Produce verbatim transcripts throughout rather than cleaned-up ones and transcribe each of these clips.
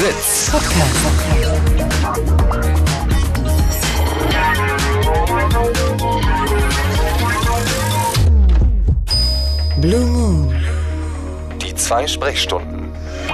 Fritz Podcast. Blue Moon. Die zwei Sprechstunden.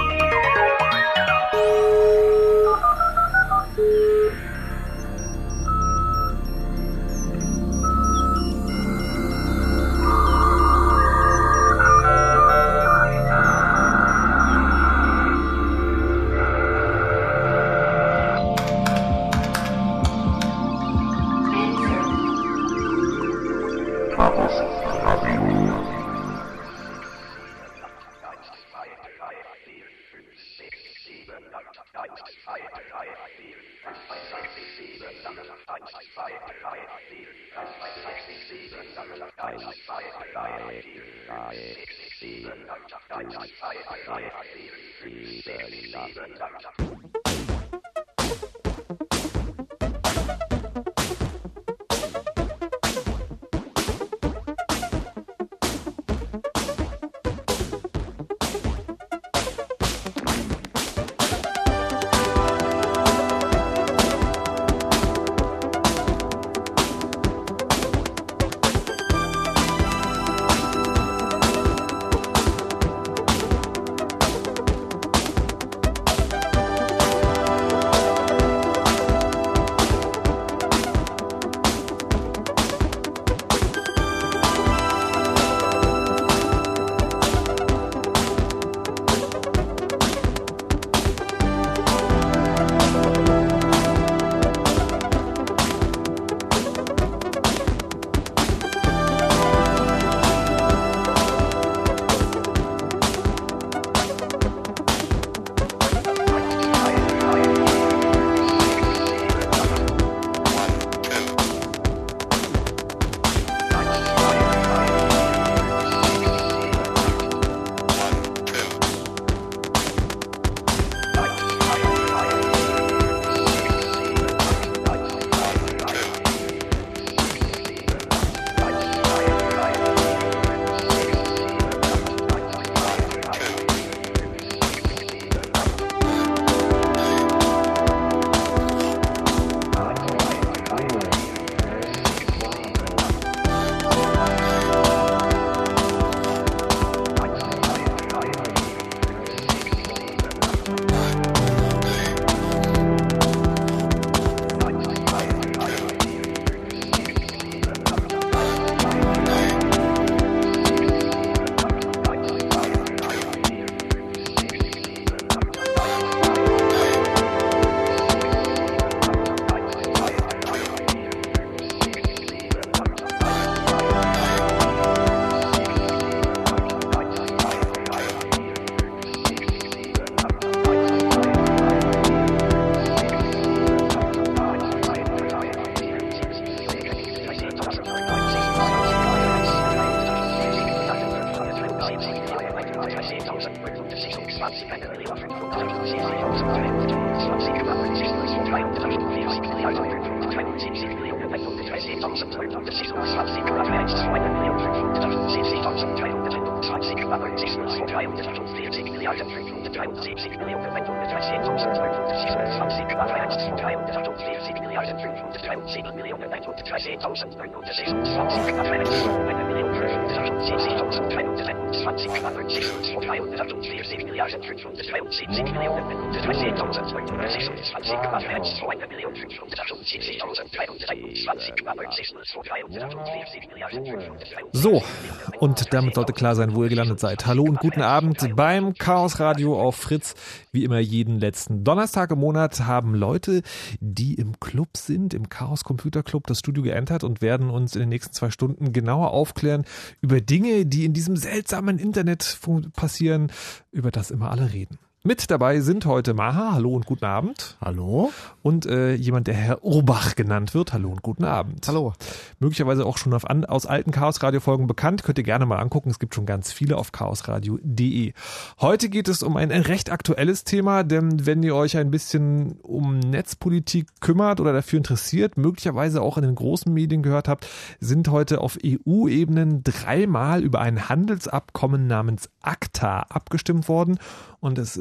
So, und damit sollte klar sein, wo ihr gelandet seid. Hallo und guten Abend beim Chaos Radio auf Fritz. Wie immer jeden letzten Donnerstag im Monat haben Leute, die im Club sind, im Chaos Computer Club, das Studio geentert und werden uns in den nächsten zwei Stunden genauer aufklären über Dinge, die in diesem seltsamen Internet passieren, über das immer alle reden. Mit dabei sind heute Maha, hallo und guten Abend. Hallo. Und äh, jemand, der Herr Urbach genannt wird, hallo und guten Abend. Hallo. Möglicherweise auch schon auf an, aus alten Chaos-Radio-Folgen bekannt, könnt ihr gerne mal angucken, es gibt schon ganz viele auf chaosradio punkt de. Heute geht es um ein, ein recht aktuelles Thema, denn wenn ihr euch ein bisschen um Netzpolitik kümmert oder dafür interessiert, möglicherweise auch in den großen Medien gehört habt, sind heute auf E U-Ebenen dreimal über ein Handelsabkommen namens ACTA abgestimmt worden und es ist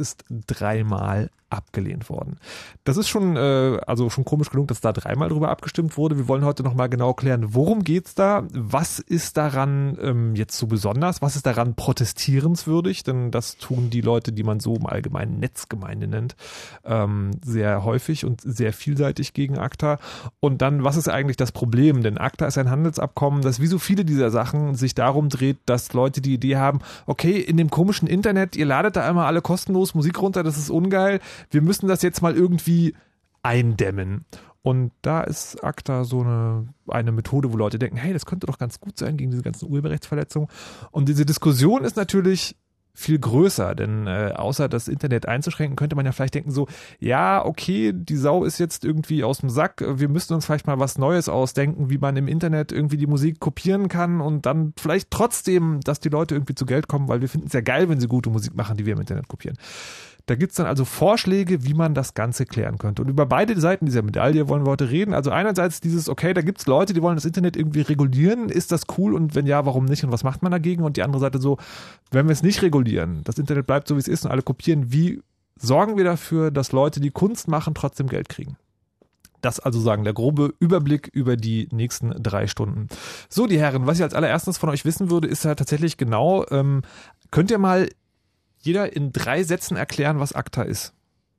ist dreimal abgelehnt worden. Das ist schon, äh, also schon komisch genug, dass da dreimal drüber abgestimmt wurde. Wir wollen heute nochmal genau klären, worum geht's da? Was ist daran ähm, jetzt so besonders? Was ist daran protestierenswürdig? Denn das tun die Leute, die man so im allgemeinen Netzgemeinde nennt, ähm, sehr häufig und sehr vielseitig gegen ACTA. Und dann, was ist eigentlich das Problem? Denn ACTA ist ein Handelsabkommen, das wie so viele dieser Sachen sich darum dreht, dass Leute die Idee haben, okay, in dem komischen Internet, ihr ladet da einmal alle kostenlos Musik runter, das ist ungeil. Wir müssen das jetzt mal irgendwie eindämmen. Und da ist ACTA so eine, eine Methode, wo Leute denken, hey, das könnte doch ganz gut sein gegen diese ganzen Urheberrechtsverletzungen. Und diese Diskussion ist natürlich viel größer, denn äh, außer das Internet einzuschränken, könnte man ja vielleicht denken so, ja, okay, die Sau ist jetzt irgendwie aus dem Sack, wir müssten uns vielleicht mal was Neues ausdenken, wie man im Internet irgendwie die Musik kopieren kann und dann vielleicht trotzdem, dass die Leute irgendwie zu Geld kommen, weil wir finden es ja geil, wenn sie gute Musik machen, die wir im Internet kopieren. Da gibt's dann also Vorschläge, wie man das Ganze klären könnte. Und über beide Seiten dieser Medaille wollen wir heute reden. Also einerseits dieses, okay, da gibt's Leute, die wollen das Internet irgendwie regulieren. Ist das cool? Und wenn ja, warum nicht? Und was macht man dagegen? Und die andere Seite so, wenn wir es nicht regulieren, das Internet bleibt so, wie es ist und alle kopieren, wie sorgen wir dafür, dass Leute, die Kunst machen, trotzdem Geld kriegen? Das also sagen der grobe Überblick über die nächsten drei Stunden. So, die Herren, was ich als allererstes von euch wissen würde, ist ja tatsächlich genau, ähm, könnt ihr mal jeder in drei Sätzen erklären, was ACTA ist?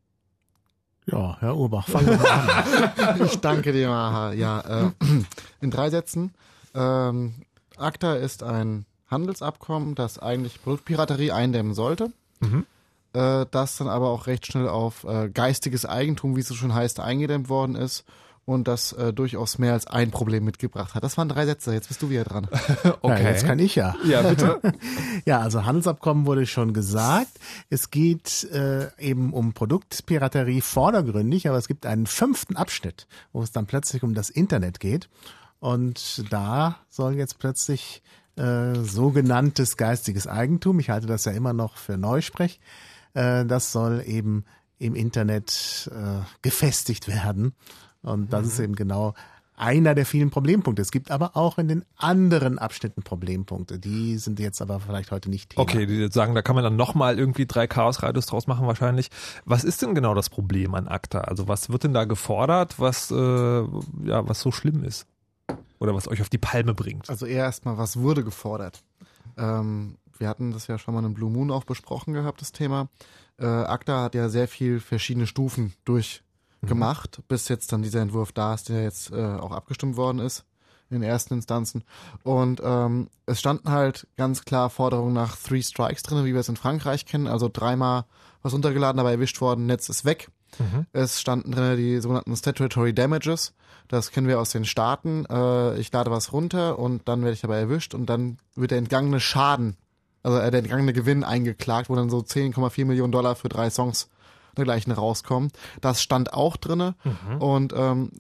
Ja, Herr Urbach, fangen wir mal an. Ich danke dir, Maha. Ja, äh, in drei Sätzen. Ähm, ACTA ist ein Handelsabkommen, das eigentlich Produktpiraterie eindämmen sollte, Mhm. äh, das dann aber auch recht schnell auf äh, geistiges Eigentum, wie es so schon heißt, eingedämmt worden ist und das äh, durchaus mehr als ein Problem mitgebracht hat. Das waren drei Sätze, jetzt bist du wieder dran. Okay. Ja, jetzt kann ich ja. Ja, bitte. Ja, also Handelsabkommen wurde schon gesagt. Es geht äh, eben um Produktpiraterie vordergründig, aber es gibt einen fünften Abschnitt, wo es dann plötzlich um das Internet geht. Und da soll jetzt plötzlich äh, sogenanntes geistiges Eigentum, ich halte das ja immer noch für Neusprech, äh, das soll eben im Internet äh, gefestigt werden. Und das mhm. ist eben genau einer der vielen Problempunkte. Es gibt aber auch in den anderen Abschnitten Problempunkte. Die sind jetzt aber vielleicht heute nicht Thema. Okay, die jetzt sagen, da kann man dann nochmal irgendwie drei Chaos-Radios draus machen wahrscheinlich. Was ist denn genau das Problem an ACTA? Also was wird denn da gefordert, was, äh, ja, was so schlimm ist? Oder was euch auf die Palme bringt? Also eher erstmal, was wurde gefordert? Ähm, wir hatten das ja schon mal in Blue Moon auch besprochen gehabt, das Thema. Äh, ACTA hat ja sehr viel verschiedene Stufen durch gemacht, mhm. bis jetzt dann dieser Entwurf da ist, der jetzt äh, auch abgestimmt worden ist in den ersten Instanzen. Und ähm, es standen halt ganz klar Forderungen nach Three Strikes drin, wie wir es in Frankreich kennen, also dreimal was runtergeladen, aber erwischt worden, Netz ist weg. Mhm. Es standen drin die sogenannten Statutory Damages, das kennen wir aus den Staaten. Äh, ich lade was runter und dann werde ich dabei erwischt und dann wird der entgangene Schaden, also äh, der entgangene Gewinn eingeklagt, wo dann so zehn Komma vier Millionen Dollar für drei Songs dergleichen rauskommen. Das stand auch drinne mhm. und ähm,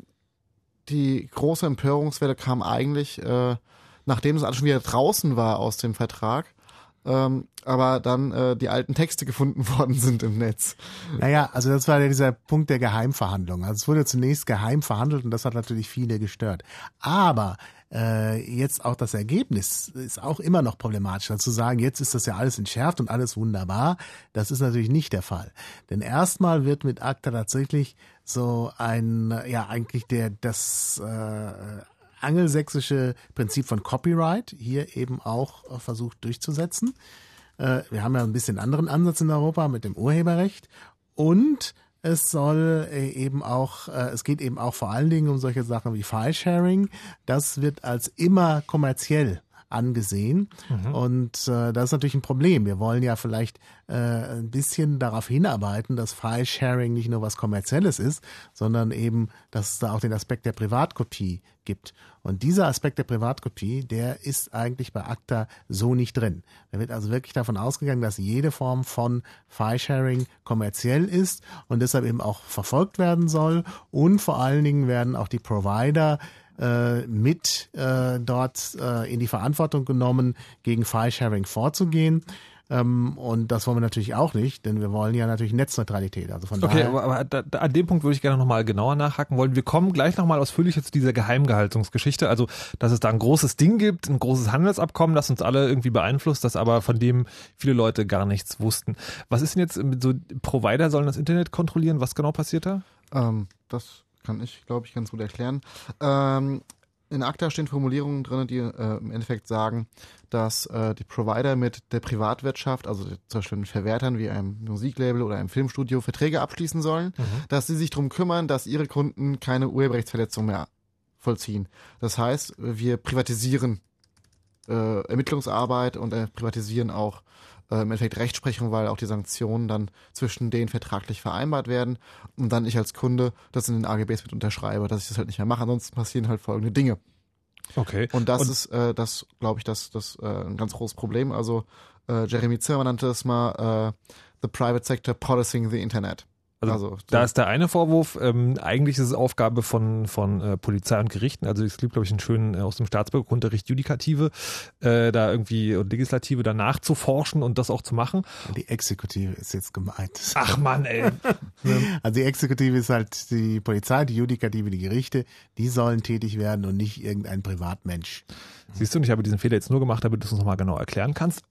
die große Empörungswelle kam eigentlich, äh, nachdem es alles schon wieder draußen war aus dem Vertrag, ähm, aber dann äh, die alten Texte gefunden worden sind im Netz. Naja, also das war ja dieser Punkt der Geheimverhandlung. Also es wurde zunächst geheim verhandelt und das hat natürlich viele gestört. Aber äh, jetzt auch das Ergebnis ist auch immer noch problematisch. Also zu sagen, jetzt ist das ja alles entschärft und alles wunderbar, das ist natürlich nicht der Fall. Denn erstmal wird mit ACTA tatsächlich so ein, ja eigentlich der das äh, angelsächsische Prinzip von Copyright hier eben auch versucht durchzusetzen. Äh, wir haben ja ein bisschen anderen Ansatz in Europa mit dem Urheberrecht und es soll eben auch, es geht eben auch vor allen Dingen um solche Sachen wie File-Sharing. Das wird als immer kommerziell angesehen. Mhm. Und äh, das ist natürlich ein Problem. Wir wollen ja vielleicht äh, ein bisschen darauf hinarbeiten, dass File-Sharing nicht nur was Kommerzielles ist, sondern eben, dass es da auch den Aspekt der Privatkopie gibt. Und dieser Aspekt der Privatkopie, der ist eigentlich bei ACTA so nicht drin. Da wird also wirklich davon ausgegangen, dass jede Form von File-Sharing kommerziell ist und deshalb eben auch verfolgt werden soll. Und vor allen Dingen werden auch die Provider mit äh, dort äh, in die Verantwortung genommen, gegen File-Sharing vorzugehen. Ähm, und das wollen wir natürlich auch nicht, denn wir wollen ja natürlich Netzneutralität. Also von Okay, daher. aber, aber da, da, an dem Punkt würde ich gerne nochmal genauer nachhaken wollen. Wir kommen gleich nochmal ausführlicher zu dieser Geheimgehaltungsgeschichte. Also, dass es da ein großes Ding gibt, ein großes Handelsabkommen, das uns alle irgendwie beeinflusst, das aber von dem viele Leute gar nichts wussten. Was ist denn jetzt mit so, Provider sollen das Internet kontrollieren? Was genau passiert da? Ähm, das kann ich, glaube ich, ganz gut erklären. Ähm, in ACTA stehen Formulierungen drin, die äh, im Endeffekt sagen, dass äh, die Provider mit der Privatwirtschaft, also zum Beispiel mit Verwertern wie einem Musiklabel oder einem Filmstudio, Verträge abschließen sollen, mhm. dass sie sich darum kümmern, dass ihre Kunden keine Urheberrechtsverletzung mehr vollziehen. Das heißt, wir privatisieren äh, Ermittlungsarbeit und äh, privatisieren auch äh, im Endeffekt Rechtsprechung, weil auch die Sanktionen dann zwischen denen vertraglich vereinbart werden und dann ich als Kunde das in den A G Bs mit unterschreibe, dass ich das halt nicht mehr mache. Ansonsten passieren halt folgende Dinge. Okay. Und das und ist, äh, das glaube ich, das, das äh, ein ganz großes Problem. Also äh, Jeremy Zimmerman nannte es mal äh, The Private Sector Policing the Internet. Also, Also, da ist der eine Vorwurf, ähm, eigentlich ist es Aufgabe von von äh, Polizei und Gerichten, also es gibt, glaube ich, einen schönen äh, aus dem Staatsbürgerkunterricht Judikative, äh, da irgendwie und Legislative da nachzuforschen und das auch zu machen. Die Exekutive ist jetzt gemeint. Ach Mann, ey. Also die Exekutive ist halt die Polizei, die Judikative, die Gerichte, die sollen tätig werden und nicht irgendein Privatmensch. Siehst du, und ich habe diesen Fehler jetzt nur gemacht, damit du es uns nochmal genau erklären kannst.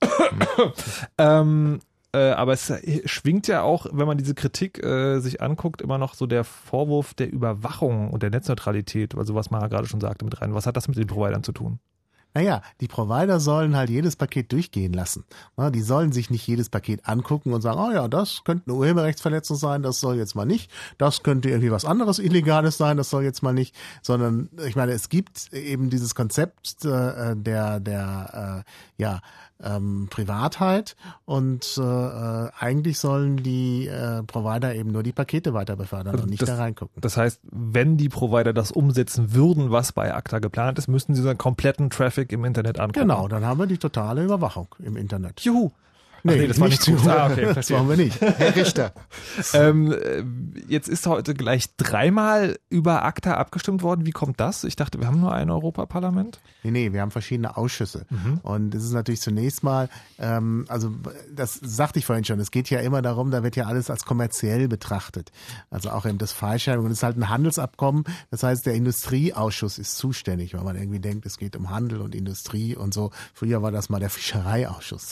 ähm, Äh, aber es schwingt ja auch, wenn man diese Kritik äh, sich anguckt, immer noch so der Vorwurf der Überwachung und der Netzneutralität, also was Mara gerade schon sagte, mit rein. Was hat das mit den Providern zu tun? Naja, die Provider sollen halt jedes Paket durchgehen lassen. Na, die sollen sich nicht jedes Paket angucken und sagen, oh ja, das könnte eine Urheberrechtsverletzung sein, das soll jetzt mal nicht. Das könnte irgendwie was anderes Illegales sein, das soll jetzt mal nicht. Sondern, ich meine, es gibt eben dieses Konzept äh, der, der äh, ja, ähm, Privatheit und äh, eigentlich sollen die äh, Provider eben nur die Pakete weiter befördern Also und nicht das, da reingucken. Das heißt, wenn die Provider das umsetzen würden, was bei ACTA geplant ist, müssten sie so einen kompletten Traffic im Internet angucken. Genau, dann haben wir die totale Überwachung im Internet. Juhu. Nee, nee, das war nicht gut. Ah, okay, das machen wir nicht. Herr Richter. ähm, jetzt ist heute gleich dreimal über ACTA abgestimmt worden. Wie kommt das? Ich dachte, wir haben nur ein Europaparlament. Nee, nee, wir haben verschiedene Ausschüsse. Mhm. Und es ist natürlich zunächst mal, ähm, also das sagte ich vorhin schon, es geht ja immer darum, da wird ja alles als kommerziell betrachtet. Also auch eben das Freischaltung. Und es ist halt ein Handelsabkommen. Das heißt, der Industrieausschuss ist zuständig, weil man irgendwie denkt, es geht um Handel und Industrie und so. Früher war das mal der Fischereiausschuss.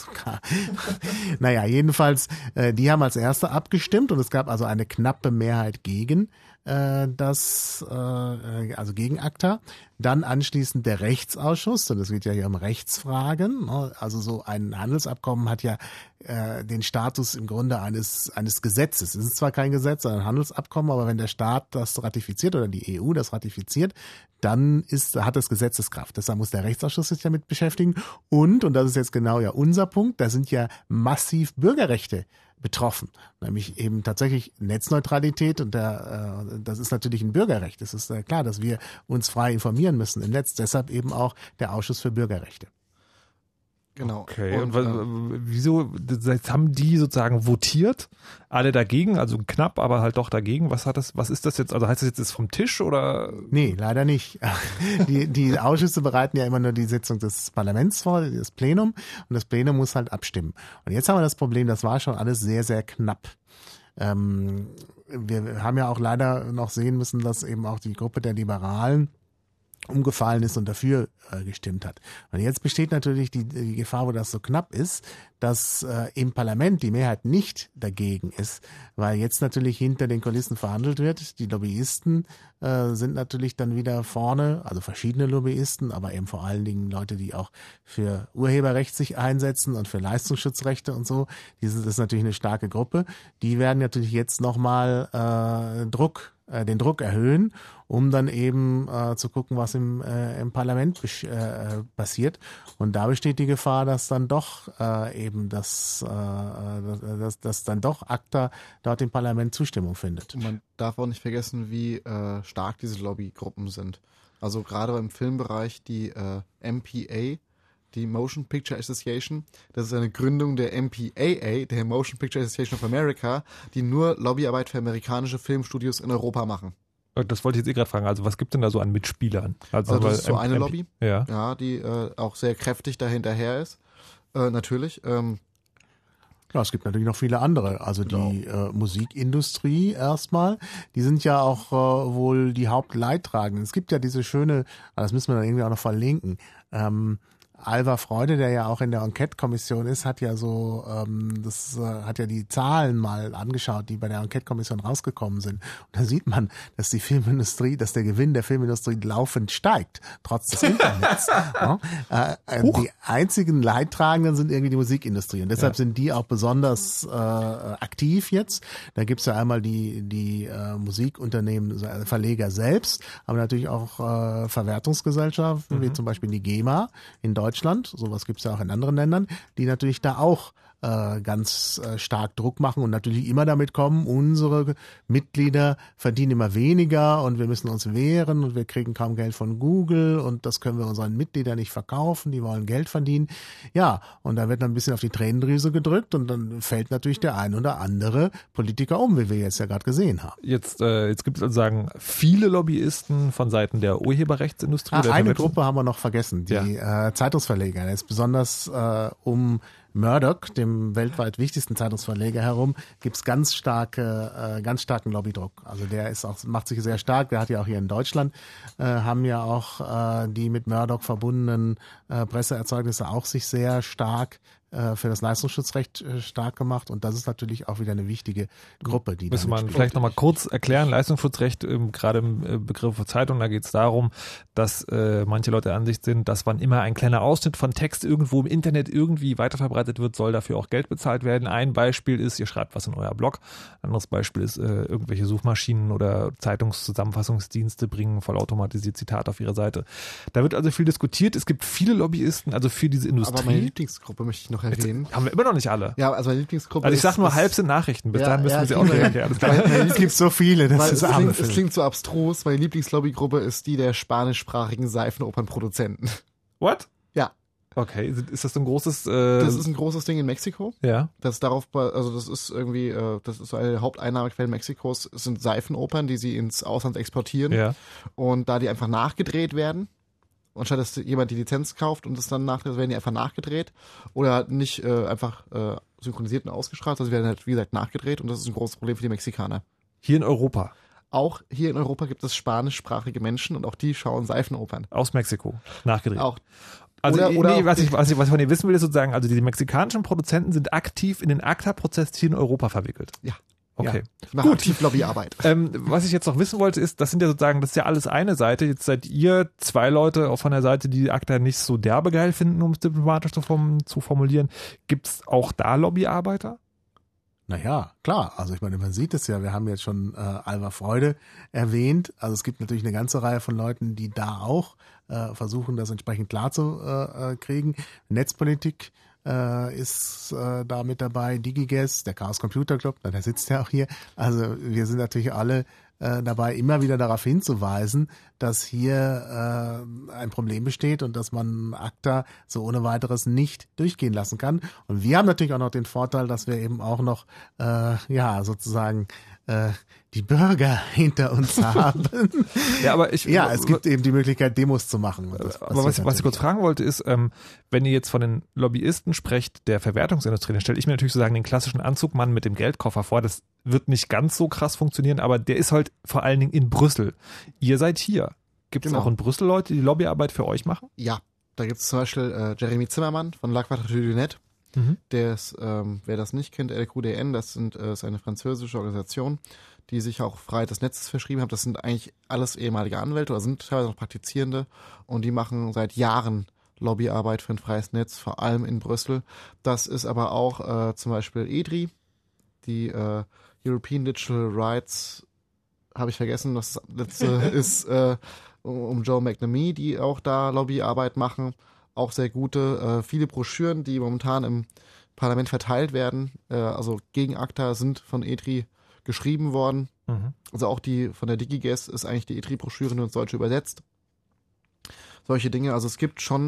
Naja, jedenfalls, äh, die haben als Erste abgestimmt und es gab also eine knappe Mehrheit gegen äh, das, äh, also gegen ACTA. Dann anschließend der Rechtsausschuss, und es geht ja hier um Rechtsfragen. Ne? Also so ein Handelsabkommen hat ja äh, den Status im Grunde eines eines Gesetzes. Es ist zwar kein Gesetz, sondern ein Handelsabkommen, aber wenn der Staat das ratifiziert oder die E U das ratifiziert, dann ist, hat das Gesetzeskraft. Deshalb muss der Rechtsausschuss sich damit beschäftigen. Und, und das ist jetzt genau ja unser Punkt, da sind ja massiv Bürgerrechte betroffen, nämlich eben tatsächlich Netzneutralität und der, äh, das ist natürlich ein Bürgerrecht. Es ist äh, klar, dass wir uns frei informieren müssen im Netz, deshalb eben auch der Ausschuss für Bürgerrechte. Genau. Okay, und, Und, was, ähm, wieso, jetzt haben die sozusagen votiert, alle dagegen, also knapp, aber halt doch dagegen. Was hat das, was ist das jetzt, also heißt das jetzt ist vom Tisch oder? Nee, leider nicht. Die, die Ausschüsse bereiten ja immer nur die Sitzung des Parlaments vor, das Plenum, und das Plenum muss halt abstimmen. Und jetzt haben wir das Problem, das war schon alles sehr, sehr knapp. Ähm, wir haben ja auch leider noch sehen müssen, dass eben auch die Gruppe der Liberalen umgefallen ist und dafür äh, gestimmt hat. Und jetzt besteht natürlich die, die Gefahr, wo das so knapp ist, dass äh, im Parlament die Mehrheit nicht dagegen ist, weil jetzt natürlich hinter den Kulissen verhandelt wird. Die Lobbyisten äh, sind natürlich dann wieder vorne, also verschiedene Lobbyisten, aber eben vor allen Dingen Leute, die auch für Urheberrecht sich einsetzen und für Leistungsschutzrechte und so. Das ist natürlich eine starke Gruppe. Die werden natürlich jetzt nochmal äh, Druck den Druck erhöhen, um dann eben äh, zu gucken, was im, äh, im Parlament äh, passiert. Und da besteht die Gefahr, dass dann doch äh, eben das, äh, dass, dass dann doch ACTA dort im Parlament Zustimmung findet. Und man darf auch nicht vergessen, wie äh, stark diese Lobbygruppen sind. Also gerade im Filmbereich die äh, M P A, die Motion Picture Association, das ist eine Gründung der M P A A, der Motion Picture Association of America, die nur Lobbyarbeit für amerikanische Filmstudios in Europa machen. Das wollte ich jetzt eh gerade fragen. Also was gibt denn da so an Mitspielern? Also, Also das weil ist so eine M- Lobby, Ja. ja, die äh, auch sehr kräftig dahinterher ist, äh, natürlich. Ähm, Ja, es gibt natürlich noch viele andere. Also die äh, Musikindustrie erstmal, die sind ja auch äh, wohl die Hauptleidtragenden. Es gibt ja diese schöne, das müssen wir dann irgendwie auch noch verlinken, ähm, Alva Freude, der ja auch in der Enquete-Kommission ist, hat ja so, ähm, das äh, hat ja die Zahlen mal angeschaut, die bei der Enquete-Kommission rausgekommen sind. Und da sieht man, dass die Filmindustrie, dass der Gewinn der Filmindustrie laufend steigt, trotz des Internets. ja? äh, äh, die einzigen Leidtragenden sind irgendwie die Musikindustrie. Und deshalb ja. sind die auch besonders äh, aktiv jetzt. Da gibt's ja einmal die, die äh, Musikunternehmen, äh, Verleger selbst, aber natürlich auch äh, Verwertungsgesellschaften, mhm. wie zum Beispiel die GEMA in Deutschland. Deutschland, sowas gibt es ja auch in anderen Ländern, die natürlich da auch äh, ganz äh, stark Druck machen und natürlich immer damit kommen, unsere Mitglieder verdienen immer weniger und wir müssen uns wehren und wir kriegen kaum Geld von Google und das können wir unseren Mitgliedern nicht verkaufen, die wollen Geld verdienen. Ja, und da wird dann ein bisschen auf die Tränendrüse gedrückt und dann fällt natürlich der ein oder andere Politiker um, wie wir jetzt ja gerade gesehen haben. Jetzt, äh, jetzt gibt es sozusagen viele Lobbyisten von Seiten der Urheberrechtsindustrie. Ach, eine Gruppe haben wir noch vergessen, die ja. äh, Zeitungsverleger. Das ist besonders äh, um Murdoch, dem weltweit wichtigsten Zeitungsverleger herum, gibt's ganz starke, äh, ganz starken Lobbydruck. Also der ist auch, macht sich sehr stark. Der hat ja auch hier in Deutschland, äh, haben ja auch äh, die mit Murdoch verbundenen äh, Presseerzeugnisse auch sich sehr stark äh, für das Leistungsschutzrecht äh, stark gemacht. Und das ist natürlich auch wieder eine wichtige Gruppe, die Müsste man vielleicht nochmal kurz erklären. Leistungsschutzrecht, ähm, gerade im äh, Begriff Zeitung, da geht es darum, dass äh, manche Leute der Ansicht sind, dass wann immer ein kleiner Ausschnitt von Text irgendwo im Internet irgendwie weiterverbreitet wird, soll dafür auch Geld bezahlt werden. Ein Beispiel ist, ihr schreibt was in euer Blog. Ein anderes Beispiel ist, äh, irgendwelche Suchmaschinen oder Zeitungszusammenfassungsdienste bringen vollautomatisiert Zitate auf ihre Seite. Da wird also viel diskutiert. Es gibt viele Lobbyisten, also für diese Industrie. Aber meine Lieblingsgruppe möchte ich noch erwähnen. Jetzt haben wir immer noch nicht alle. Ja, also meine Lieblingsgruppe Also ich sag ist, nur, ist, halb sind Nachrichten. Bis ja, dahin müssen ja, wir sie auch nicht erklären. Es gibt so viele, das weil ist es, klingt, es abendfüllend. klingt so abstrus. Meine Lieblingslobbygruppe ist die der spanischsprachigen Seifenopernproduzenten. What? Ja. Okay, ist das so ein großes... Äh, das ist ein großes Ding in Mexiko. Ja. Das darauf, also das ist irgendwie, äh, das ist eine der Haupteinnahmequellen Mexikos, es sind Seifenopern, die sie ins Ausland exportieren. Ja. Und da die einfach nachgedreht werden, anstatt dass jemand die Lizenz kauft und das dann nachdreht, werden die einfach nachgedreht oder nicht äh, einfach äh, synchronisiert und ausgestrahlt, also sie werden halt, wie gesagt, nachgedreht und das ist ein großes Problem für die Mexikaner. Hier in Europa. Auch hier in Europa gibt es spanischsprachige Menschen und auch die schauen Seifenopern. Aus Mexiko. Nachgedreht. Auch. Also Oder- nee, oder was, auch ich, was, ich, was ich von dir wissen will, ist sozusagen, also die mexikanischen Produzenten sind aktiv in den ACTA-Prozess hier in Europa verwickelt. Ja. Okay. Ich mache aktiv Lobbyarbeit. Ähm, was ich jetzt noch wissen wollte, ist, das sind ja sozusagen, das ist ja alles eine Seite. Jetzt seid ihr zwei Leute auch von der Seite, die ACTA nicht so derbe geil finden, um es diplomatisch zu, form, zu formulieren. Gibt's auch da Lobbyarbeiter? Naja, klar. Also ich meine, man sieht es ja, wir haben jetzt schon äh, Alva Freude erwähnt. Also es gibt natürlich eine ganze Reihe von Leuten, die da auch äh, versuchen, das entsprechend klar zu äh, kriegen. Netzpolitik äh, ist äh, da mit dabei, DigiGuess, der Chaos Computer Club, na, der sitzt ja auch hier. Also wir sind natürlich alle äh, dabei, immer wieder darauf hinzuweisen, dass hier äh, ein Problem besteht und dass man ACTA so ohne weiteres nicht durchgehen lassen kann. Und wir haben natürlich auch noch den Vorteil, dass wir eben auch noch äh, ja sozusagen äh, die Bürger hinter uns haben. Ja, aber ich, ja, es gibt eben die Möglichkeit, Demos zu machen. Das aber was, was ich kurz fragen wollte, ist, ähm, wenn ihr jetzt von den Lobbyisten sprecht, der Verwertungsindustrie, dann stelle ich mir natürlich sozusagen den klassischen Anzugmann mit dem Geldkoffer vor. Das wird nicht ganz so krass funktionieren, aber der ist halt vor allen Dingen in Brüssel. Ihr seid hier. Gibt es Genau. auch in Brüssel Leute, die Lobbyarbeit für euch machen? Ja, da gibt es zum Beispiel äh, Jeremy Zimmermann von La Quadrature du Net. Mhm. Der ist, ähm, wer das nicht kennt, L Q D N, das sind, äh, ist eine französische Organisation, die sich auch Freiheit des Netzes verschrieben hat. Das sind eigentlich alles ehemalige Anwälte oder sind teilweise noch Praktizierende und die machen seit Jahren Lobbyarbeit für ein freies Netz, vor allem in Brüssel. Das ist aber auch äh, zum Beispiel E D R I, die äh, European Digital Rights, habe ich vergessen, das letzte ist äh, um Joe McNamee, die auch da Lobbyarbeit machen. Auch sehr gute, äh, viele Broschüren, die momentan im Parlament verteilt werden, äh, also gegen ACTA, sind von E D R I geschrieben worden. Mhm. Also auch die von der DigiGuess ist eigentlich die E D R I-Broschüre nur ins Deutsche übersetzt. Solche Dinge, also es gibt schon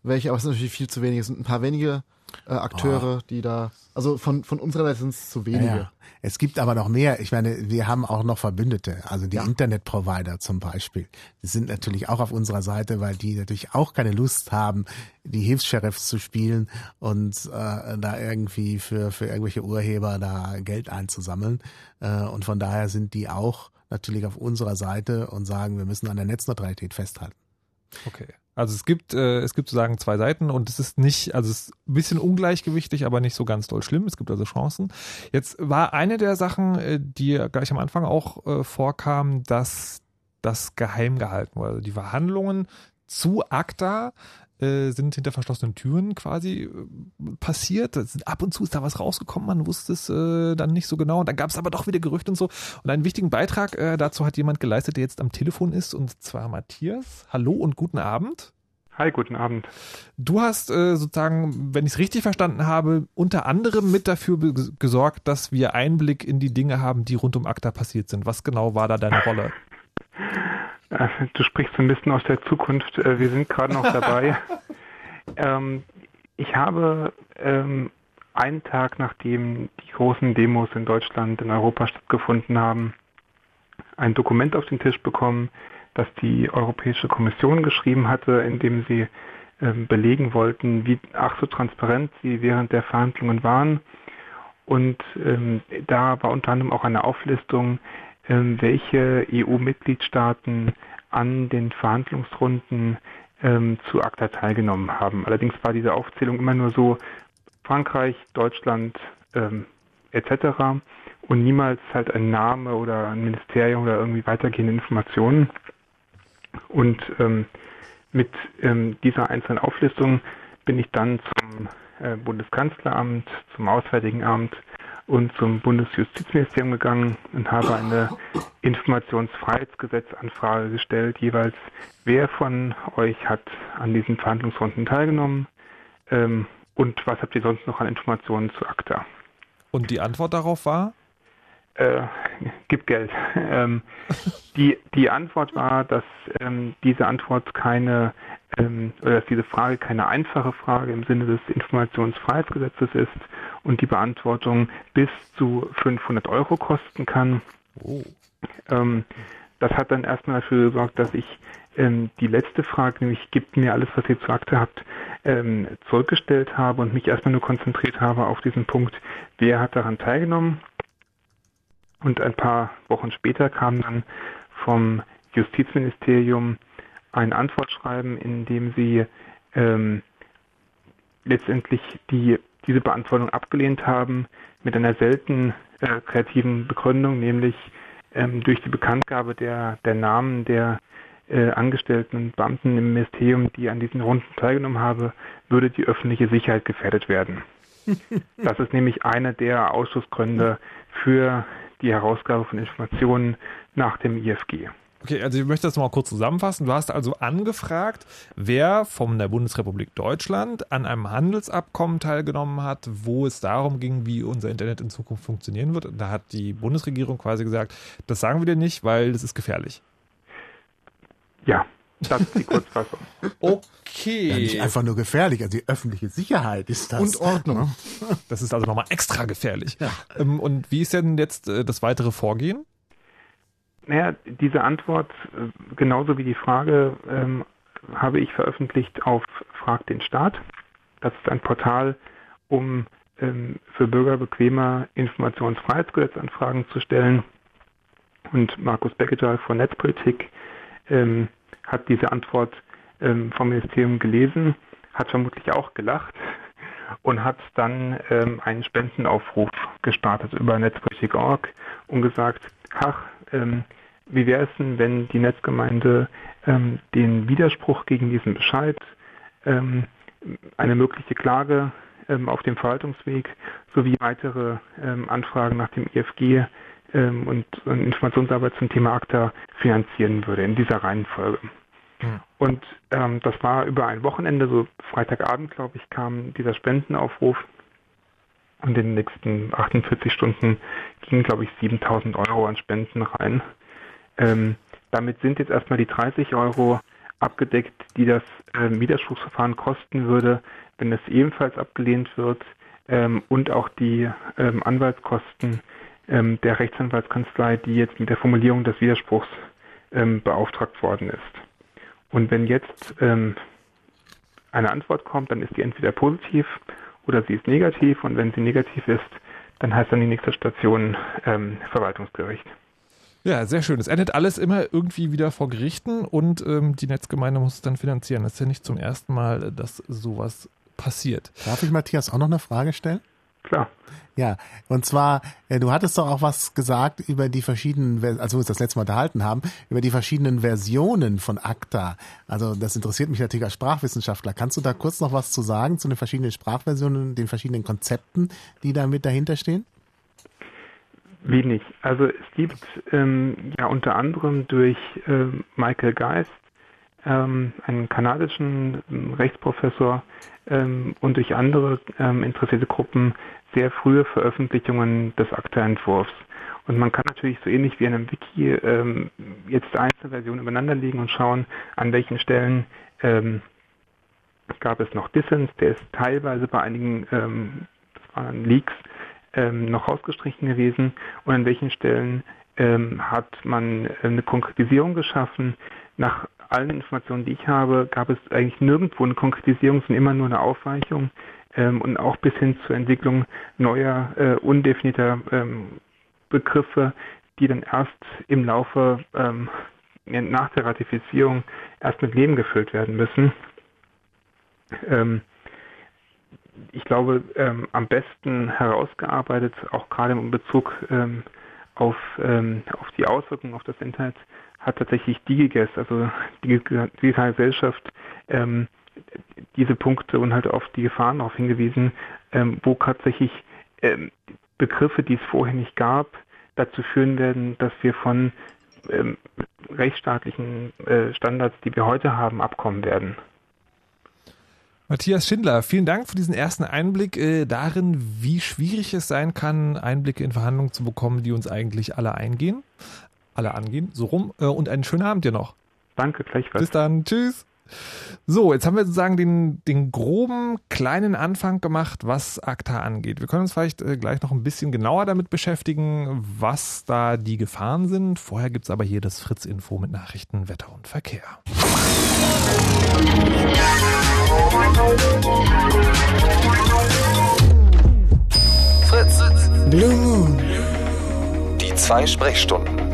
welche, aber es sind natürlich viel zu wenige. Es sind ein paar wenige äh, Akteure, oh. die da, also von, von unserer Seite sind es zu wenige. Ja, ja. Es gibt aber noch mehr. Ich meine, wir haben auch noch Verbündete, also die ja. Internetprovider zum Beispiel. Die sind natürlich auch auf unserer Seite, weil die natürlich auch keine Lust haben, die Hilfs-Sheriffs zu spielen und äh, da irgendwie für, für irgendwelche Urheber da Geld einzusammeln. Äh, und von daher sind die auch natürlich auf unserer Seite und sagen, wir müssen an der Netzneutralität festhalten. Okay. Also es gibt, äh, es gibt sozusagen zwei Seiten und es ist nicht, also es ist ein bisschen ungleichgewichtig, aber nicht so ganz doll schlimm. Es gibt also Chancen. Jetzt war eine der Sachen, äh, die gleich am Anfang auch äh, vorkam, dass das geheim gehalten wurde. Also die Verhandlungen zu ACTA äh, sind hinter verschlossenen Türen quasi äh, passiert. Ab und zu ist da was rausgekommen, man wusste es äh, dann nicht so genau. Und dann gab es aber doch wieder Gerüchte und so. Und einen wichtigen Beitrag äh, dazu hat jemand geleistet, der jetzt am Telefon ist, und zwar Matthias. Hallo und guten Abend. Hi, guten Abend. Du hast äh, sozusagen, wenn ich es richtig verstanden habe, unter anderem mit dafür be- gesorgt, dass wir Einblick in die Dinge haben, die rund um ACTA passiert sind. Was genau war da deine Rolle? Du sprichst so ein bisschen aus der Zukunft. Wir sind gerade noch dabei. ähm, ich habe ähm, einen Tag, nachdem die großen Demos in Deutschland, in Europa stattgefunden haben, ein Dokument auf den Tisch bekommen, das die Europäische Kommission geschrieben hatte, in dem sie ähm, belegen wollten, wie ach so transparent sie während der Verhandlungen waren. Und ähm, da war unter anderem auch eine Auflistung, welche E U-Mitgliedstaaten an den Verhandlungsrunden ähm, zu ACTA teilgenommen haben. Allerdings war diese Aufzählung immer nur so Frankreich, Deutschland ähm, et cetera und niemals halt ein Name oder ein Ministerium oder irgendwie weitergehende Informationen. Und ähm, mit ähm, dieser einzelnen Auflistung bin ich dann zum äh, Bundeskanzleramt, zum Auswärtigen Amt und zum Bundesjustizministerium gegangen und habe eine Informationsfreiheitsgesetzanfrage gestellt, jeweils wer von euch hat an diesen Verhandlungsrunden teilgenommen ähm, und was habt ihr sonst noch an Informationen zu ACTA. Und die Antwort darauf war? Äh, gib Geld. ähm, die, die Antwort war, dass ähm, diese Antwort keine, ähm, oder dass diese Frage keine einfache Frage im Sinne des Informationsfreiheitsgesetzes ist und die Beantwortung bis zu fünfhundert Euro kosten kann. Oh. Ähm, das hat dann erstmal dafür gesorgt, dass ich ähm, die letzte Frage, nämlich gibt mir alles, was ihr zu ACTA habt, ähm, zurückgestellt habe und mich erstmal nur konzentriert habe auf diesen Punkt, wer hat daran teilgenommen. Und ein paar Wochen später kam dann vom Justizministerium ein Antwortschreiben, in dem sie ähm, letztendlich die, diese Beantwortung abgelehnt haben mit einer selten äh, kreativen Begründung, nämlich ähm, durch die Bekanntgabe der, der Namen der äh, Angestellten und Beamten im Ministerium, die an diesen Runden teilgenommen haben, würde die öffentliche Sicherheit gefährdet werden. Das ist nämlich einer der Ausschussgründe für die Herausgabe von Informationen nach dem I F G. Okay, also ich möchte das mal kurz zusammenfassen. Du hast also angefragt, wer von der Bundesrepublik Deutschland an einem Handelsabkommen teilgenommen hat, wo es darum ging, wie unser Internet in Zukunft funktionieren wird. Und da hat die Bundesregierung quasi gesagt, das sagen wir dir nicht, weil das ist gefährlich. Ja, das ist die Kurzfassung. Okay. Ja, nicht einfach nur gefährlich, also die öffentliche Sicherheit ist das. Und Ordnung. Das ist also nochmal extra gefährlich. Ja. Ähm, und wie ist denn jetzt äh, das weitere Vorgehen? Naja, diese Antwort, äh, genauso wie die Frage, ähm, habe ich veröffentlicht auf Frag den Staat. Das ist ein Portal, um ähm, für Bürger bequemer Informationsfreiheitsgesetzanfragen zu stellen. Und Markus Beckedahl von Netzpolitik ähm, hat diese Antwort ähm, vom Ministerium gelesen, hat vermutlich auch gelacht und hat dann ähm, einen Spendenaufruf gestartet über netzpolitik punkt org und gesagt, ach, ähm, wie wäre es denn, wenn die Netzgemeinde ähm, den Widerspruch gegen diesen Bescheid, ähm, eine mögliche Klage ähm, auf dem Verwaltungsweg sowie weitere ähm, Anfragen nach dem I F G ähm, und, und Informationsarbeit zum Thema ACTA finanzieren würde, in dieser Reihenfolge. Hm. Und ähm, das war über ein Wochenende, so Freitagabend, glaube ich, kam dieser Spendenaufruf und in den nächsten achtundvierzig Stunden gingen, glaube ich, siebentausend Euro an Spenden rein. Ähm, damit sind jetzt erstmal die dreißig Euro abgedeckt, die das äh, Widerspruchsverfahren kosten würde, wenn es ebenfalls abgelehnt wird, ähm, und auch die ähm, Anwaltskosten ähm, der Rechtsanwaltskanzlei, die jetzt mit der Formulierung des Widerspruchs ähm, beauftragt worden ist. Und wenn jetzt ähm, eine Antwort kommt, dann ist die entweder positiv oder sie ist negativ, und wenn sie negativ ist, dann heißt dann die nächste Station ähm, Verwaltungsgericht. Ja, sehr schön. Es endet alles immer irgendwie wieder vor Gerichten, und ähm, die Netzgemeinde muss es dann finanzieren. Das ist ja nicht zum ersten Mal, dass sowas passiert. Darf ich Matthias auch noch eine Frage stellen? Klar. Ja, und zwar, äh, du hattest doch auch was gesagt über die verschiedenen, Ver- als wir uns das letzte Mal unterhalten haben, über die verschiedenen Versionen von ACTA. Also das interessiert mich natürlich als Sprachwissenschaftler. Kannst du da kurz noch was zu sagen zu den verschiedenen Sprachversionen, den verschiedenen Konzepten, die da mit dahinter stehen? Wenig. Also es gibt ähm, ja unter anderem durch ähm, Michael Geist, ähm, einen kanadischen ähm, Rechtsprofessor, ähm, und durch andere ähm, interessierte Gruppen sehr frühe Veröffentlichungen des ACTA-Entwurfs. Und man kann natürlich so ähnlich wie in einem Wiki ähm, jetzt einzelne Versionen übereinanderlegen und schauen, an welchen Stellen ähm, gab es noch Dissens, der ist teilweise bei einigen ähm, das waren Leaks ähm, noch rausgestrichen gewesen, und an welchen Stellen ähm, hat man eine Konkretisierung geschaffen. Nach allen Informationen, die ich habe, gab es eigentlich nirgendwo eine Konkretisierung, sondern immer nur eine Aufweichung, ähm, und auch bis hin zur Entwicklung neuer, äh, undefinierter ähm, Begriffe, die dann erst im Laufe, ähm, nach der Ratifizierung erst mit Leben gefüllt werden müssen. Ähm, ich glaube, ähm, am besten herausgearbeitet, auch gerade in Bezug ähm, auf, ähm, auf die Auswirkungen auf das Internet, hat tatsächlich DigiGuess, also die digitale Gesellschaft, ähm, diese Punkte und halt auf die Gefahren darauf hingewiesen, ähm, wo tatsächlich ähm, Begriffe, die es vorher nicht gab, dazu führen werden, dass wir von ähm, rechtsstaatlichen äh, Standards, die wir heute haben, abkommen werden. Matthias Schindler, vielen Dank für diesen ersten Einblick äh, darin, wie schwierig es sein kann, Einblicke in Verhandlungen zu bekommen, die uns eigentlich alle eingehen, alle angehen, so rum. Äh, und einen schönen Abend dir noch. Danke, gleichfalls. Bis dann, tschüss. So, jetzt haben wir sozusagen den, den groben, kleinen Anfang gemacht, was ACTA angeht. Wir können uns vielleicht äh, gleich noch ein bisschen genauer damit beschäftigen, was da die Gefahren sind. Vorher gibt's aber hier das Fritz-Info mit Nachrichten, Wetter und Verkehr. Fritz. Blue Moon. Die zwei Sprechstunden.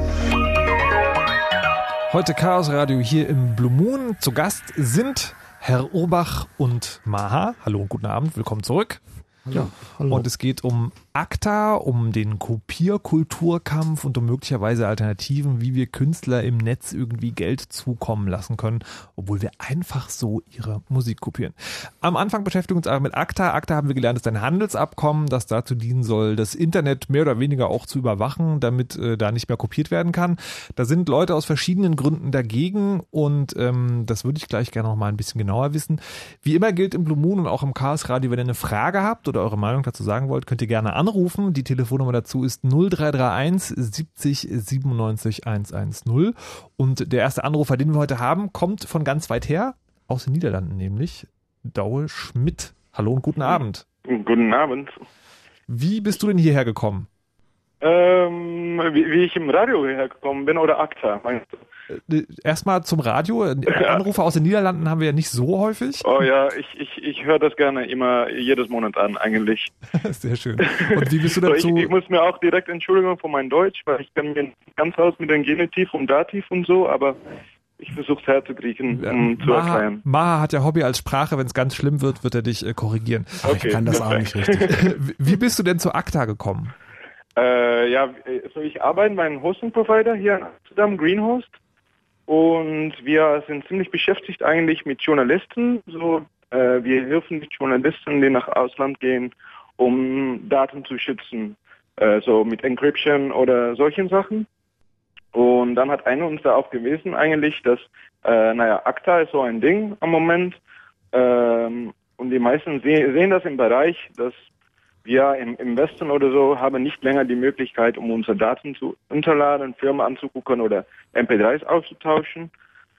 Heute Chaos Radio hier im Blue Moon. Zu Gast sind Herr Urbach und Maha. Hallo und guten Abend, willkommen zurück. Ja, hallo. Und es geht um ACTA, um den Kopierkulturkampf und um möglicherweise Alternativen, wie wir Künstler im Netz irgendwie Geld zukommen lassen können, obwohl wir einfach so ihre Musik kopieren. Am Anfang beschäftigen wir uns aber mit ACTA. ACTA haben wir gelernt, ist ein Handelsabkommen, das dazu dienen soll, das Internet mehr oder weniger auch zu überwachen, damit äh, da nicht mehr kopiert werden kann. Da sind Leute aus verschiedenen Gründen dagegen, und ähm, das würde ich gleich gerne noch mal ein bisschen genauer wissen. Wie immer gilt im Blue Moon und auch im Chaos Radio, wenn ihr eine Frage habt oder eure Meinung dazu sagen wollt, könnt ihr gerne anrufen. Die Telefonnummer dazu ist null drei drei eins siebzig siebenundneunzig hundertzehn. Und der erste Anrufer, den wir heute haben, kommt von ganz weit her, aus den Niederlanden nämlich, Douwe Schmidt. Hallo und guten Abend. Guten Abend. Wie bist du denn hierher gekommen? Ähm, wie, wie ich im Radio hierher gekommen bin, oder ACTA, meinst du? Erstmal zum Radio. Anrufe aus den Niederlanden haben wir ja nicht so häufig. Oh ja, ich, ich, ich höre das gerne immer jedes Monat an, eigentlich. Sehr schön. Und wie bist du So, dazu? ich, ich muss mir auch direkt Entschuldigung für mein Deutsch, weil ich kenne mich ganz aus mit dem Genitiv und Dativ und so, aber ich versuche es herzukriegen, um zu Maha, erklären. Maha hat ja Hobby als Sprache. Wenn es ganz schlimm wird, wird er dich äh, korrigieren. Aber ich Okay, kann das auch perfekt. nicht richtig. Wie bist du denn zu ACTA gekommen? Äh, ja, also ich arbeite bei einem Hosting-Provider hier in Amsterdam, Greenhost. Und wir sind ziemlich beschäftigt eigentlich mit Journalisten. So, äh, wir helfen mit Journalisten, die nach Ausland gehen, um Daten zu schützen. Äh, so mit Encryption oder solchen Sachen. Und dann hat einer uns da auch gewesen eigentlich, dass, äh, naja, ACTA ist so ein Ding am Moment. Ähm, und die meisten se- sehen das im Bereich, dass wir im, im Westen oder so haben nicht länger die Möglichkeit, um unsere Daten zu unterladen, Firmen anzugucken oder M P drei s auszutauschen.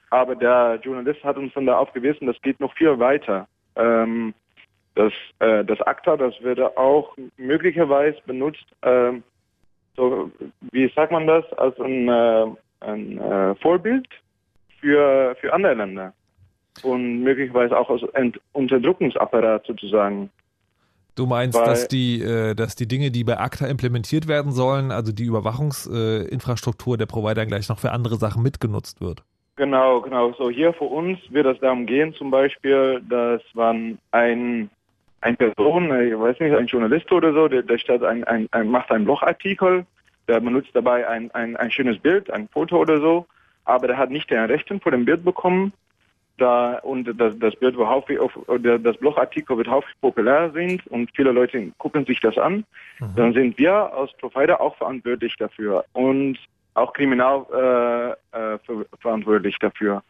aber der Journalist hat uns dann darauf gewiesen, das geht noch viel weiter. Ähm, das, äh, das ACTA, das würde auch möglicherweise benutzt, äh, so, wie sagt man das, als ein, äh, ein äh, Vorbild für, für andere Länder und möglicherweise auch als Ent- Unterdrückungsapparat sozusagen. Du meinst, Weil, dass die, äh, dass die Dinge, die bei ACTA implementiert werden sollen, also die Überwachungsinfrastruktur äh, der Provider gleich noch für andere Sachen mitgenutzt wird? Genau, genau. So hier für uns wird es darum gehen, zum Beispiel, dass man ein, ein Person, ich weiß nicht, ein Journalist oder so, der, der stellt ein, ein, ein, macht einen Blogartikel, der benutzt dabei ein, ein, ein schönes Bild, ein Foto oder so, aber der hat nicht den Rechten vor dem Bild bekommen. Da, und das, das Bild wird häufig auf, oder das Blogartikel wird häufig populär sind und viele Leute gucken sich das an, mhm. dann sind wir als Provider auch verantwortlich dafür und auch kriminal äh, äh, ver- verantwortlich dafür.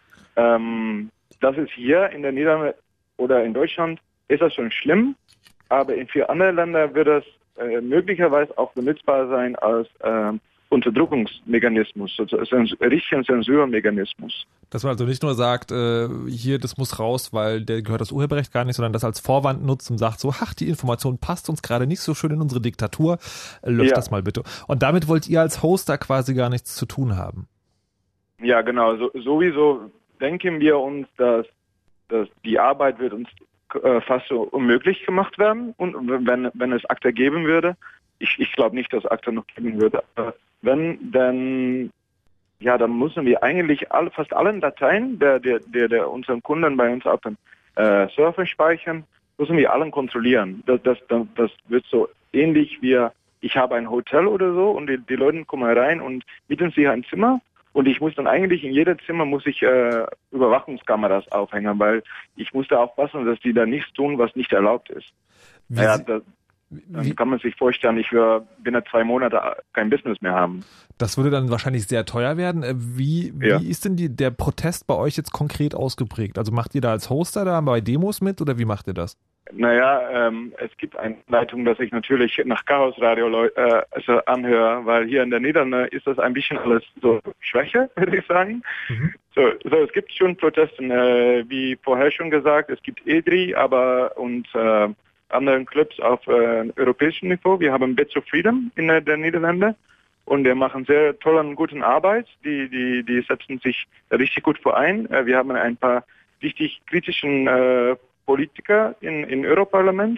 Ähm, das ist hier in der Niederlande oder in Deutschland ist das schon schlimm, aber in vielen anderen Ländern wird das äh, möglicherweise auch benutzbar sein als äh, Unterdrückungsmechanismus, sozusagen richtigen Zensurmechanismus. Dass man also nicht nur sagt, äh, hier, das muss raus, weil der gehört das Urheberrecht gar nicht, sondern das als Vorwand nutzt und sagt so, ach, die Information passt uns gerade nicht so schön in unsere Diktatur, löscht ja. das mal bitte. Und damit wollt ihr als Hoster quasi gar nichts zu tun haben. Ja, genau. So, sowieso denken wir uns, dass, dass die Arbeit wird uns äh, fast so unmöglich gemacht werden und wenn, wenn es ACTA geben würde. Ich, ich glaube nicht, dass ACTA noch geben würde. Aber wenn, dann, ja, dann müssen wir eigentlich alle, fast alle Dateien, der, der, der, der unseren Kunden bei uns auf dem äh, Server speichern, müssen wir allen kontrollieren. Das, das, das, das wird so ähnlich wie, ich habe ein Hotel oder so und die, die Leute kommen rein und mieten sich ein Zimmer und ich muss dann eigentlich in jedem Zimmer muss ich äh, Überwachungskameras aufhängen, weil ich muss da aufpassen, dass die da nichts tun, was nicht erlaubt ist. Wie ja, Sie- das, Dann Wie, kann man sich vorstellen, ich würde binnen zwei Monate kein Business mehr haben. das würde dann wahrscheinlich sehr teuer werden. Äh, Wie, wie Ja. ist denn die, der Protest bei euch jetzt konkret ausgeprägt? Also macht ihr da als Hoster da bei Demos mit oder wie macht ihr das? Naja, ähm, es gibt eine Leitung, dass ich natürlich nach Chaos Radio Leu- äh, also anhöre, weil hier in der Niederlande ist das ein bisschen alles so schwächer, würde ich sagen. Mhm. So, so, es gibt schon Proteste, äh, wie vorher schon gesagt, es gibt E D R I, aber und äh, anderen Clubs auf äh, europäischem Niveau. Wir haben Bits of Freedom in äh, der Niederlande und die machen sehr tolle und gute Arbeit. Die, die, die setzen sich richtig gut vor ein. Äh, wir haben ein paar richtig kritischen äh, Politiker in, in Europaparlament.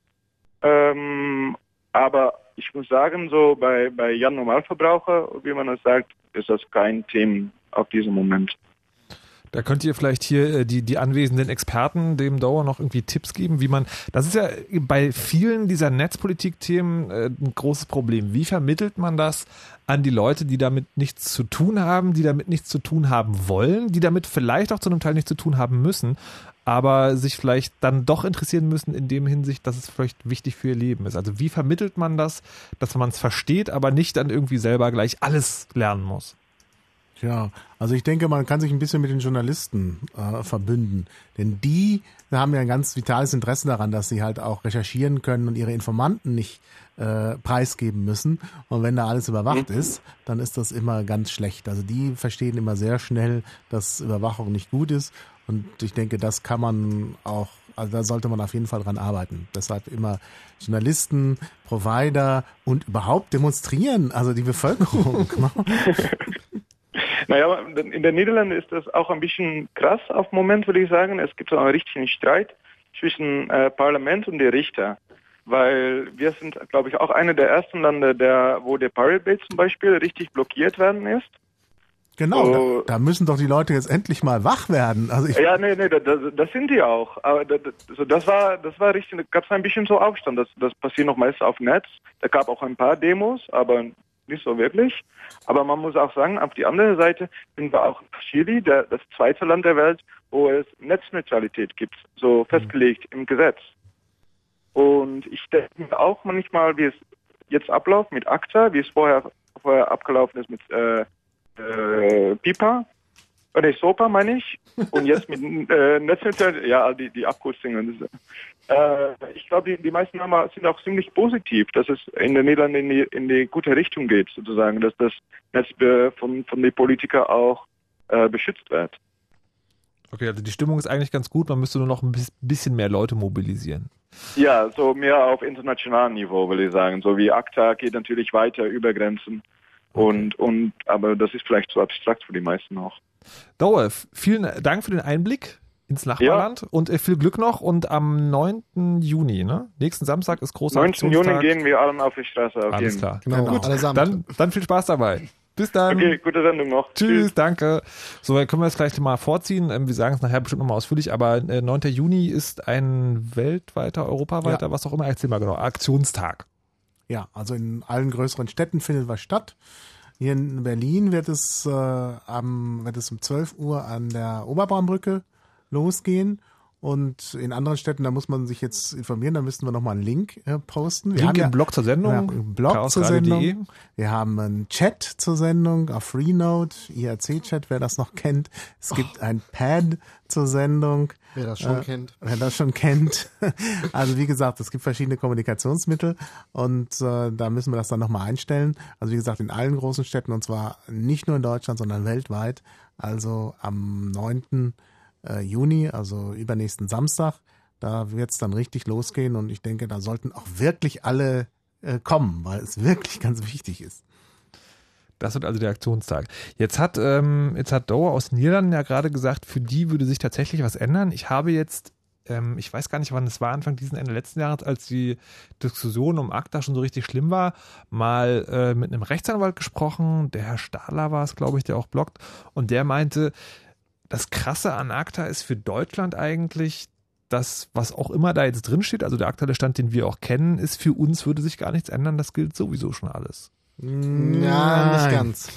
Ähm, aber ich muss sagen, so bei, bei Jan Normalverbraucher, wie man das sagt, ist das kein Thema auf diesem Moment. Da könnt ihr vielleicht hier äh, die, die anwesenden Experten dem Dauer noch irgendwie Tipps geben, wie man, das ist ja bei vielen dieser Netzpolitik-Themen äh, ein großes Problem. Wie vermittelt man das an die Leute, die damit nichts zu tun haben, die damit nichts zu tun haben wollen, die damit vielleicht auch zu einem Teil nichts zu tun haben müssen, aber sich vielleicht dann doch interessieren müssen in dem Hinsicht, dass es vielleicht wichtig für ihr Leben ist. Also wie vermittelt man das, dass man es versteht, aber nicht dann irgendwie selber gleich alles lernen muss? Ja, also ich denke, man kann sich ein bisschen mit den Journalisten äh, verbünden, denn die haben ja ein ganz vitales Interesse daran, dass sie halt auch recherchieren können und ihre Informanten nicht äh, preisgeben müssen. Und wenn da alles überwacht ist, dann ist das immer ganz schlecht. Also die verstehen immer sehr schnell, dass Überwachung nicht gut ist. Und ich denke, das kann man auch, also da sollte man auf jeden Fall dran arbeiten. Deshalb immer Journalisten, Provider und überhaupt demonstrieren, also die Bevölkerung. Naja, in den Niederlanden ist das auch ein bisschen krass auf den Moment, würde ich sagen. Es gibt so einen richtigen Streit zwischen äh, Parlament und den Richter. Weil wir sind, glaube ich, auch eine der ersten Länder, der, wo der Pirate Bay zum Beispiel richtig blockiert werden ist. Genau, So, da, da müssen doch die Leute jetzt endlich mal wach werden. Also ich, ja, nee, nee, das, das sind die auch. Aber das, so, das war, das war richtig, da gab es ein bisschen so Aufstand. Das, das passiert noch meist auf Netz. Da gab auch ein paar Demos, aber nicht so wirklich. Aber man muss auch sagen, auf die andere Seite sind wir auch Chile, der, das zweite Land der Welt, wo es Netzneutralität gibt, so festgelegt im Gesetz. Und ich denke mir auch manchmal, wie es jetzt abläuft mit ACTA, wie es vorher, vorher abgelaufen ist mit äh, äh, PIPA, oder SOPA meine ich, und jetzt mit äh, Netzneutralität, ja, die, die Abkürzungen. Äh, ich glaube, die, die meisten haben, sind auch ziemlich positiv, dass es in den Niederlanden in die, in die gute Richtung geht, sozusagen, dass das Netz von, von den Politikern auch äh, beschützt wird. Okay, also die Stimmung ist eigentlich ganz gut, man müsste nur noch ein bisschen mehr Leute mobilisieren. Ja, so mehr auf internationalem Niveau, will ich sagen. So wie ACTA geht natürlich weiter über Grenzen. Und, und, aber das ist vielleicht zu abstrakt für die meisten auch. Doe, vielen Dank für den Einblick ins Nachbarland ja. und viel Glück noch. Und am neunten Juni, ne? Nächsten Samstag ist großer neunten Juni gehen wir alle auf die Straße. Auf Alles jeden. klar. Genau, Gut, allesamt. dann, dann viel Spaß dabei. Bis dann. Okay, gute Sendung noch. Tschüss, Tschüss. danke. So, dann können wir das gleich mal vorziehen. Wir sagen es nachher bestimmt nochmal ausführlich, aber neunten Juni ist ein weltweiter, europaweiter, Ja. was auch immer. Erzähl mal genau. Aktionstag. Ja, also in allen größeren Städten findet was statt. Hier in Berlin wird es, äh, am, wird es um zwölf Uhr an der Oberbaumbrücke losgehen. Und in anderen Städten, da muss man sich jetzt informieren, da müssten wir nochmal einen Link äh, posten. Wir Link haben ja, im Blog zur Sendung. Ja, im Blog zur Sendung. Wir haben einen Chat zur Sendung auf Freenode, I R C-Chat, wer das noch kennt. Es gibt ein Pad zur Sendung. Wer das schon äh, kennt. Wer das schon kennt. Also wie gesagt, es gibt verschiedene Kommunikationsmittel und äh, da müssen wir das dann nochmal einstellen. Also wie gesagt, in allen großen Städten und zwar nicht nur in Deutschland, sondern weltweit. Also am neunten Juni, also übernächsten Samstag, da wird es dann richtig losgehen und ich denke, da sollten auch wirklich alle äh, kommen, weil es wirklich ganz wichtig ist. Das wird also der Aktionstag. Jetzt hat, ähm, jetzt hat Doe aus den Niederlanden ja gerade gesagt, für die würde sich tatsächlich was ändern. Ich habe jetzt, ähm, ich weiß gar nicht, wann es war, Anfang diesen Ende letzten Jahres, als die Diskussion um ACTA schon so richtig schlimm war, mal äh, mit einem Rechtsanwalt gesprochen, der Herr Stahler war es, glaube ich, der auch bloggt, und der meinte, das Krasse an ACTA ist für Deutschland eigentlich, dass was auch immer da jetzt drin steht, also der aktuelle Stand, den wir auch kennen, ist für uns, würde sich gar nichts ändern, das gilt sowieso schon alles. Ja, nicht ganz.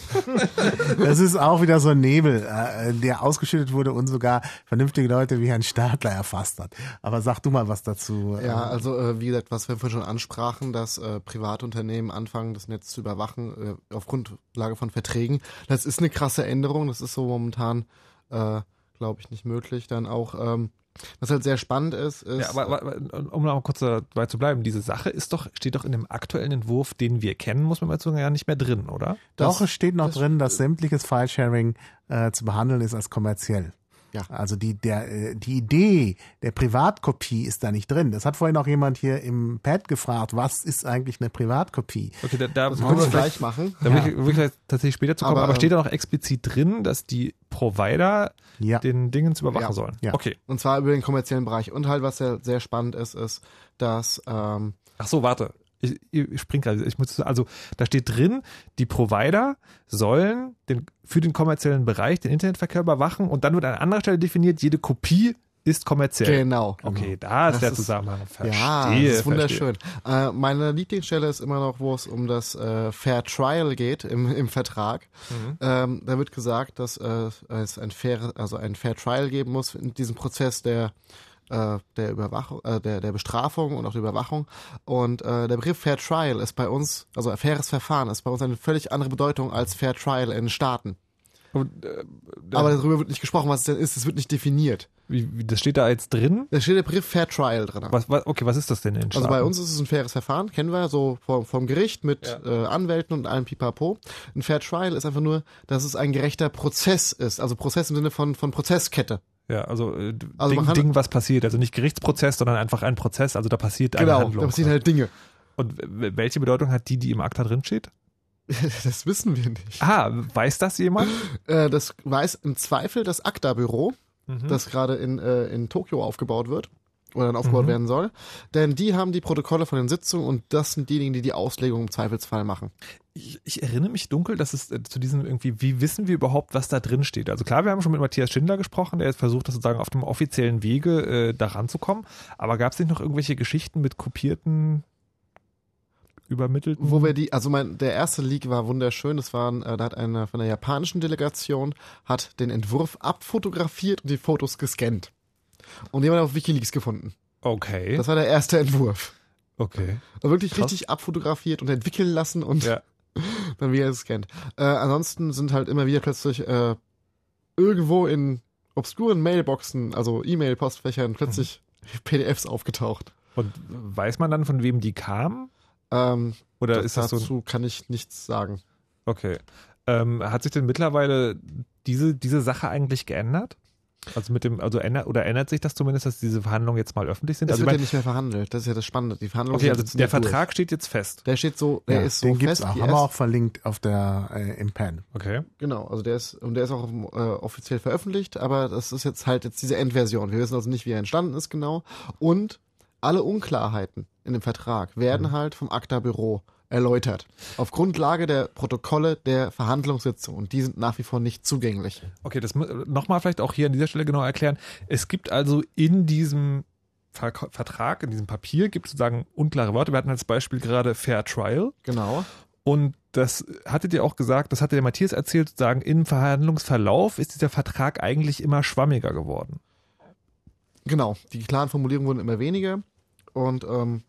Das ist auch wieder so ein Nebel, äh, der ausgeschüttet wurde und sogar vernünftige Leute wie Herrn Stadler erfasst hat. Aber sag du mal was dazu. Ja, also äh, wie gesagt, was wir vorhin schon ansprachen, dass äh, Privatunternehmen anfangen, das Netz zu überwachen äh, auf Grundlage von Verträgen. Das ist eine krasse Änderung, das ist so momentan Äh, glaube ich, nicht möglich. Dann auch, ähm, was halt sehr spannend ist, ist... Ja, aber, aber um noch mal kurz dabei zu bleiben, diese Sache ist doch, steht doch in dem aktuellen Entwurf, den wir kennen, muss man mal sagen, ja nicht mehr drin, oder? Doch, das, es steht noch das, drin, dass sämtliches Filesharing äh, zu behandeln ist als kommerziell. Ja. Also die, der, die Idee der Privatkopie ist da nicht drin. Das hat vorhin auch jemand hier im Pad gefragt, was ist eigentlich eine Privatkopie? Okay, da, da das muss können wir ich gleich vielleicht machen. Da will, ich, will ich vielleicht tatsächlich später zu kommen, aber, Aber, aber steht da noch explizit drin, dass die Provider Ja. den Dingen zu überwachen Ja. sollen? Ja. Okay. Und zwar über den kommerziellen Bereich. Und halt, was sehr, sehr spannend ist, ist, dass ähm, Ach so, warte. Ich, ich spring gerade. Ich muss, also da steht drin, die Provider sollen den, für den kommerziellen Bereich den Internetverkehr überwachen und dann wird an anderer Stelle definiert, jede Kopie ist kommerziell. genau. Okay, da ist Das der ist- Zusammenhang. Verstehe, Ja, das ist wunderschön. Verstehe. Äh, meine Lieblingsstelle ist immer noch, wo es um das äh, Fair Trial geht im, im Vertrag. Mhm. Ähm, da wird gesagt, dass äh, es ein fair, also ein Fair Trial geben muss in diesem Prozess der äh, der Überwachung, äh, der der Bestrafung und auch der Überwachung. Und äh, der Begriff Fair Trial ist bei uns, also ein faires Verfahren, ist bei uns eine völlig andere Bedeutung als Fair Trial in Staaten. Und, äh, Aber darüber wird nicht gesprochen, was es denn ist. Es wird nicht definiert. wie, wie, das steht da jetzt drin? Da steht der Begriff Fair Trial drin. Was, was, okay, was ist das denn in Also Staaten? bei uns ist es ein faires Verfahren, kennen wir, so vom, vom Gericht mit Ja. äh, Anwälten und allem Pipapo. Ein Fair Trial ist einfach nur, dass es ein gerechter Prozess ist. Also Prozess im Sinne von, von Prozesskette. Ja, also, äh, Also Ding, man kann- Ding, was passiert. Also nicht Gerichtsprozess, sondern einfach ein Prozess. Also da passiert eine Genau, Handlung. da passieren halt Dinge. Und w- welche Bedeutung hat die, die im ACTA drin steht? Das wissen wir nicht. Ah, weiß das jemand? Äh, das weiß im Zweifel das ACTA-Büro, Mhm. das gerade in, äh, in Tokio aufgebaut wird. Oder dann aufgebaut Mhm. werden soll. Denn die haben die Protokolle von den Sitzungen und das sind diejenigen, die die Auslegung im Zweifelsfall machen. Ich, ich erinnere mich dunkel, dass es äh, zu diesem irgendwie, wie wissen wir überhaupt, was da drin steht? Also klar, wir haben schon mit Matthias Schindler gesprochen, der jetzt versucht, das sozusagen auf dem offiziellen Wege äh, da ranzukommen. Aber gab es nicht noch irgendwelche Geschichten mit kopierten, übermittelten? Wo wir die, also mein, der erste Leak war wunderschön. Das waren, äh, da hat eine von der japanischen Delegation hat den Entwurf abfotografiert und die Fotos gescannt. Und die haben wir auf WikiLeaks gefunden. Okay, Das war der erste Entwurf. okay. War wirklich Krass. richtig abfotografiert und entwickeln lassen und Ja. dann wieder gescannt. Äh, ansonsten sind halt immer wieder plötzlich äh, irgendwo in obskuren Mailboxen, also E-Mail-Postfächern, plötzlich P D Fs aufgetaucht. Und weiß man dann, von wem die kamen? Ähm, Oder ist das dazu so? kann ich nichts sagen. Okay. Ähm, hat sich denn mittlerweile diese, diese Sache eigentlich geändert? Also mit dem, also ändert, oder ändert sich das zumindest, dass diese Verhandlungen jetzt mal öffentlich sind? Es Also wird ich ja nicht mehr verhandelt. Das ist ja das Spannende. Die Verhandlungen okay, sind also jetzt der nicht durch. Vertrag steht jetzt fest. Der steht so, der Ja, ist so den fest. gibt's auch. wie Haben wir erst- auch verlinkt auf der äh, im Pen. Okay. Genau, also der ist und der ist auch äh, offiziell veröffentlicht, aber das ist jetzt halt jetzt diese Endversion. Wir wissen also nicht, wie er entstanden ist genau. Und alle Unklarheiten in dem Vertrag werden Mhm. halt vom ACTA-Büro erläutert. Auf Grundlage der Protokolle der Verhandlungssitzung. Und die sind nach wie vor nicht zugänglich. Okay, das nochmal vielleicht auch hier an dieser Stelle genau erklären. Es gibt also in diesem Ver Vertrag, in diesem Papier, gibt es sozusagen unklare Worte. Wir hatten als Beispiel gerade Fair Trial. Genau. Und das hattet ihr auch gesagt, das hatte der Matthias erzählt, sozusagen im Verhandlungsverlauf ist dieser Vertrag eigentlich immer schwammiger geworden. Genau. Die klaren Formulierungen wurden immer weniger und ähm,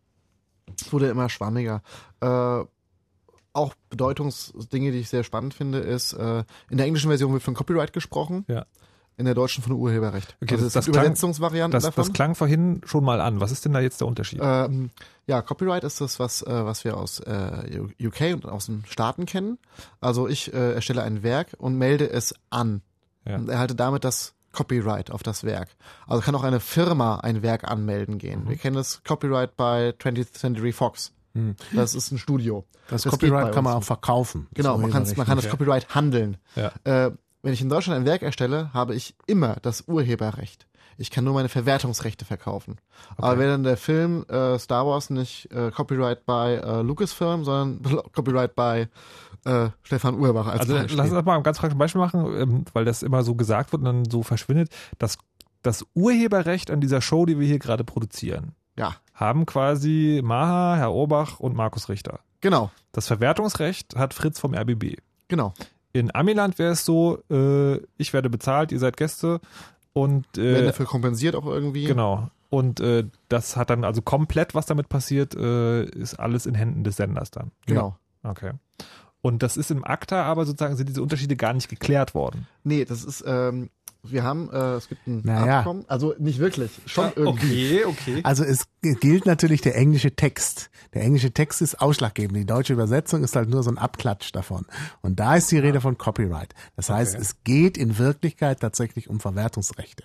es wurde immer schwammiger. Äh, auch Bedeutungsdinge, die ich sehr spannend finde, ist, äh, in der englischen Version wird von Copyright gesprochen, Ja. in der deutschen von Urheberrecht. Okay, also das- es das gibt klang- Übersetzungsvarianten Das, davon. das klang vorhin schon mal an. Was ist denn da jetzt der Unterschied? Ähm, ja, Copyright ist das, was, äh, was wir aus äh, U K und aus den Staaten kennen. Also ich äh, erstelle ein Werk und melde es an Ja. und erhalte damit das Copyright auf das Werk. Also kann auch eine Firma ein Werk anmelden gehen. Mhm. Wir kennen das Copyright bei twentieth Century Fox. Hm. Das ist ein Studio. Das, Das geht Copyright bei kann man uns. auch verkaufen. Genau, Das man, kann's, man kann das Okay. Copyright handeln. Ja. Äh, wenn ich in Deutschland ein Werk erstelle, habe ich immer das Urheberrecht. Ich kann nur meine Verwertungsrechte verkaufen. Aber wäre dann der Film äh, Star Wars nicht äh, Copyright bei äh, Lucasfilm, sondern Copyright bei äh, Stefan Urbach als Also Beispiel. lass uns mal ein ganz praktisches Beispiel machen, ähm, weil das immer so gesagt wird und dann so verschwindet. Das, das Urheberrecht an dieser Show, die wir hier gerade produzieren, Ja, haben quasi Maha, Herr Urbach und Markus Richter. genau, Das Verwertungsrecht hat Fritz vom R B B. genau. In Amiland wäre es so, äh, ich werde bezahlt, ihr seid Gäste und Werden äh, dafür kompensiert auch irgendwie. genau. Und äh, das hat dann also komplett, was damit passiert, äh, ist alles in Händen des Senders dann. Genau. Okay. Und das ist im ACTA aber sozusagen, sind diese Unterschiede gar nicht geklärt worden. Nee, das ist, ähm, wir haben, äh, es gibt ein Naja. Abkommen, also nicht wirklich, schon irgendwie. Okay, okay. Also es gilt natürlich der englische Text. Der englische Text ist ausschlaggebend. Die deutsche Übersetzung ist halt nur so ein Abklatsch davon. Und da ist die Rede von Copyright. Das heißt, Okay. es geht in Wirklichkeit tatsächlich um Verwertungsrechte.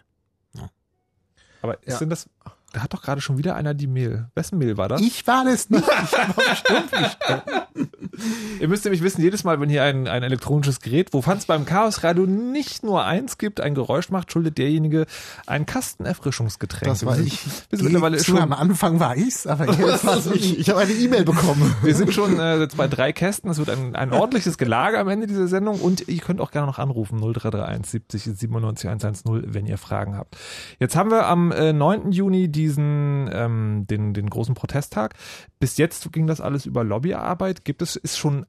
Aber ist Ja. denn das, da hat doch gerade schon wieder einer die Mail. Wessen Mail war das? Ich war das nicht. Ich habe auf Stumpf gestellt. Ihr müsst nämlich wissen, jedes Mal, wenn hier ein, ein elektronisches Gerät, wovon es beim Chaos Radio nicht nur eins gibt, ein Geräusch macht, schuldet derjenige ein Kasten Erfrischungsgetränk. Das war wir ich. sind, wir sind mittlerweile Zu, schon, am Anfang war ich's, aber jetzt Das war ich. Ich habe eine E-Mail bekommen. wir sind schon äh, jetzt bei drei Kästen. Es wird ein, ein ordentliches Gelager am Ende dieser Sendung und ihr könnt auch gerne noch anrufen, null drei drei eins siebzig siebenundneunzig hundertzehn, wenn ihr Fragen habt. Jetzt haben wir am äh, neunten Juni diesen, ähm, den, den großen Protesttag. Bis jetzt ging das alles über Lobbyarbeit. Gibt es, ist schon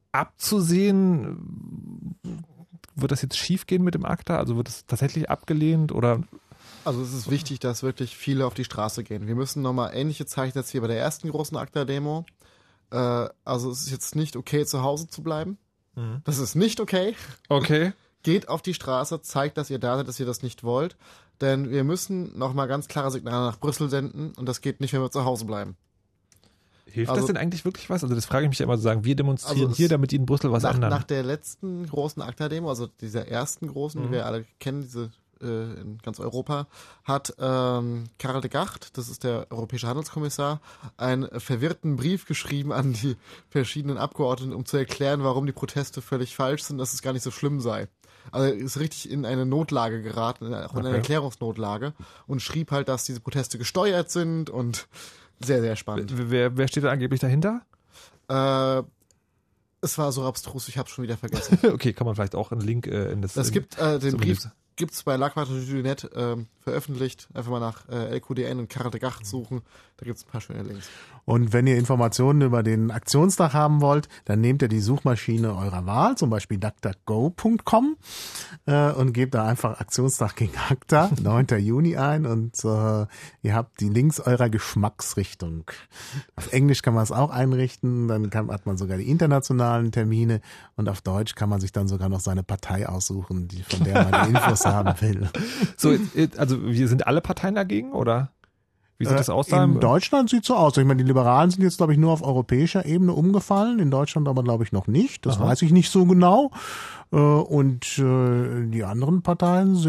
abzusehen, wird das jetzt schief gehen mit dem ACTA? Also wird es tatsächlich abgelehnt oder? Also es ist wichtig, dass wirklich viele auf die Straße gehen. Wir müssen nochmal ähnliche Zeichen setzen wie bei der ersten großen ACTA-Demo. Äh, also es ist jetzt nicht okay, zu Hause zu bleiben. Mhm. Das ist nicht okay. Okay. Geht auf die Straße, zeigt, dass ihr da seid, dass ihr das nicht wollt. Denn wir müssen nochmal ganz klare Signale nach Brüssel senden und das geht nicht, wenn wir zu Hause bleiben. Hilft Also- das denn eigentlich wirklich was? Also das frage ich mich ja immer, zu sagen, wir demonstrieren Also es- hier, damit die in Brüssel was nach, ändern. nach der letzten großen ACTA-Demo, also dieser ersten großen, Mhm. die wir alle kennen, diese äh, in ganz Europa, hat ähm, Karel de Gucht, das ist der europäische Handelskommissar, einen verwirrten Brief geschrieben an die verschiedenen Abgeordneten, um zu erklären, warum die Proteste völlig falsch sind, dass es gar nicht so schlimm sei. Also er ist richtig in eine Notlage geraten, auch in eine Okay. Erklärungsnotlage und schrieb halt, dass diese Proteste gesteuert sind und sehr, sehr spannend. wer, wer steht da angeblich dahinter? Äh, es war so abstrus, ich habe schon wieder vergessen. Okay, kann man vielleicht auch einen Link äh, in das. Es in, gibt äh, den so Brief, beliebt. gibt's bei Lagwater Punkt net ähm, veröffentlicht. Einfach mal nach äh, L Q D N und Karel de Gucht suchen. Da gibt's ein paar schöne Links. Und wenn ihr Informationen über den Aktionstag haben wollt, dann nehmt ihr die Suchmaschine eurer Wahl, zum Beispiel duckduckgo Punkt com äh, und gebt da einfach Aktionstag gegen ACTA, neunten Juni ein und äh, ihr habt die Links eurer Geschmacksrichtung. Auf Englisch kann man es auch einrichten, dann kann, hat man sogar die internationalen Termine und auf Deutsch kann man sich dann sogar noch seine Partei aussuchen, die, von der man die Infos haben will. So, jetzt- also wir sind alle Parteien dagegen oder? Wie sieht das aus da? In Deutschland sieht so aus. Ich meine, die Liberalen sind jetzt, glaube ich, nur auf europäischer Ebene umgefallen. In Deutschland aber, glaube ich, noch nicht. Das Aha. weiß ich nicht so genau. Äh, Und äh, die anderen Parteien sind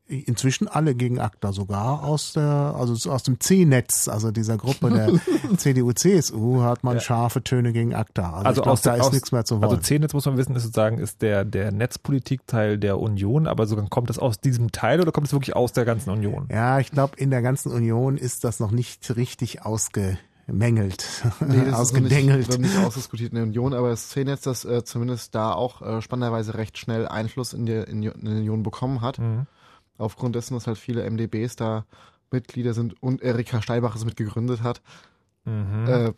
Inzwischen alle gegen ACTA, sogar aus der, also aus dem C-Netz, also dieser Gruppe der C D U, C S U, hat man ja. scharfe Töne gegen ACTA. Also, also ich glaub, aus da der, ist aus, nichts mehr zu wollen. Also C-Netz, muss man wissen, ist sozusagen ist der der Netzpolitikteil der Union, aber sogar kommt das aus diesem Teil oder kommt es wirklich aus der ganzen Union? Ja, ich glaube, in der ganzen Union ist das noch nicht richtig ausge Mängelt, nee, das ausgedengelt. Ist noch nicht, noch nicht ausdiskutiert in der Union, aber das C-Netz, das äh, zumindest da auch äh, spannenderweise recht schnell Einfluss in die, in die Union bekommen hat. Mhm. Aufgrund dessen, dass halt viele M D Bs da Mitglieder sind und Erika Steibach es mitgegründet hat, mhm. äh,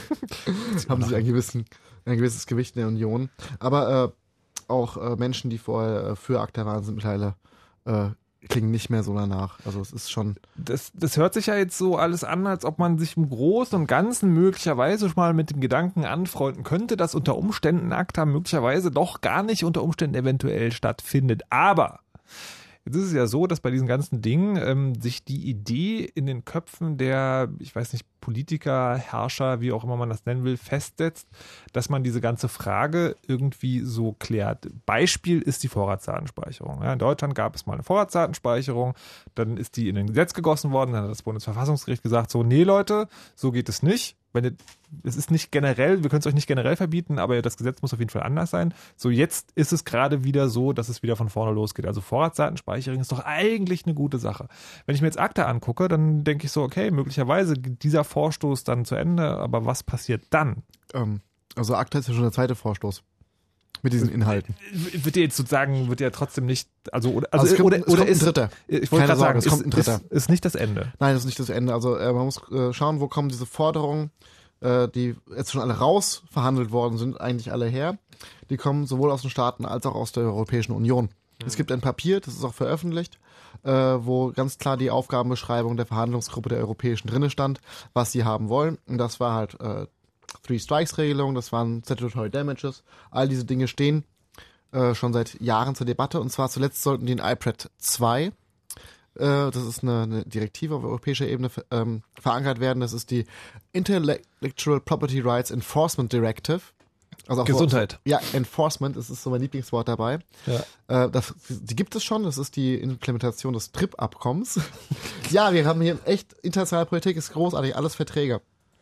haben sie ein, gewissen, ein gewisses Gewicht in der Union. Aber äh, auch äh, Menschen, die vorher äh, für ACTA waren, sind mittlerweile äh, klingen nicht mehr so danach. Also es ist schon... Das, das hört sich ja jetzt so alles an, als ob man sich im Großen und Ganzen möglicherweise schon mal mit dem Gedanken anfreunden könnte, dass unter Umständen ACTA möglicherweise doch gar nicht unter Umständen eventuell stattfindet. Aber jetzt ist es ja so, dass bei diesen ganzen Dingen ähm, sich die Idee in den Köpfen der, ich weiß nicht, Politiker, Herrscher, wie auch immer man das nennen will, festsetzt, dass man diese ganze Frage irgendwie so klärt. Beispiel ist die Vorratsdatenspeicherung. Ja, in Deutschland gab es mal eine Vorratsdatenspeicherung, dann ist die in ein Gesetz gegossen worden, dann hat das Bundesverfassungsgericht gesagt, so, nee Leute, so geht es nicht. Wenn ihr, es ist nicht generell, wir können es euch nicht generell verbieten, aber das Gesetz muss auf jeden Fall anders sein. So, jetzt ist es gerade wieder so, dass es wieder von vorne losgeht. Also Vorratsdatenspeicherung ist doch eigentlich eine gute Sache. Wenn ich mir jetzt ACTA angucke, dann denke ich so, okay, möglicherweise geht dieser Vorstoß dann zu Ende, aber was passiert dann? Ähm, also ACTA ist ja schon der zweite Vorstoß mit diesen Inhalten. Wird ihr jetzt sozusagen, wird ja trotzdem nicht, also, oder, also, also es kommt, oder, es oder kommt ist, ein Dritter. Ich wollte gerade sagen, es kommt ein Dritter. Ist, ist nicht das Ende. Nein, das ist nicht das Ende. Also äh, man muss äh, schauen, wo kommen diese Forderungen, äh, die jetzt schon alle raus verhandelt worden sind, eigentlich alle her. Die kommen sowohl aus den Staaten als auch aus der Europäischen Union. Mhm. Es gibt ein Papier, das ist auch veröffentlicht, äh, wo ganz klar die Aufgabenbeschreibung der Verhandlungsgruppe der Europäischen drinne stand, was sie haben wollen. Und das war halt äh, Three-Strikes-Regelung, das waren Statutory Damages. All diese Dinge stehen äh, schon seit Jahren zur Debatte. Und zwar zuletzt sollten die in I P R E D zwei, äh, das ist eine, eine Direktive auf europäischer Ebene, ähm, verankert werden. Das ist die Intellectual Property Rights Enforcement Directive. Also auch Gesundheit. So, ja, Enforcement, das ist so mein Lieblingswort dabei. Ja. Äh, das, die gibt es schon, das ist die Implementation des T R I P-Abkommens. Ja, wir haben hier echt, internationale Politik ist großartig, alles Verträge.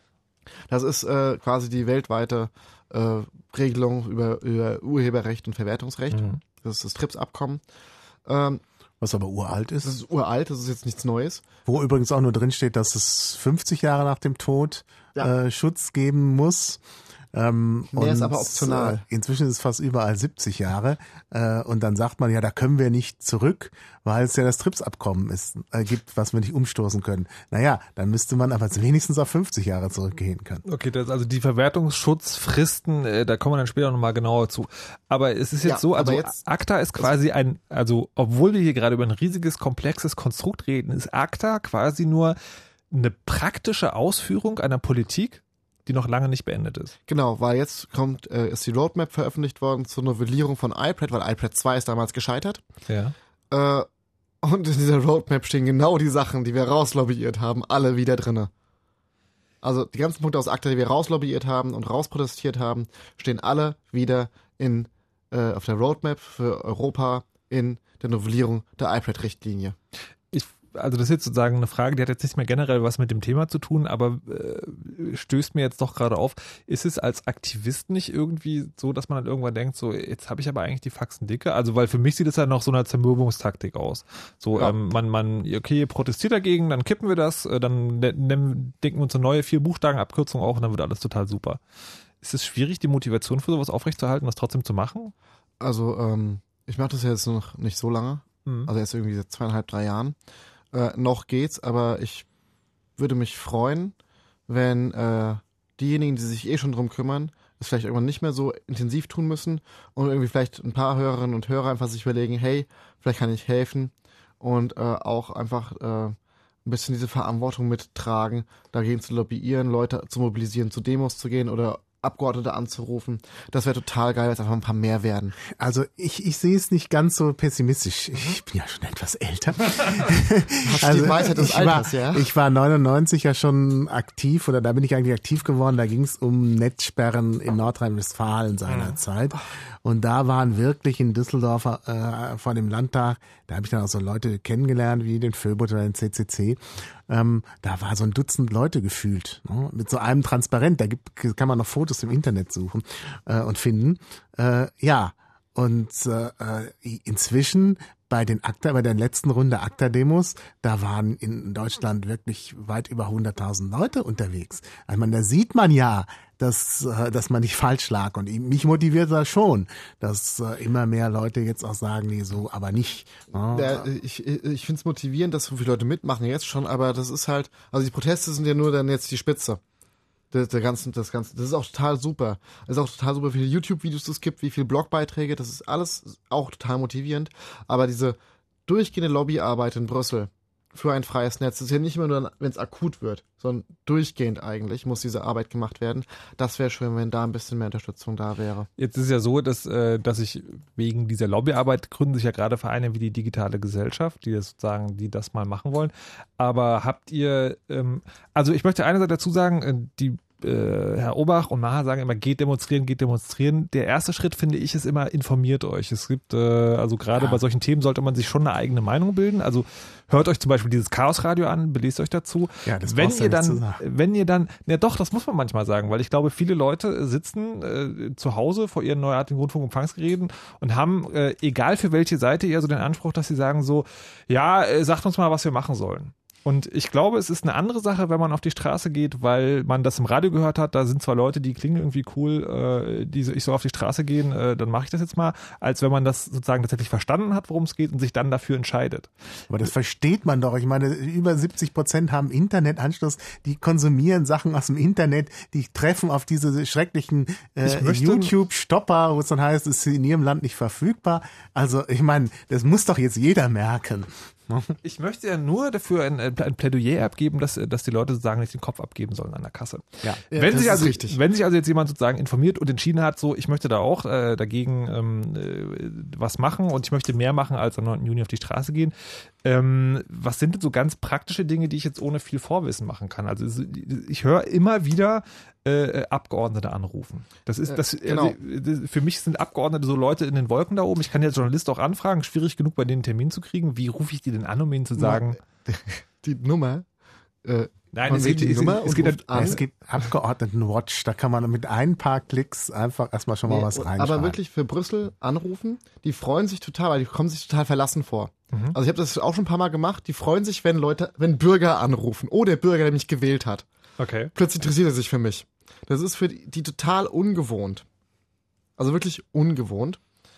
Das ist äh, quasi die weltweite äh, Regelung über, über Urheberrecht und Verwertungsrecht. Mhm. Das ist das T R I P-Abkommen. Ähm, Was aber uralt ist. Das ist uralt, das ist jetzt nichts Neues. Wo übrigens auch nur drin steht, dass es fünfzig Jahre nach dem Tod ja. äh, Schutz geben muss. Ähm, Der und, ist aber optional. Äh, inzwischen ist es fast überall siebzig Jahre. Äh, und dann sagt man, ja, da können wir nicht zurück, weil es ja das T R I P S-Abkommen ist, äh, gibt, was wir nicht umstoßen können. Naja, dann müsste man aber wenigstens auf fünfzig Jahre zurückgehen können. Okay, das, also die Verwertungsschutzfristen, äh, da kommen wir dann später nochmal genauer zu. Aber es ist jetzt ja, so, also jetzt, ACTA ist quasi ein, also obwohl wir hier gerade über ein riesiges, komplexes Konstrukt reden, ist ACTA quasi nur eine praktische Ausführung einer Politik, die noch lange nicht beendet ist. Genau, weil jetzt kommt, äh, ist die Roadmap veröffentlicht worden zur Novellierung von I P R E D, weil I P R E D zwei ist damals gescheitert. Ja. Äh, und in dieser Roadmap stehen genau die Sachen, die wir rauslobbyiert haben, alle wieder drinne. Also die ganzen Punkte aus ACTA, die wir rauslobbyiert haben und rausprotestiert haben, stehen alle wieder in äh, auf der Roadmap für Europa in der Novellierung der I P R E D-Richtlinie. Ich Also das ist jetzt sozusagen eine Frage, die hat jetzt nicht mehr generell was mit dem Thema zu tun, aber äh, stößt mir jetzt doch gerade auf, ist es als Aktivist nicht irgendwie so, dass man dann irgendwann denkt, so jetzt habe ich aber eigentlich die Faxen dicke? Also weil für mich sieht es ja noch so eine Zermürbungstaktik aus. So ja. ähm, man, man, okay, protestiert dagegen, dann kippen wir das, äh, dann ne, ne, denken wir uns eine neue vier Buchstabenabkürzung auf und dann wird alles total super. Ist es schwierig, die Motivation für sowas aufrechtzuerhalten, das trotzdem zu machen? Also ähm, ich mache das ja jetzt noch nicht so lange, mhm. also jetzt irgendwie seit zweieinhalb, drei Jahren. Äh, noch geht's, aber ich würde mich freuen, wenn äh, diejenigen, die sich eh schon drum kümmern, es vielleicht irgendwann nicht mehr so intensiv tun müssen und irgendwie vielleicht ein paar Hörerinnen und Hörer einfach sich überlegen, hey, vielleicht kann ich helfen und äh, auch einfach äh, ein bisschen diese Verantwortung mittragen, dagegen zu lobbyieren, Leute zu mobilisieren, zu Demos zu gehen oder Abgeordnete anzurufen. Das wäre total geil, wenn es einfach ein paar mehr werden. Also ich, ich sehe es nicht ganz so pessimistisch. Ich bin ja schon etwas älter. Also die Weisheit des ich, Alters, war, ja? ich war neunundneunzig ja schon aktiv, oder da bin ich eigentlich aktiv geworden. Da ging es um Netzsperren in Nordrhein-Westfalen seinerzeit. Und da waren wirklich in Düsseldorf äh, vor dem Landtag, da habe ich dann auch so Leute kennengelernt, wie den Föbot oder den C C C. Ähm, da war so ein Dutzend Leute gefühlt, ne? Mit so einem Transparent. Da gibt, kann man noch Fotos im Internet suchen äh, und finden. Äh, ja, und äh, inzwischen bei den ACTA, bei der letzten Runde ACTA-Demos, da waren in Deutschland wirklich weit über hunderttausend Leute unterwegs. Also man, da sieht man ja, dass, dass man nicht falsch lag. Und mich motiviert das schon, dass immer mehr Leute jetzt auch sagen, nee, so, aber nicht. Ja. Ja, ich ich finde es motivierend, dass so viele Leute mitmachen jetzt schon, aber das ist halt, also die Proteste sind ja nur dann jetzt die Spitze. Der, der ganzen, das Ganze, das ist auch total super. Es ist auch total super, wie viele YouTube-Videos es gibt, wie viele Blogbeiträge, das ist alles auch total motivierend. Aber diese durchgehende Lobbyarbeit in Brüssel für ein freies Netz, das ist ja nicht immer nur, wenn es akut wird, sondern durchgehend eigentlich muss diese Arbeit gemacht werden. Das wäre schön, wenn da ein bisschen mehr Unterstützung da wäre. Jetzt ist ja so, dass, äh, dass ich wegen dieser Lobbyarbeit gründen sich ja gerade Vereine wie die Digitale Gesellschaft, die das sozusagen, die das mal machen wollen. Aber habt ihr, ähm, also ich möchte einerseits dazu sagen, äh, die Äh, Herr Obach und Maha sagen immer, geht demonstrieren, geht demonstrieren. Der erste Schritt, finde ich, ist immer, informiert euch. Es gibt, äh, also gerade ja. bei solchen Themen sollte man sich schon eine eigene Meinung bilden. Also hört euch zum Beispiel dieses Chaosradio an, belest euch dazu. Ja, das wenn ihr ja dann, wenn ihr dann, ja doch, das muss man manchmal sagen, weil ich glaube, viele Leute sitzen äh, zu Hause vor ihren neuartigen Rundfunkempfangsgeräten und haben, äh, egal für welche Seite, eher so den Anspruch, dass sie sagen so, ja, äh, sagt uns mal, was wir machen sollen. Und ich glaube, es ist eine andere Sache, wenn man auf die Straße geht, weil man das im Radio gehört hat, da sind zwar Leute, die klingen irgendwie cool, äh, die ich soll auf die Straße gehen, äh, dann mache ich das jetzt mal, als wenn man das sozusagen tatsächlich verstanden hat, worum es geht und sich dann dafür entscheidet. Aber das versteht man doch. Ich meine, über siebzig Prozent haben Internetanschluss, die konsumieren Sachen aus dem Internet, die treffen auf diese schrecklichen äh, YouTube-Stopper, wo es dann heißt, es ist in ihrem Land nicht verfügbar. Also ich meine, das muss doch jetzt jeder merken. Ich möchte ja nur dafür ein, ein Plädoyer abgeben, dass, dass die Leute sozusagen nicht den Kopf abgeben sollen an der Kasse. Ja, wenn, das sich also, ist richtig. wenn sich also jetzt jemand sozusagen informiert und entschieden hat, so ich möchte da auch äh, dagegen ähm, äh, was machen und ich möchte mehr machen als am neunten Juni auf die Straße gehen, ähm, was sind denn so ganz praktische Dinge, die ich jetzt ohne viel Vorwissen machen kann? Also ich höre immer wieder äh, Abgeordnete anrufen. Das ist das, genau. also, für mich sind Abgeordnete so Leute in den Wolken da oben. Ich kann ja als Journalist auch anfragen, schwierig genug bei denen einen Termin zu kriegen. Wie rufe ich die denn an, um ihnen zu sagen? Die Nummer. Äh, Nein, es geht geht, die es, Nummer es, geht ruft an. Es gibt Abgeordnetenwatch, da kann man mit ein paar Klicks einfach erstmal schon mal Nee, was reinschreiben. aber wirklich für Brüssel anrufen, die freuen sich total, weil die kommen sich total verlassen vor. Mhm. Also ich habe das auch schon ein paar Mal gemacht, die freuen sich, wenn Leute, wenn Bürger anrufen. Oh, der Bürger, der mich gewählt hat. Okay. Plötzlich interessiert er sich für mich. Das ist für die, die total ungewohnt. Also wirklich ungewohnt.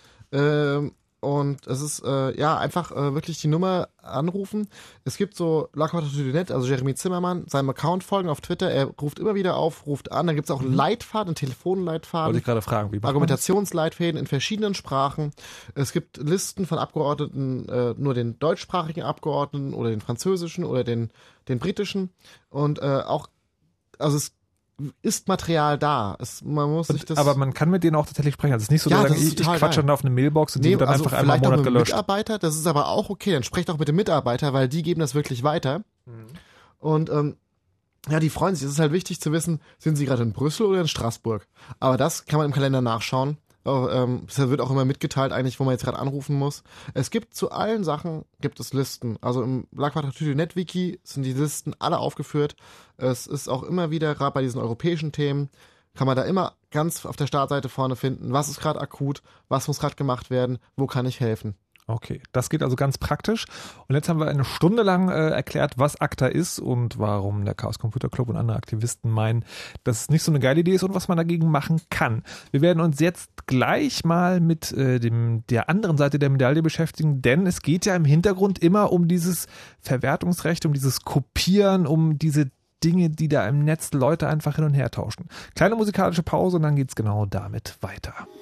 Ähm, und es ist, äh, ja, einfach äh, wirklich die Nummer anrufen. Es gibt so La Quarta du Net, also Jeremy Zimmermann, seinem Account folgen auf Twitter. Er ruft immer wieder auf, ruft an. Dann gibt es auch einen Leitfaden, einen Telefonleitfaden. Wollte ich gerade fragen, wie macht man das? Argumentationsleitfäden in verschiedenen Sprachen. Es gibt Listen von Abgeordneten, äh, nur den deutschsprachigen Abgeordneten oder den französischen oder den, den britischen. Und äh, auch, also es ist Material da. Es, man muss sich das, aber man kann mit denen auch tatsächlich sprechen. Also es ist nicht so, ja, dass das ich, ist ich total quatsche geil. dann auf eine Mailbox und nee, die wird dann also einfach einmal im vielleicht auch Monat mit gelöscht. Mitarbeiter, das ist aber auch okay. Dann sprecht auch mit dem Mitarbeiter, weil die geben das wirklich weiter. Mhm. Und ähm, ja, die freuen sich. Es ist halt wichtig zu wissen, sind sie gerade in Brüssel oder in Straßburg. Aber das kann man im Kalender nachschauen. Oh, ähm, das wird auch immer mitgeteilt, eigentlich, wo man jetzt gerade anrufen muss. Es gibt zu allen Sachen gibt es Listen. Also im La Quarta du Net Wiki sind die Listen alle aufgeführt. Es ist auch immer wieder, gerade bei diesen europäischen Themen, kann man da immer ganz auf der Startseite vorne finden, was ist gerade akut, was muss gerade gemacht werden, wo kann ich helfen. Okay, das geht also ganz praktisch. Und jetzt haben wir eine Stunde lang äh, erklärt, was ACTA ist und warum der Chaos Computer Club und andere Aktivisten meinen, dass es nicht so eine geile Idee ist und was man dagegen machen kann. Wir werden uns jetzt gleich mal mit äh, dem der anderen Seite der Medaille beschäftigen, denn es geht ja im Hintergrund immer um dieses Verwertungsrecht, um dieses Kopieren, um diese Dinge, die da im Netz Leute einfach hin und her tauschen. Kleine musikalische Pause und dann geht's genau damit weiter.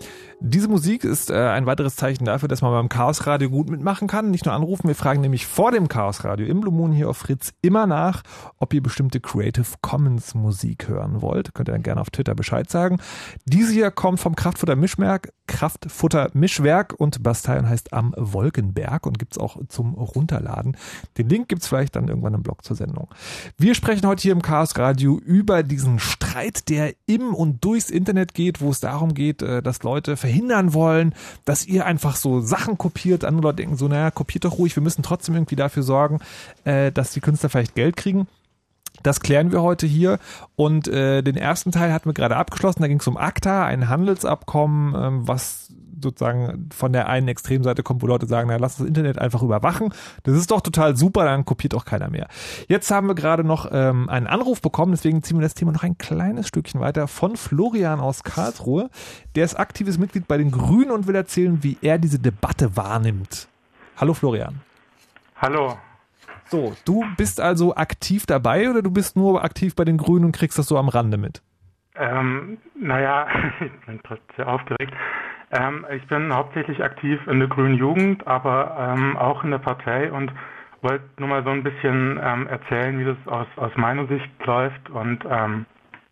Diese Musik ist äh, ein weiteres Zeichen dafür, dass man beim Chaos Radio gut mitmachen kann. Nicht nur anrufen, wir fragen nämlich vor dem Chaos Radio im Blue Moon hier auf Fritz immer nach, ob ihr bestimmte Creative Commons Musik hören wollt. Könnt ihr dann gerne auf Twitter Bescheid sagen. Diese hier kommt vom Kraftfutter Mischwerk, Kraftfutter Mischwerk und Bastei heißt Am Wolkenberg und gibt's auch zum Runterladen. Den Link gibt's vielleicht dann irgendwann im Blog zur Sendung. Wir sprechen heute hier im Chaos Radio über diesen Streit, der im und durchs Internet geht, wo es darum geht, dass Leute verhindern wollen, dass ihr einfach so Sachen kopiert. Andere Leute denken so, naja, kopiert doch ruhig, wir müssen trotzdem irgendwie dafür sorgen, dass die Künstler vielleicht Geld kriegen. Das klären wir heute hier und äh, den ersten Teil hatten wir gerade abgeschlossen, da ging es um ACTA, ein Handelsabkommen, ähm, was sozusagen von der einen Extremseite kommt, wo Leute sagen, na, lass das Internet einfach überwachen. Das ist doch total super, dann kopiert auch keiner mehr. Jetzt haben wir gerade noch ähm, einen Anruf bekommen, deswegen ziehen wir das Thema noch ein kleines Stückchen weiter von Florian aus Karlsruhe. Der ist aktives Mitglied bei den Grünen und will erzählen, wie er diese Debatte wahrnimmt. Hallo Florian. Hallo. So, du bist also aktiv dabei oder du bist nur aktiv bei den Grünen und kriegst das so am Rande mit? Ähm, naja, ich bin trotzdem sehr aufgeregt. Ähm, ich bin hauptsächlich aktiv in der Grünen Jugend, aber ähm, auch in der Partei und wollte nur mal so ein bisschen ähm, erzählen, wie das aus, aus meiner Sicht läuft und ähm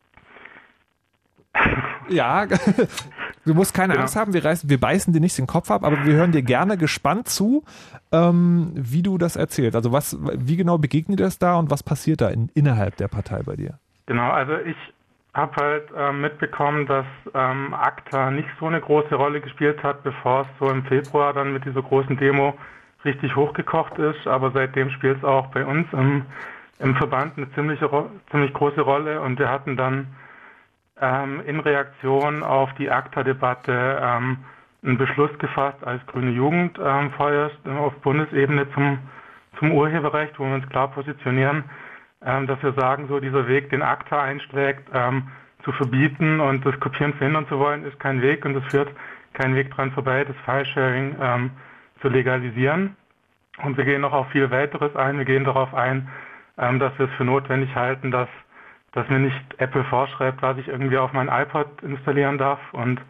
ja, du musst keine genau. Angst haben, wir, reißen, wir beißen dir nicht den Kopf ab, aber wir hören dir gerne gespannt zu, ähm, wie du das erzählst. Also was, wie genau begegnet dir das da und was passiert da in, innerhalb der Partei bei dir? Genau, also ich habe halt äh, mitbekommen, dass ähm, ACTA nicht so eine große Rolle gespielt hat, bevor es so im Februar dann mit dieser großen Demo richtig hochgekocht ist. Aber seitdem spielt es auch bei uns im, im Verband eine ziemliche, ziemlich große Rolle. Und wir hatten dann ähm, in Reaktion auf die ACTA-Debatte ähm, einen Beschluss gefasst als Grüne Jugend ähm, vorher auf Bundesebene zum, zum Urheberrecht, wo wir uns klar positionieren, Ähm, dass wir sagen, so dieser Weg, den ACTA einschlägt, ähm, zu verbieten und das Kopieren verhindern zu wollen, ist kein Weg und es führt kein Weg dran vorbei, das File-Sharing ähm, zu legalisieren. Und wir gehen noch auf viel weiteres ein. Wir gehen darauf ein, ähm, dass wir es für notwendig halten, dass, dass mir nicht Apple vorschreibt, was ich irgendwie auf mein iPod installieren darf. Und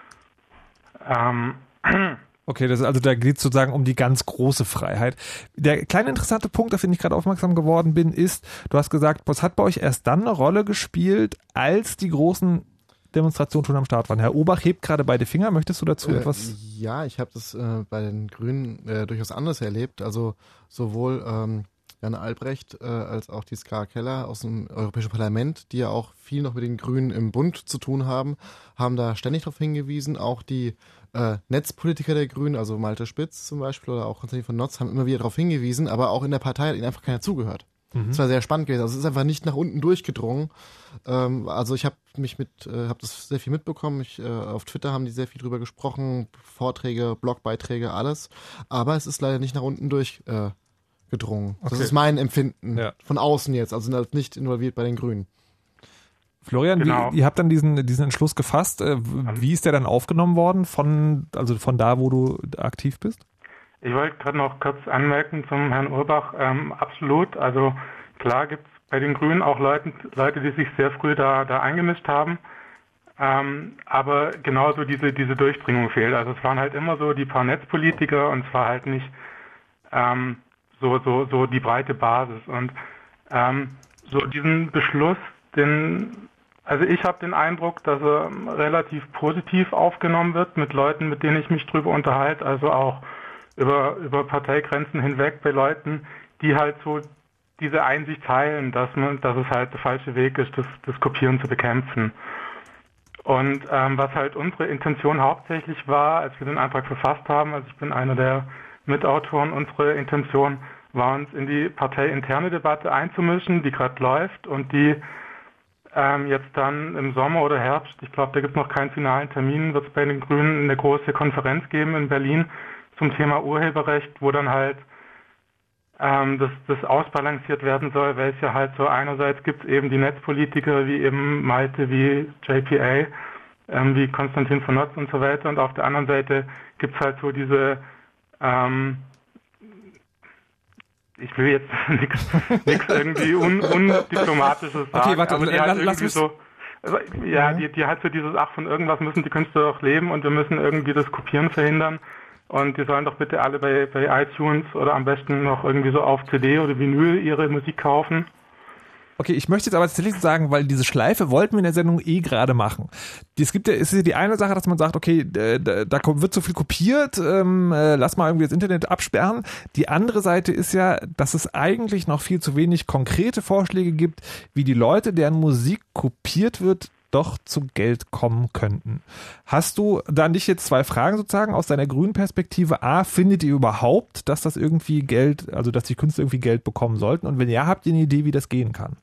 ähm, Okay, das ist also da geht es sozusagen um die ganz große Freiheit. Der kleine interessante Punkt, auf den ich gerade aufmerksam geworden bin, ist, du hast gesagt, was hat bei euch erst dann eine Rolle gespielt, als die großen Demonstrationen schon am Start waren. Herr Obach hebt gerade beide Finger. Möchtest du dazu äh, etwas? Ja, ich habe das äh, bei den Grünen äh, durchaus anders erlebt. Also sowohl ähm, Jan Albrecht äh, als auch die Ska Keller aus dem Europäischen Parlament, die ja auch viel noch mit den Grünen im Bund zu tun haben, haben da ständig darauf hingewiesen. Auch die äh, Netzpolitiker der Grünen, also Malte Spitz zum Beispiel oder auch Konstantin von Notz, haben immer wieder darauf hingewiesen, aber auch in der Partei hat ihnen einfach keiner zugehört. Mhm. Das war sehr spannend gewesen. Also es ist einfach nicht nach unten durchgedrungen. Ähm, also ich habe mich mit, äh, habe das sehr viel mitbekommen. Ich, äh, auf Twitter haben die sehr viel drüber gesprochen, Vorträge, Blogbeiträge, alles. Aber es ist leider nicht nach unten durchgedrungen. Äh, gedrungen. Das okay. ist mein Empfinden Ja. von außen jetzt. Also sind halt nicht involviert bei den Grünen. Florian, Genau. wie, ihr habt dann diesen, diesen Entschluss gefasst. Äh, Wie ist der dann aufgenommen worden von, also von da, wo du aktiv bist? Ich wollte gerade noch kurz anmerken zum Herrn Urbach. Ähm, absolut. Also klar gibt es bei den Grünen auch Leute, Leute, die sich sehr früh da, da eingemischt haben. Ähm, aber genauso diese, diese Durchdringung fehlt. Also es waren halt immer so die paar Netzpolitiker und zwar halt nicht ähm, so, so, so die breite Basis. Und ähm, so diesen Beschluss, den, also ich habe den Eindruck, dass er relativ positiv aufgenommen wird mit Leuten, mit denen ich mich drüber unterhalte, also auch über, über Parteigrenzen hinweg bei Leuten, die halt so diese Einsicht teilen, dass man, dass es halt der falsche Weg ist, das, das Kopieren zu bekämpfen. Und ähm, was halt unsere Intention hauptsächlich war, als wir den Antrag verfasst haben, also ich bin einer der Mitautoren, unsere Intention war, uns in die parteiinterne Debatte einzumischen, die gerade läuft und die ähm, jetzt dann im Sommer oder Herbst, ich glaube, da gibt es noch keinen finalen Termin, wird es bei den Grünen eine große Konferenz geben in Berlin zum Thema Urheberrecht, wo dann halt ähm, das, das ausbalanciert werden soll, weil es ja halt so einerseits gibt es eben die Netzpolitiker wie eben Malte, wie J P A, ähm, wie Konstantin von Notz und so weiter und auf der anderen Seite gibt es halt so diese ähm, ich will jetzt nichts irgendwie un, undiplomatisches sagen, okay, warte, aber die lass, halt lass irgendwie mich so Also, ja, die, die halt so dieses, ach, von irgendwas müssen die Künstler doch leben und wir müssen irgendwie das Kopieren verhindern. Und die sollen doch bitte alle bei, bei iTunes oder am besten noch irgendwie so auf C D oder Vinyl ihre Musik kaufen. Okay, ich möchte jetzt aber tatsächlich sagen, weil diese Schleife wollten wir in der Sendung eh gerade machen. Es gibt ja, es ist ja die eine Sache, dass man sagt, okay, da, da wird so viel kopiert, ähm, lass mal irgendwie das Internet absperren. Die andere Seite ist ja, dass es eigentlich noch viel zu wenig konkrete Vorschläge gibt, wie die Leute, deren Musik kopiert wird, doch zu Geld kommen könnten. Hast du da nicht jetzt zwei Fragen sozusagen aus deiner grünen Perspektive? A, findet ihr überhaupt, dass das irgendwie Geld, also dass die Künstler irgendwie Geld bekommen sollten? Und wenn ja, habt ihr eine Idee, wie das gehen kann?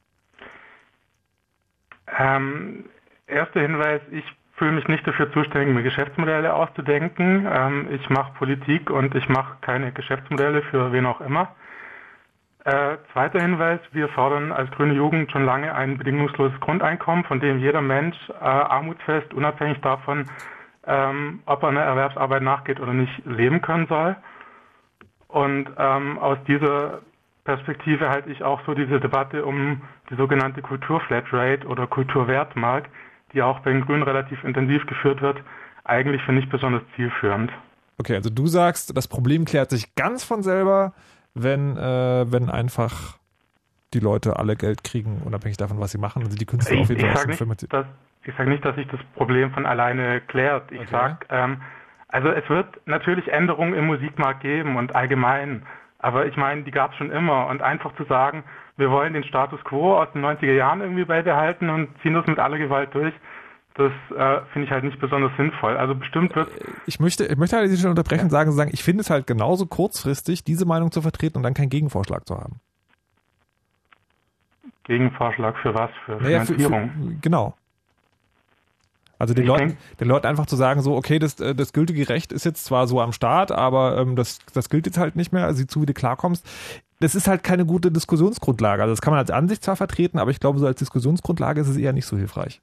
Ähm, erster Hinweis, ich fühle mich nicht dafür zuständig, mir Geschäftsmodelle auszudenken. Ähm, ich mache Politik und ich mache keine Geschäftsmodelle für wen auch immer. Äh, zweiter Hinweis, wir fordern als Grüne Jugend schon lange ein bedingungsloses Grundeinkommen, von dem jeder Mensch äh, armutsfest, unabhängig davon, ähm, ob er einer Erwerbsarbeit nachgeht oder nicht, leben können soll. Und ähm, aus dieser Perspektive halte ich auch so diese Debatte um die sogenannte Kulturflatrate oder Kulturwertmark, die auch bei den Grünen relativ intensiv geführt wird, eigentlich für nicht besonders zielführend. Okay, also du sagst, das Problem klärt sich ganz von selber, wenn, äh, wenn einfach die Leute alle Geld kriegen, unabhängig davon, was sie machen. Also die Künstler ich, auf jeden Fall. Ich sage nicht, dass, ich sag nicht, dass sich das Problem von alleine klärt. Ich okay. sag, ähm, also es wird natürlich Änderungen im Musikmarkt geben und allgemein. Aber ich meine, die gab es schon immer. Und einfach zu sagen, wir wollen den Status quo aus den neunziger Jahren irgendwie beibehalten und ziehen das mit aller Gewalt durch, das äh, finde ich halt nicht besonders sinnvoll. Also bestimmt wird... Ich möchte, ich möchte halt schon unterbrechen und sagen, sagen, ich finde es halt genauso kurzfristig, diese Meinung zu vertreten und dann keinen Gegenvorschlag zu haben. Gegenvorschlag für was? Für naja, Finanzierung? Für, für, genau. Also den Leuten, den Leuten einfach zu sagen, so, okay, das, das gültige Recht ist jetzt zwar so am Start, aber ähm, das, das gilt jetzt halt nicht mehr, also sieh zu, wie du klarkommst. Das ist halt keine gute Diskussionsgrundlage. Also das kann man als Ansicht zwar vertreten, aber ich glaube, so als Diskussionsgrundlage ist es eher nicht so hilfreich.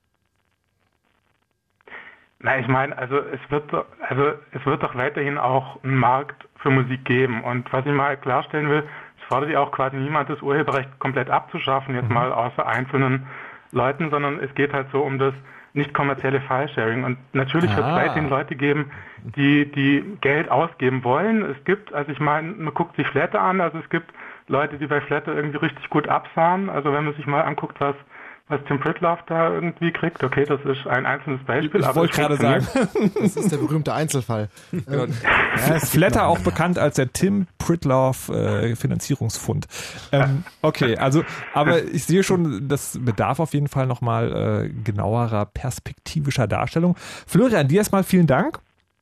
Na, ich meine, also es wird also es wird doch weiterhin auch einen Markt für Musik geben. Und was ich mal klarstellen will, es fordert ja auch quasi niemand, das Urheberrecht komplett abzuschaffen, jetzt mhm. mal außer einzelnen Leuten, sondern es geht halt so um das nicht kommerzielle File-Sharing. Und natürlich ah. wird es weiterhin Leute geben, die, die Geld ausgeben wollen. Es gibt, also ich meine, man guckt sich Flatter an, also es gibt Leute, die bei Flatter irgendwie richtig gut absahen. Also wenn man sich mal anguckt, was was Tim Pritlove da irgendwie kriegt, okay, das ist ein einzelnes Beispiel. Ich wollte gerade sagen, das ist der berühmte Einzelfall. Genau. Ja, Flatter auch bekannt als der Tim Pritlove äh, Finanzierungsfund. Ähm, okay, also, aber ich sehe schon, das bedarf auf jeden Fall nochmal äh, genauerer perspektivischer Darstellung. Florian, dir erstmal vielen Dank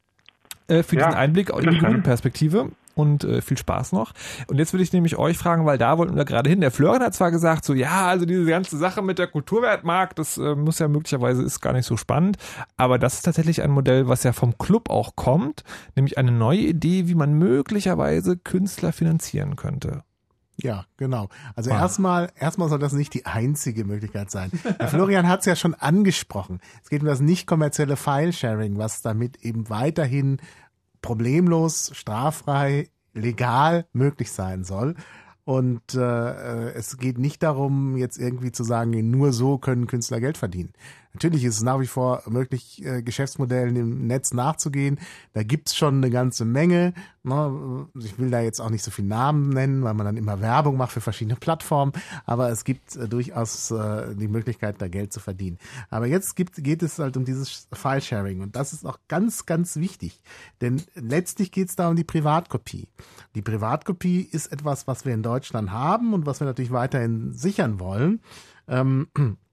äh, für ja, diesen Einblick in die grüne Perspektive. Und äh, viel Spaß noch. Und jetzt würde ich nämlich euch fragen, weil da wollten wir gerade hin. Der Florian hat zwar gesagt, so ja, also diese ganze Sache mit der Kulturwertmark, das äh, muss ja möglicherweise, ist gar nicht so spannend. Aber das ist tatsächlich ein Modell, was ja vom Club auch kommt. Nämlich eine neue Idee, wie man möglicherweise Künstler finanzieren könnte. Ja, genau. Also wow. erstmal, erstmal soll das nicht die einzige Möglichkeit sein. Der Florian hat es ja schon angesprochen. Es geht um das nicht kommerzielle File-Sharing, was damit eben weiterhin problemlos, straffrei, legal möglich sein soll. Und äh, es geht nicht darum, jetzt irgendwie zu sagen, nur so können Künstler Geld verdienen. Natürlich ist es nach wie vor möglich, äh, Geschäftsmodellen im Netz nachzugehen. Da gibt's schon eine ganze Menge. Ne? Ich will da jetzt auch nicht so viele Namen nennen, weil man dann immer Werbung macht für verschiedene Plattformen. Aber es gibt äh, durchaus äh, die Möglichkeit, da Geld zu verdienen. Aber jetzt gibt, geht es halt um dieses File-Sharing. Und das ist auch ganz, ganz wichtig. Denn letztlich geht's da um die Privatkopie. Die Privatkopie ist etwas, was wir in Deutschland haben und was wir natürlich weiterhin sichern wollen. Ähm,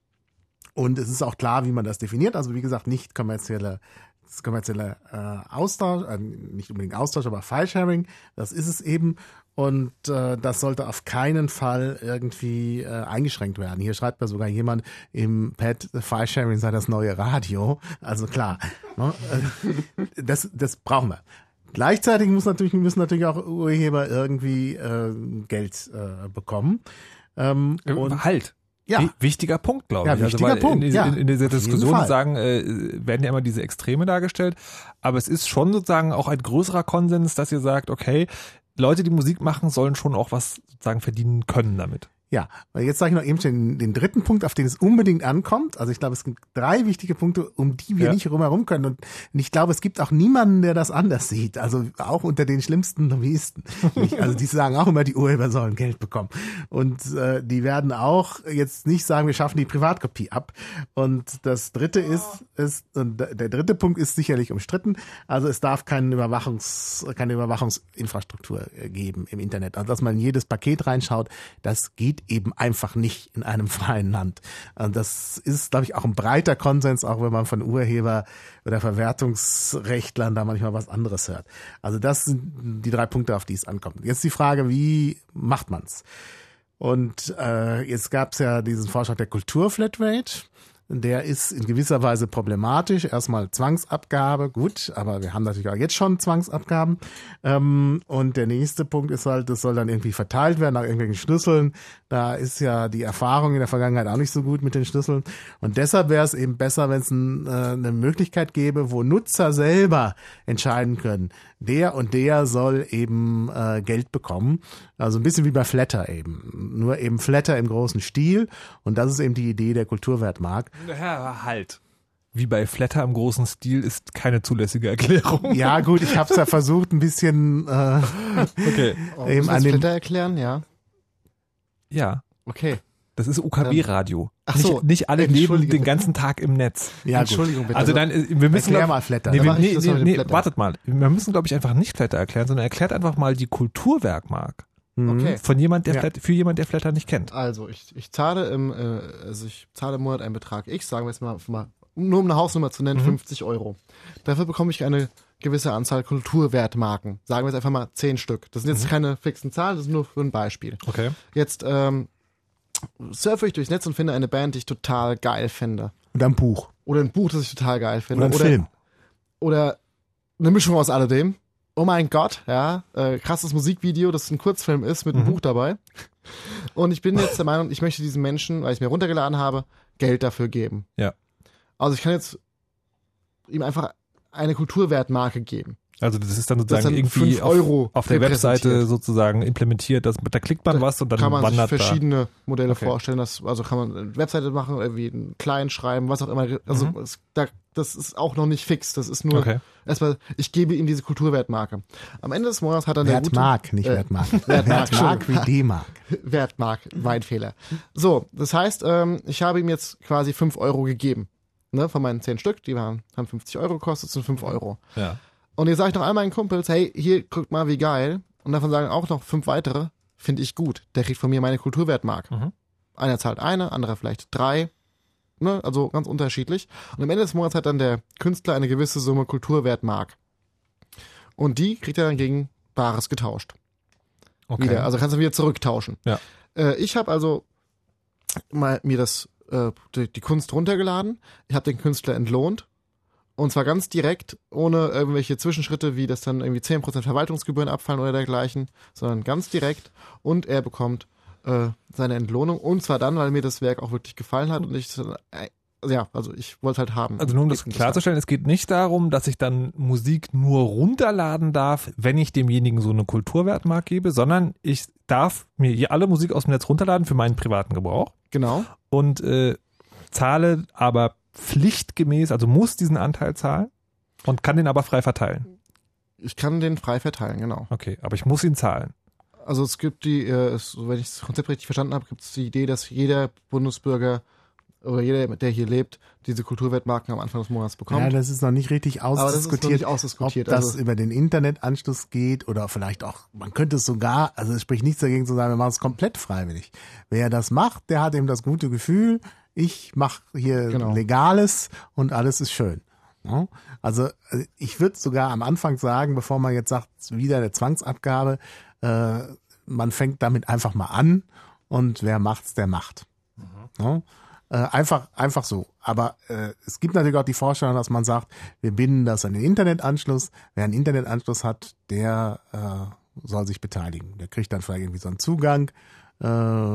Und es ist auch klar, wie man das definiert. Also wie gesagt, nicht kommerzielle, kommerzielle äh, Austausch, äh, nicht unbedingt Austausch, aber File-Sharing, das ist es eben. Und äh, das sollte auf keinen Fall irgendwie äh, eingeschränkt werden. Hier schreibt mir sogar jemand im Pad, File-Sharing sei das neue Radio. Also klar, ne? das, das brauchen wir. Gleichzeitig muss natürlich, müssen natürlich auch Urheber irgendwie äh, Geld äh, bekommen. Ähm, und halt. Ja. Wichtiger Punkt, glaube ja, ich. Wichtiger also, weil Punkt. In, Ja, in, in dieser Diskussion sagen, äh, werden ja immer diese Extreme dargestellt. Aber es ist schon sozusagen auch ein größerer Konsens, dass ihr sagt, okay, Leute, die Musik machen, sollen schon auch was sozusagen verdienen können damit. Ja, weil jetzt sage ich noch eben den, den dritten Punkt, auf den es unbedingt ankommt. Also ich glaube, es gibt drei wichtige Punkte, um die wir Ja. nicht rumherum können. Und ich glaube, es gibt auch niemanden, der das anders sieht. Also auch unter den schlimmsten Lobbyisten. Nicht? Also die sagen auch immer, die Urheber sollen Geld bekommen. Und äh, die werden auch jetzt nicht sagen, wir schaffen die Privatkopie ab. Und das dritte ist, ist und der dritte Punkt ist sicherlich umstritten. Also es darf keine Überwachungs, keine Überwachungsinfrastruktur geben im Internet. Also dass man in jedes Paket reinschaut, das geht eben einfach nicht in einem freien Land. Und das ist, glaube ich, auch ein breiter Konsens, auch wenn man von Urheber- oder Verwertungsrechtlern da manchmal was anderes hört. Also das sind die drei Punkte, auf die es ankommt. Jetzt die Frage, wie macht man's? Und äh, jetzt gab es ja diesen Vorschlag der Kulturflatrate. Der ist in gewisser Weise problematisch. Erstmal Zwangsabgabe, gut, aber wir haben natürlich auch jetzt schon Zwangsabgaben. Ähm, und der nächste Punkt ist halt, das soll dann irgendwie verteilt werden nach irgendwelchen Schlüsseln. Da ist ja die Erfahrung in der Vergangenheit auch nicht so gut mit den Schlüsseln. Und deshalb wäre es eben besser, wenn es ein, äh, eine Möglichkeit gäbe, wo Nutzer selber entscheiden können, der und der soll eben äh, Geld bekommen. Also ein bisschen wie bei Flatter eben. Nur eben Flatter im großen Stil. Und das ist eben die Idee der Kulturwertmark. Ja, halt. Wie bei Flatter im großen Stil ist keine zulässige Erklärung. Ja gut, ich habe es ja versucht ein bisschen äh, Okay. Oh, eben müssen wir an das dem... Flatter erklären? Ja. Ja, Okay. das ist U K W-Radio. Ach so, Nicht, nicht alle leben entschuldige den bitte. ganzen Tag im Netz. Ja, gut. Entschuldigung bitte. Also dann, äh, wir müssen Erklär glaub- mal Flatter. Nee, Dann wir, mach ich nee, das mal nee, mit dem nee, Flatter. wartet mal. Wir müssen, glaube ich, einfach nicht Flatter erklären, sondern erklärt einfach mal die Kulturwerkmark. Okay. Von jemand, der Ja. Flatter, für jemand, der Flatter nicht kennt. Also ich, ich zahle im, äh, also ich zahle im Monat einen Betrag X, sagen wir jetzt mal, mal nur um eine Hausnummer zu nennen, Mhm. fünfzig Euro. Dafür bekomme ich eine gewisse Anzahl Kulturwertmarken. Sagen wir jetzt einfach mal zehn Stück. Das sind jetzt Mhm. keine fixen Zahlen, das ist nur für ein Beispiel. Okay. Jetzt ähm, surfe ich durchs Netz und finde eine Band, die ich total geil finde. Und ein Buch. Oder ein Buch, das ich total geil finde. Oder ein Film. Oder eine Mischung aus alledem. Oh mein Gott, ja, äh, krasses Musikvideo, das ein Kurzfilm ist mit einem Mhm. Buch dabei. Und ich bin jetzt der Meinung, ich möchte diesen Menschen, weil ich es mir runtergeladen habe, Geld dafür geben. Ja. Also ich kann jetzt ihm einfach eine Kulturwertmarke geben. Also das ist dann Das sozusagen dann irgendwie fünf Euro auf, auf der repräsentiert. Webseite sozusagen implementiert. Das, da klickt man Da was und dann kann man sich wandert verschiedene Modelle Okay. vorstellen. Das, also kann man eine Webseite machen, irgendwie einen Client schreiben, was auch immer. Also Mhm. es, da, das ist auch noch nicht fix. Das ist da. nur Okay. erstmal, ich gebe ihm diese Kulturwertmarke. Am Ende des Monats hat dann der gute Wertmark, nicht äh, Wertmark. Wertmark, Wertmark wie D-Mark. Wertmark, mein Fehler. So, das heißt, ähm, ich habe ihm jetzt quasi fünf Euro gegeben. Ne, von meinen zehn Stück, die waren, haben fünfzig Euro gekostet, sind fünf Euro. Ja. Und jetzt sage ich noch all meinen Kumpels, hey, hier, guckt mal, wie geil. Und davon sagen auch noch fünf weitere, finde ich gut. Der kriegt von mir meine Kulturwertmark. Mhm. Einer zahlt eine, anderer vielleicht drei. Ne, also ganz unterschiedlich. Und am Ende des Monats hat dann der Künstler eine gewisse Summe Kulturwertmark. Und die kriegt er dann gegen Bares getauscht. Okay. Wieder. Also kannst du wieder zurücktauschen. Ja. Äh, ich habe also mal mir das äh, die, die Kunst runtergeladen. Ich habe den Künstler entlohnt. Und zwar ganz direkt, ohne irgendwelche Zwischenschritte, wie das dann irgendwie zehn Prozent Verwaltungsgebühren abfallen oder dergleichen, sondern ganz direkt. Und er bekommt äh, seine Entlohnung. Und zwar dann, weil mir das Werk auch wirklich gefallen hat. Und ich, äh, ja, also ich wollte halt haben. Also nur um das Geht nicht klarzustellen, es geht nicht darum, dass ich dann Musik nur runterladen darf, wenn ich demjenigen so eine Kulturwertmark gebe, sondern ich darf mir hier alle Musik aus dem Netz runterladen für meinen privaten Gebrauch Genau. und äh, zahle aber pflichtgemäß, also muss diesen Anteil zahlen und kann den aber frei verteilen. Ich kann den frei verteilen, genau. Okay, aber ich muss ihn zahlen. Also es gibt die, äh, es, wenn ich das Konzept richtig verstanden habe, gibt es die Idee, dass jeder Bundesbürger oder jeder, der hier lebt, diese Kulturwertmarken am Anfang des Monats bekommt. Ja, das ist noch nicht richtig Aber das ist noch ausdiskutiert, nicht ausdiskutiert. ob das Also, über den Internetanschluss geht oder vielleicht auch, man könnte es sogar, also es spricht nichts dagegen zu sagen, wir machen es komplett freiwillig. Wer das macht, der hat eben das gute Gefühl, ich mache hier Genau. Legales und alles ist schön. Ja? Also äh, ich würde sogar am Anfang sagen, bevor man jetzt sagt, wieder eine Zwangsabgabe, äh, man fängt damit einfach mal an und wer macht's, der macht. Ja? Äh, einfach, einfach so. Aber äh, es gibt natürlich auch die Vorstellung, dass man sagt, wir binden das an den Internetanschluss. Wer einen Internetanschluss hat, der äh, soll sich beteiligen. Der kriegt dann vielleicht irgendwie so einen Zugang äh,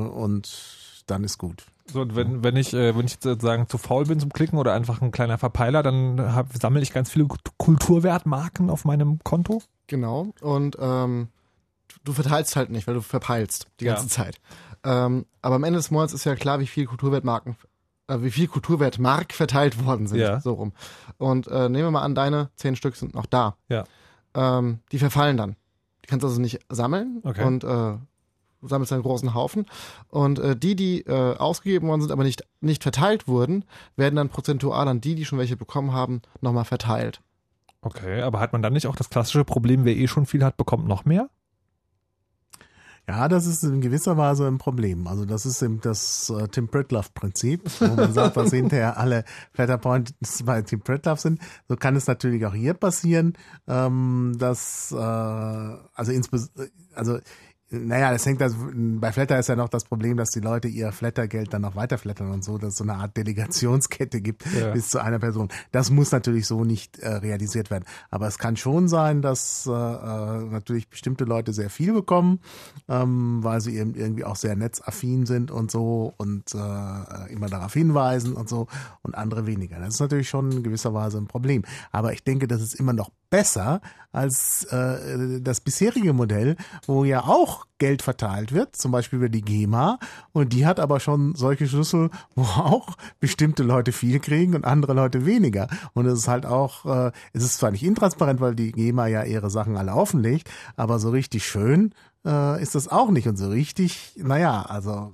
und dann ist gut. So, und wenn, wenn ich, äh, wenn ich sozusagen zu faul bin zum Klicken oder einfach ein kleiner Verpeiler, dann hab, sammle ich ganz viele Kulturwertmarken auf meinem Konto. genau. Und ähm, du verteilst halt nicht, weil du verpeilst die Ja. ganze Zeit. Ähm, aber am Ende des Monats ist ja klar, wie viel Kulturwertmarken, äh, wie viel Kulturwertmark verteilt worden sind, Ja. so rum. Und äh, nehmen wir mal an, deine zehn Stück sind noch da. Ja. Ähm, die verfallen dann. Die kannst du also nicht sammeln Okay. und äh, sammelst einen großen Haufen. Und äh, die, die äh, ausgegeben worden sind, aber nicht, nicht verteilt wurden, werden dann prozentual an die, die schon welche bekommen haben, nochmal verteilt. Okay, aber hat man dann nicht auch das klassische Problem, wer eh schon viel hat, bekommt noch mehr? Ja, das ist in gewisser Weise ein Problem. Also das ist eben das äh, Tim Pritlove-Prinzip, wo man sagt, dass hinterher alle Flatterpoints bei Tim Pritlove sind. So kann es natürlich auch hier passieren, ähm, dass äh, also insbesondere, also naja, das hängt, das, bei Flatter ist ja noch das Problem, dass die Leute ihr Flattergeld dann noch weiterflattern und so, dass es so eine Art Delegationskette gibt Ja. bis zu einer Person. Das muss natürlich so nicht äh, realisiert werden. Aber es kann schon sein, dass äh, äh, natürlich bestimmte Leute sehr viel bekommen, ähm, weil sie eben irgendwie auch sehr netzaffin sind und so und äh, immer darauf hinweisen und so und andere weniger. Das ist natürlich schon in gewisser Weise ein Problem. Aber ich denke, das ist immer noch besser als äh, das bisherige Modell, wo ja auch Geld verteilt wird, zum Beispiel über die GEMA, und die hat aber schon solche Schlüssel, wo auch bestimmte Leute viel kriegen und andere Leute weniger. Und es ist halt auch, äh, es ist zwar nicht intransparent, weil die GEMA ja ihre Sachen alle offenlegt, aber so richtig schön äh, ist das auch nicht und so richtig, naja, also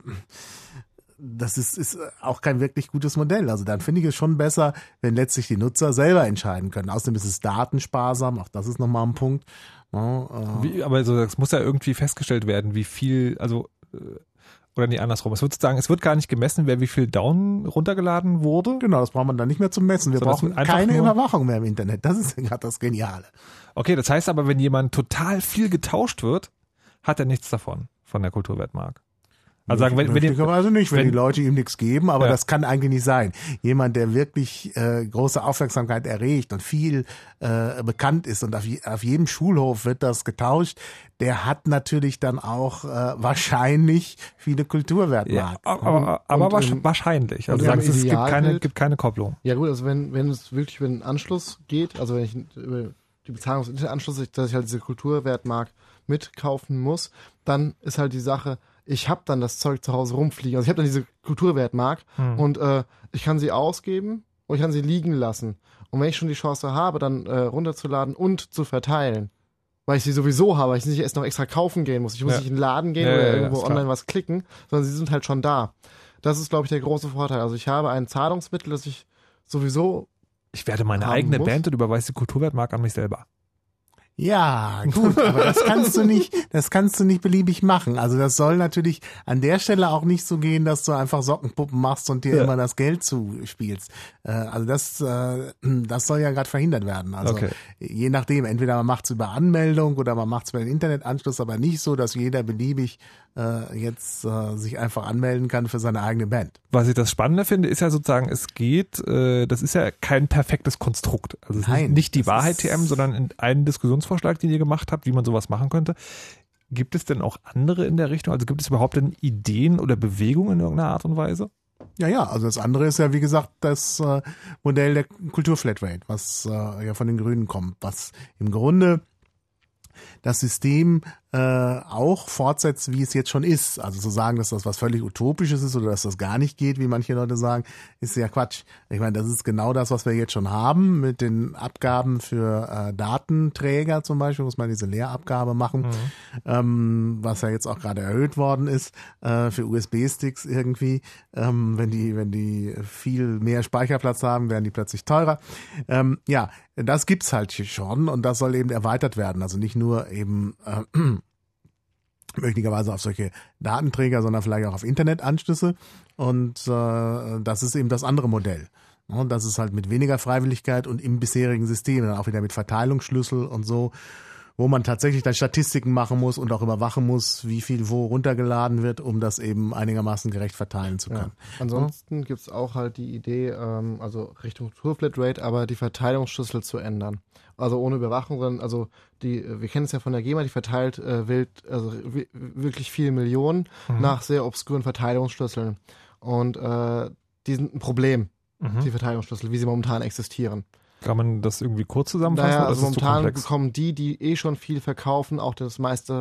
das ist, ist auch kein wirklich gutes Modell. Also dann finde ich es schon besser, wenn letztlich die Nutzer selber entscheiden können. Außerdem ist es datensparsam, auch das ist nochmal ein Punkt. Ja, äh, Wie, aber also, das muss ja irgendwie festgestellt werden, wie viel, also, äh, oder nee, andersrum. Es wird sozusagen, es wird gar nicht gemessen, wer wie viel down runtergeladen wurde. Genau, das braucht man dann nicht mehr zum Messen. Wir So, das brauchen wird einfach keine nur- Überwachung mehr im Internet. Das ist gerade das Geniale. Okay, das heißt aber, wenn jemand total viel getauscht wird, hat er nichts davon, von der Kulturwertmark. Also sagen, wenn, wenn die, Möglicherweise nicht, wenn, wenn- die Leute ihm nichts geben, aber Ja. das kann eigentlich nicht sein. Jemand, der wirklich äh, große Aufmerksamkeit erregt und viel äh, bekannt ist und auf, je, auf jedem Schulhof wird das getauscht, der hat natürlich dann auch äh, wahrscheinlich viele ja, Kulturwertmarken. aber, aber Und wahrsch- im- wahrscheinlich. Also und im sagen, es gibt keine, Idealbild- gibt keine Kopplung. Ja gut, also wenn, wenn es wirklich über den Anschluss geht, also wenn ich über die Bezahlung des Internetanschlusses, dass ich halt diese Kulturwertmark mitkaufen muss, dann ist halt die Sache, ich habe dann das Zeug zu Hause rumfliegen. Also ich habe dann diese Kulturwertmark Hm. und äh, ich kann sie ausgeben und ich kann sie liegen lassen. Und wenn ich schon die Chance habe, dann äh, runterzuladen und zu verteilen, weil ich sie sowieso habe, weil ich sie nicht erst noch extra kaufen gehen muss. Ich muss Ja. nicht in den Laden gehen Ja, oder ja, ja, irgendwo ist klar. online was klicken, sondern sie sind halt schon da. Das ist, glaube ich, der große Vorteil. Also ich habe ein Zahlungsmittel, das ich sowieso Ich werde meine haben eigene muss. Band und überweise die Kulturwertmark an mich selber. Ja, gut, aber das kannst du nicht, das kannst du nicht beliebig machen. Also das soll natürlich an der Stelle auch nicht so gehen, dass du einfach Sockenpuppen machst und dir Ja. immer das Geld zuspielst. Äh, also das, äh, das soll ja gerade verhindert werden. Also Okay. je nachdem, entweder man macht es über Anmeldung oder man macht es über den Internetanschluss, aber nicht so, dass jeder beliebig äh, jetzt äh, sich einfach anmelden kann für seine eigene Band. Was ich das Spannende finde, ist ja sozusagen, es geht, äh, das ist ja kein perfektes Konstrukt. Also es ist Nein, nicht, nicht die das Wahrheit ist- T M, sondern in einen Diskussionsvorschlag, den ihr gemacht habt, wie man sowas machen könnte. Gibt es denn auch andere in der Richtung? Also gibt es überhaupt denn Ideen oder Bewegungen in irgendeiner Art und Weise? Ja, ja, also das andere ist ja, wie gesagt, das äh, Modell der Kulturflatrate, was äh, ja von den Grünen kommt, was im Grunde das System äh, auch fortsetzt, wie es jetzt schon ist. Also zu sagen, dass das was völlig Utopisches ist oder dass das gar nicht geht, wie manche Leute sagen, ist ja Quatsch. Ich meine, das ist genau das, was wir jetzt schon haben mit den Abgaben für äh, Datenträger zum Beispiel, muss man diese Leerabgabe machen, ähm, was ja jetzt auch gerade erhöht worden ist äh, für U S B-Sticks irgendwie. Ähm, wenn die, wenn die viel mehr Speicherplatz haben, werden die plötzlich teurer. Ähm, ja, das gibt's halt hier schon und das soll eben erweitert werden. Also nicht nur eben äh, möglicherweise auf solche Datenträger, sondern vielleicht auch auf Internetanschlüsse. Und äh, das ist eben das andere Modell. Und das ist halt mit weniger Freiwilligkeit und im bisherigen System, dann auch wieder mit Verteilungsschlüssel und so, wo man tatsächlich dann Statistiken machen muss und auch überwachen muss, wie viel wo runtergeladen wird, um das eben einigermaßen gerecht verteilen zu können. Ja. Ansonsten gibt's auch halt die Idee, ähm, also Richtung Kulturflatrate, aber die Verteilungsschlüssel zu ändern. Also ohne Überwachung, sondern also die, wir kennen es ja von der GEMA, die verteilt äh, wild, also wi- wirklich viele Millionen Mhm. nach sehr obskuren Verteilungsschlüsseln. Und äh, die sind ein Problem, Mhm. die Verteilungsschlüssel, wie sie momentan existieren. Kann man das irgendwie kurz zusammenfassen? Naja, oder also ist das zu momentan komplex? bekommen die, die eh schon viel verkaufen, auch das meiste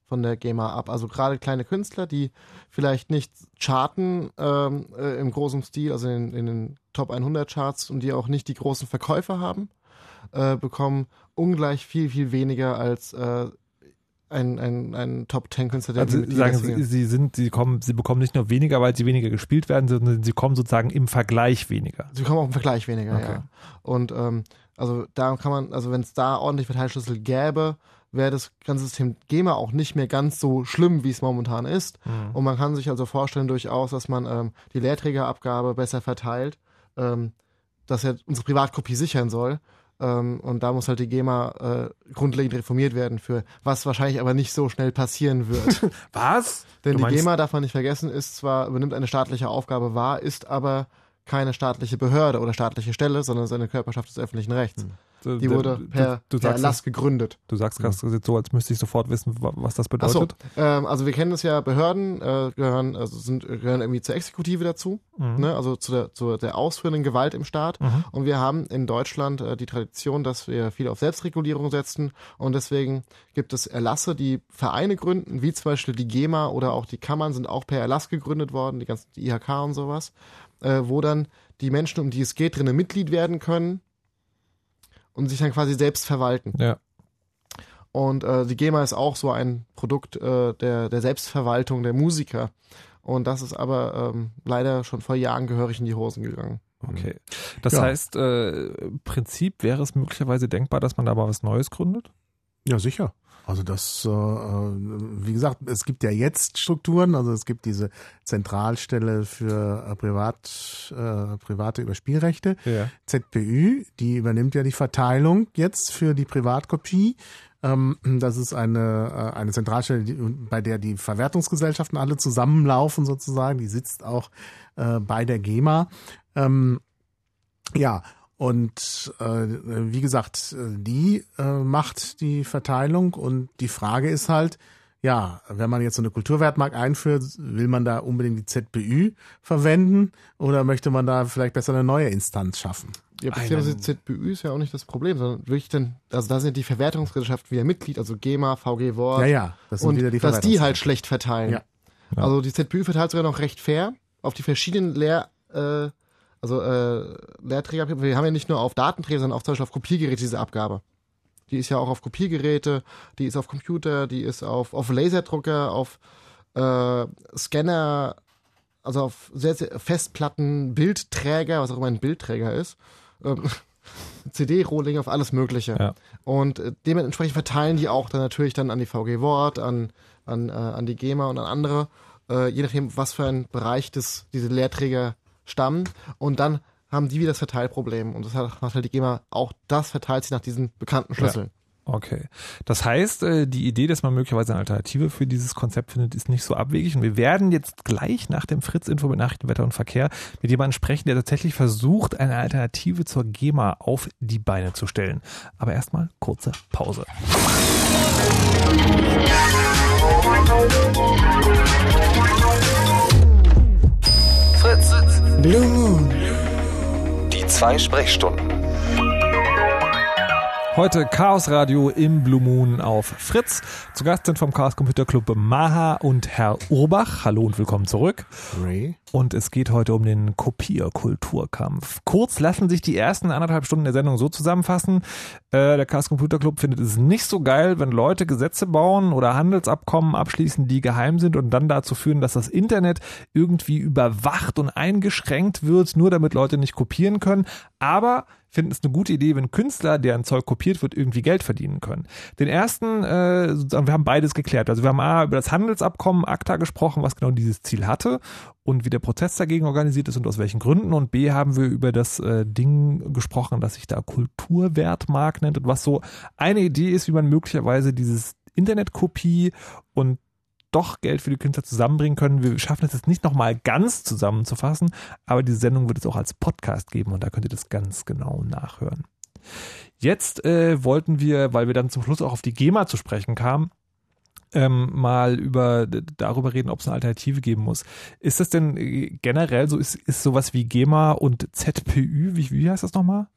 von der GEMA ab. Also gerade kleine Künstler, die vielleicht nicht charten ähm, äh, im großen Stil, also in, in den Top hundert Charts und die auch nicht die großen Verkäufe haben, äh, bekommen ungleich viel, viel weniger als äh, ein, ein, ein Top zehn Künstler, der also mit sagen Single. Sie, Sie sind, Sie kommen, Sie bekommen nicht nur weniger, weil Sie weniger gespielt werden, sondern Sie kommen sozusagen im Vergleich weniger. Sie bekommen auch im Vergleich weniger, Okay. ja. Und ähm, also da kann man, also wenn es da ordentlich Verteilschlüssel gäbe, wäre das ganze System GEMA auch nicht mehr ganz so schlimm, wie es momentan ist. Mhm. Und man kann sich also vorstellen durchaus, dass man ähm, die Lehrträgerabgabe besser verteilt, ähm, dass er unsere Privatkopie sichern soll. Ähm, und da muss halt die GEMA äh, grundlegend reformiert werden für, was wahrscheinlich aber nicht so schnell passieren wird. Was? Denn Du die meinst- GEMA, darf man nicht vergessen, ist zwar, übernimmt eine staatliche Aufgabe wahr, ist aber keine staatliche Behörde oder staatliche Stelle, sondern ist eine Körperschaft des öffentlichen Rechts. Du- Die wurde du- per, du, du per sagst Erlass das, gegründet. du sagst das jetzt so, als müsste ich sofort wissen, wa- was das Ach so, bedeutet. ähm, also wir kennen es ja, Behörden äh, gehören, also sind, gehören irgendwie zur Exekutive dazu, Mhm. ne? Also zu der, zu der ausführenden Gewalt im Staat. Mhm. Und wir haben in Deutschland äh, die Tradition, dass wir viel auf Selbstregulierung setzen und deswegen gibt es Erlasse, die Vereine gründen, wie zum Beispiel die GEMA oder auch die Kammern sind auch per Erlass gegründet worden, die ganzen die I H K und sowas, äh, wo dann die Menschen, um die es geht, drinnen Mitglied werden können und sich dann quasi selbst verwalten. Ja. Und äh, die GEMA ist auch so ein Produkt äh, der, der Selbstverwaltung der Musiker. Und das ist aber ähm, leider schon vor Jahren gehörig in die Hosen gegangen. Okay. Das Ja. heißt, äh, im Prinzip wäre es möglicherweise denkbar, dass man da mal was Neues gründet? Ja, sicher. Also das, äh, wie gesagt, es gibt ja jetzt Strukturen, also es gibt diese Zentralstelle für äh, Privat, äh, private Überspielrechte, Ja. Z P Ü, die übernimmt ja die Verteilung jetzt für die Privatkopie. Ähm, das ist eine, äh, eine Zentralstelle, die, bei der die Verwertungsgesellschaften alle zusammenlaufen sozusagen, die sitzt auch äh, bei der GEMA. Ähm, ja, Und äh, wie gesagt, die äh, macht die Verteilung und die Frage ist halt, ja, wenn man jetzt so eine Kulturwertmark einführt, will man da unbedingt die Z P Ü verwenden oder möchte man da vielleicht besser eine neue Instanz schaffen? Ja, beziehungsweise Einen- Z P Ü ist ja auch nicht das Problem, sondern wirklich dann, also da sind die Verwertungsgesellschaften wieder Mitglied, also GEMA, V G Wort. Ja, ja, das sind und wieder die dass die halt Verwertungsgesellschaften. schlecht verteilen. Ja. Ja. Also die Z P Ü verteilt sogar noch recht fair auf die verschiedenen Lehr, äh, also äh, Lehrträger. Wir haben ja nicht nur auf Datenträger, sondern auch zum Beispiel auf Kopiergeräte diese Abgabe. Die ist ja auch auf Kopiergeräte, die ist auf Computer, die ist auf, auf Laserdrucker, auf äh, Scanner, also auf sehr, sehr Festplatten, Bildträger, was auch immer ein Bildträger ist, ähm, C D-Rohlinge, auf alles Mögliche. Ja. Und äh, dementsprechend verteilen die auch dann natürlich dann an die V G Wort, an, an, äh, an die GEMA und an andere, äh, je nachdem, was für ein Bereich das, diese Lehrträger stammen. Und dann haben die wieder das Verteilproblem. Und das hat, macht halt die GEMA auch, das verteilt sich nach diesen bekannten Schlüsseln. Okay. Das heißt, äh, die Idee, dass man möglicherweise eine Alternative für dieses Konzept findet, ist nicht so abwegig. Und wir werden jetzt gleich nach dem Fritz-Info mit Nachrichten, Wetter und Verkehr mit jemandem sprechen, der tatsächlich versucht, eine Alternative zur GEMA auf die Beine zu stellen. Aber erstmal kurze Pause. Fritz, Blue Moon. die zwei Sprechstunden. Heute Chaos Radio im Blue Moon auf Fritz. Zu Gast sind vom Chaos Computer Club Maha und Herr Urbach. Hallo und willkommen zurück. Ray? Und es geht heute um den Kopierkulturkampf. Kurz lassen sich die ersten anderthalb Stunden der Sendung so zusammenfassen. Äh, der Chaos Computer Club findet es nicht so geil, wenn Leute Gesetze bauen oder Handelsabkommen abschließen, die geheim sind und dann dazu führen, dass das Internet irgendwie überwacht und eingeschränkt wird, nur damit Leute nicht kopieren können. Aber finden es eine gute Idee, wenn Künstler, deren Zeug kopiert wird, irgendwie Geld verdienen können. Den ersten, äh, sozusagen, wir haben beides geklärt. Also wir haben A, über das Handelsabkommen ACTA gesprochen, was genau dieses Ziel hatte und wie der Protest dagegen organisiert ist und aus welchen Gründen. Und B, haben wir über das äh, Ding gesprochen, das sich da Kulturwertmark nennt und was so eine Idee ist, wie man möglicherweise dieses Internetkopie und doch Geld für die Künstler zusammenbringen können. Wir schaffen es jetzt nicht nochmal ganz zusammenzufassen, aber diese Sendung wird es auch als Podcast geben und da könnt ihr das ganz genau nachhören. Jetzt äh, wollten wir, weil wir dann zum Schluss auch auf die GEMA zu sprechen kamen, ähm, mal über darüber reden, ob es eine Alternative geben muss. Ist das denn äh, generell so, ist, ist sowas wie GEMA und Z P Ü, wie, wie heißt das nochmal?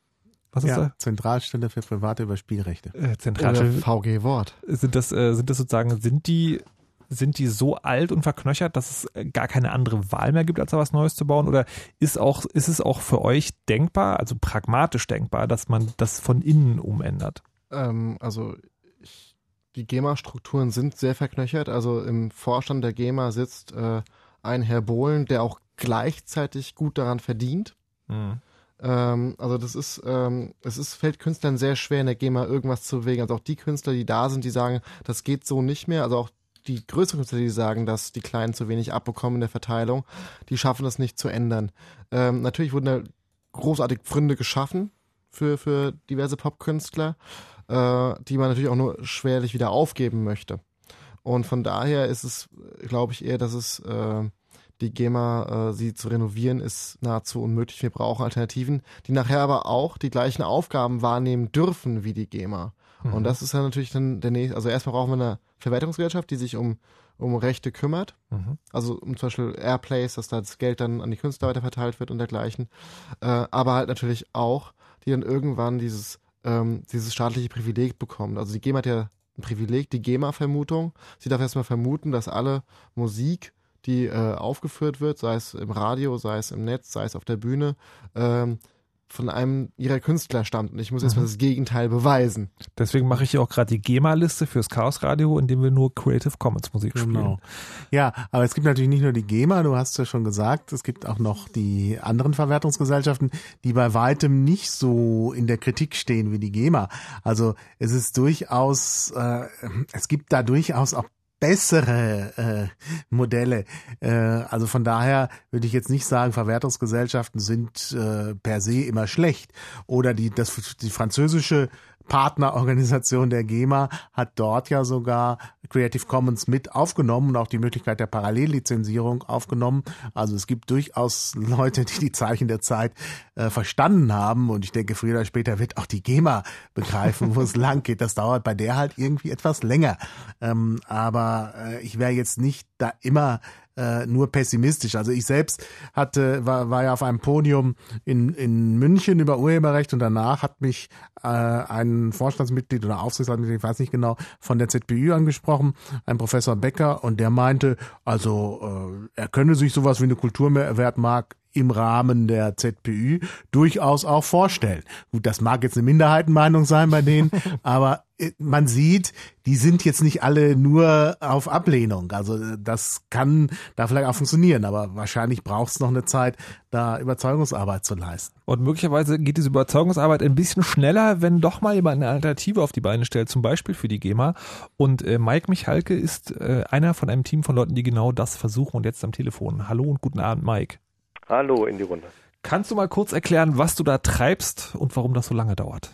Was ist ja, da? Zentralstelle für private Überspielrechte. Äh, Zentralstelle. V G Wort. Sind das, äh, sind das sozusagen, sind die, sind die so alt und verknöchert, dass es gar keine andere Wahl mehr gibt, als da was Neues zu bauen? Oder ist auch, ist es auch für euch denkbar, also pragmatisch denkbar, dass man das von innen umändert? Ähm, also ich, die GEMA-Strukturen sind sehr verknöchert. Also im Vorstand der GEMA sitzt äh, ein Herr Bohlen, der auch gleichzeitig gut daran verdient. Mhm. Ähm, also das ist, ähm, es ist, fällt Künstlern sehr schwer, in der GEMA irgendwas zu bewegen. Also auch die Künstler, die da sind, die sagen, das geht so nicht mehr. Also auch die größeren Künstler, die sagen, dass die Kleinen zu wenig abbekommen in der Verteilung, die schaffen das nicht zu ändern. Ähm, natürlich wurden da großartig Pfründe geschaffen für, für diverse Popkünstler, äh, die man natürlich auch nur schwerlich wieder aufgeben möchte. Und von daher ist es, glaube ich, eher, dass es äh, die GEMA, äh, sie zu renovieren, ist nahezu unmöglich. Wir brauchen Alternativen, die nachher aber auch die gleichen Aufgaben wahrnehmen dürfen wie die GEMA. Mhm. Und das ist dann natürlich dann der nächste, also erstmal brauchen wir eine Verwertungsgesellschaft, die sich um, um Rechte kümmert. Mhm. Also um zum Beispiel Airplays, dass da das Geld dann an die Künstler weiter verteilt wird und dergleichen. Äh, aber halt natürlich auch, die dann irgendwann dieses, ähm, dieses staatliche Privileg bekommen. Also die GEMA hat ja ein Privileg, die GEMA-Vermutung. Sie darf erstmal vermuten, dass alle Musik, die äh, aufgeführt wird, sei es im Radio, sei es im Netz, sei es auf der Bühne, ähm, von einem ihrer Künstler stammt. Und ich muss mhm. erstmal das Gegenteil beweisen. Deswegen mache ich hier auch gerade die GEMA-Liste fürs Chaos Radio, in dem wir nur Creative Commons Musik genau. spielen. Ja, aber es gibt natürlich nicht nur die GEMA, du hast ja schon gesagt, es gibt auch noch die anderen Verwertungsgesellschaften, die bei weitem nicht so in der Kritik stehen wie die GEMA. Also es ist durchaus, äh, es gibt da durchaus auch bessere äh, Modelle. Äh, also von daher würde ich jetzt nicht sagen, Verwertungsgesellschaften sind äh, per se immer schlecht. Oder die, das, die französische Partnerorganisation der GEMA hat dort ja sogar Creative Commons mit aufgenommen und auch die Möglichkeit der Parallellizenzierung aufgenommen. Also es gibt durchaus Leute, die die Zeichen der Zeit äh, verstanden haben und ich denke, früher oder später wird auch die GEMA begreifen, wo es lang geht. Das dauert bei der halt irgendwie etwas länger. Ähm, aber äh, ich wäre jetzt nicht da immer Äh, nur pessimistisch. Also ich selbst hatte war, war ja auf einem Podium in, in München über Urheberrecht und danach hat mich äh, ein Vorstandsmitglied oder Aufsichtsratmitglied, ich weiß nicht genau, von der Z P Ü angesprochen, ein Professor Becker, und der meinte, also äh, er könne sich sowas wie eine Kulturwertmark im Rahmen der Z P Ü durchaus auch vorstellen. Gut, das mag jetzt eine Minderheitenmeinung sein bei denen, aber man sieht, die sind jetzt nicht alle nur auf Ablehnung. Also das kann da vielleicht auch funktionieren, aber wahrscheinlich braucht es noch eine Zeit, da Überzeugungsarbeit zu leisten. Und möglicherweise geht diese Überzeugungsarbeit ein bisschen schneller, wenn doch mal jemand eine Alternative auf die Beine stellt, zum Beispiel für die GEMA. Und äh, Mike Michalke ist äh, einer von einem Team von Leuten, die genau das versuchen, und jetzt am Telefon. Hallo und guten Abend, Mike. Hallo in die Runde. Kannst du mal kurz erklären, was du da treibst und warum das so lange dauert?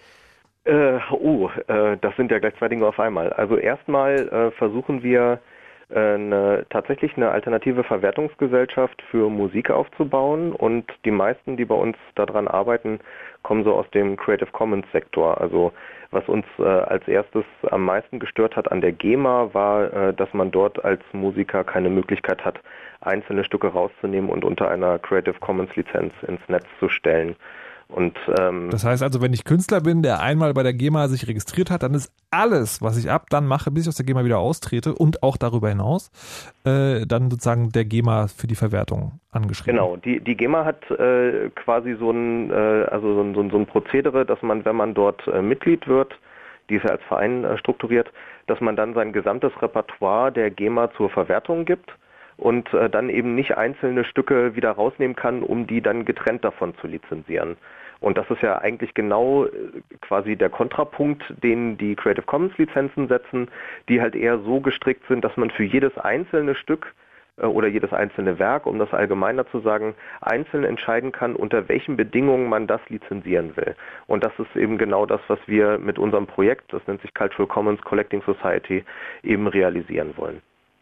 Äh, oh, äh, das sind ja gleich zwei Dinge auf einmal. Also erstmal äh, versuchen wir äh, eine, tatsächlich eine alternative Verwertungsgesellschaft für Musik aufzubauen, und die meisten, die bei uns daran arbeiten, kommen so aus dem Creative Commons Sektor. Also was uns äh, als erstes am meisten gestört hat an der GEMA war, äh, dass man dort als Musiker keine Möglichkeit hat, einzelne Stücke rauszunehmen und unter einer Creative Commons Lizenz ins Netz zu stellen. Und, ähm, das heißt also, wenn ich Künstler bin, der einmal bei der GEMA sich registriert hat, dann ist alles, was ich ab dann mache, bis ich aus der GEMA wieder austrete und auch darüber hinaus, äh, dann sozusagen der GEMA für die Verwertung angeschrieben. Genau, die, die GEMA hat äh, quasi so ein, äh, also so ein, so ein Prozedere, dass man, wenn man dort äh, Mitglied wird, die ist ja als Verein äh, strukturiert, dass man dann sein gesamtes Repertoire der GEMA zur Verwertung gibt und äh, dann eben nicht einzelne Stücke wieder rausnehmen kann, um die dann getrennt davon zu lizenzieren. Und das ist ja eigentlich genau äh, quasi der Kontrapunkt, den die Creative Commons Lizenzen setzen, die halt eher so gestrickt sind, dass man für jedes einzelne Stück äh, oder jedes einzelne Werk, um das allgemeiner zu sagen, einzeln entscheiden kann, unter welchen Bedingungen man das lizenzieren will. Und das ist eben genau das, was wir mit unserem Projekt, das nennt sich Cultural Commons Collecting Society, eben realisieren wollen.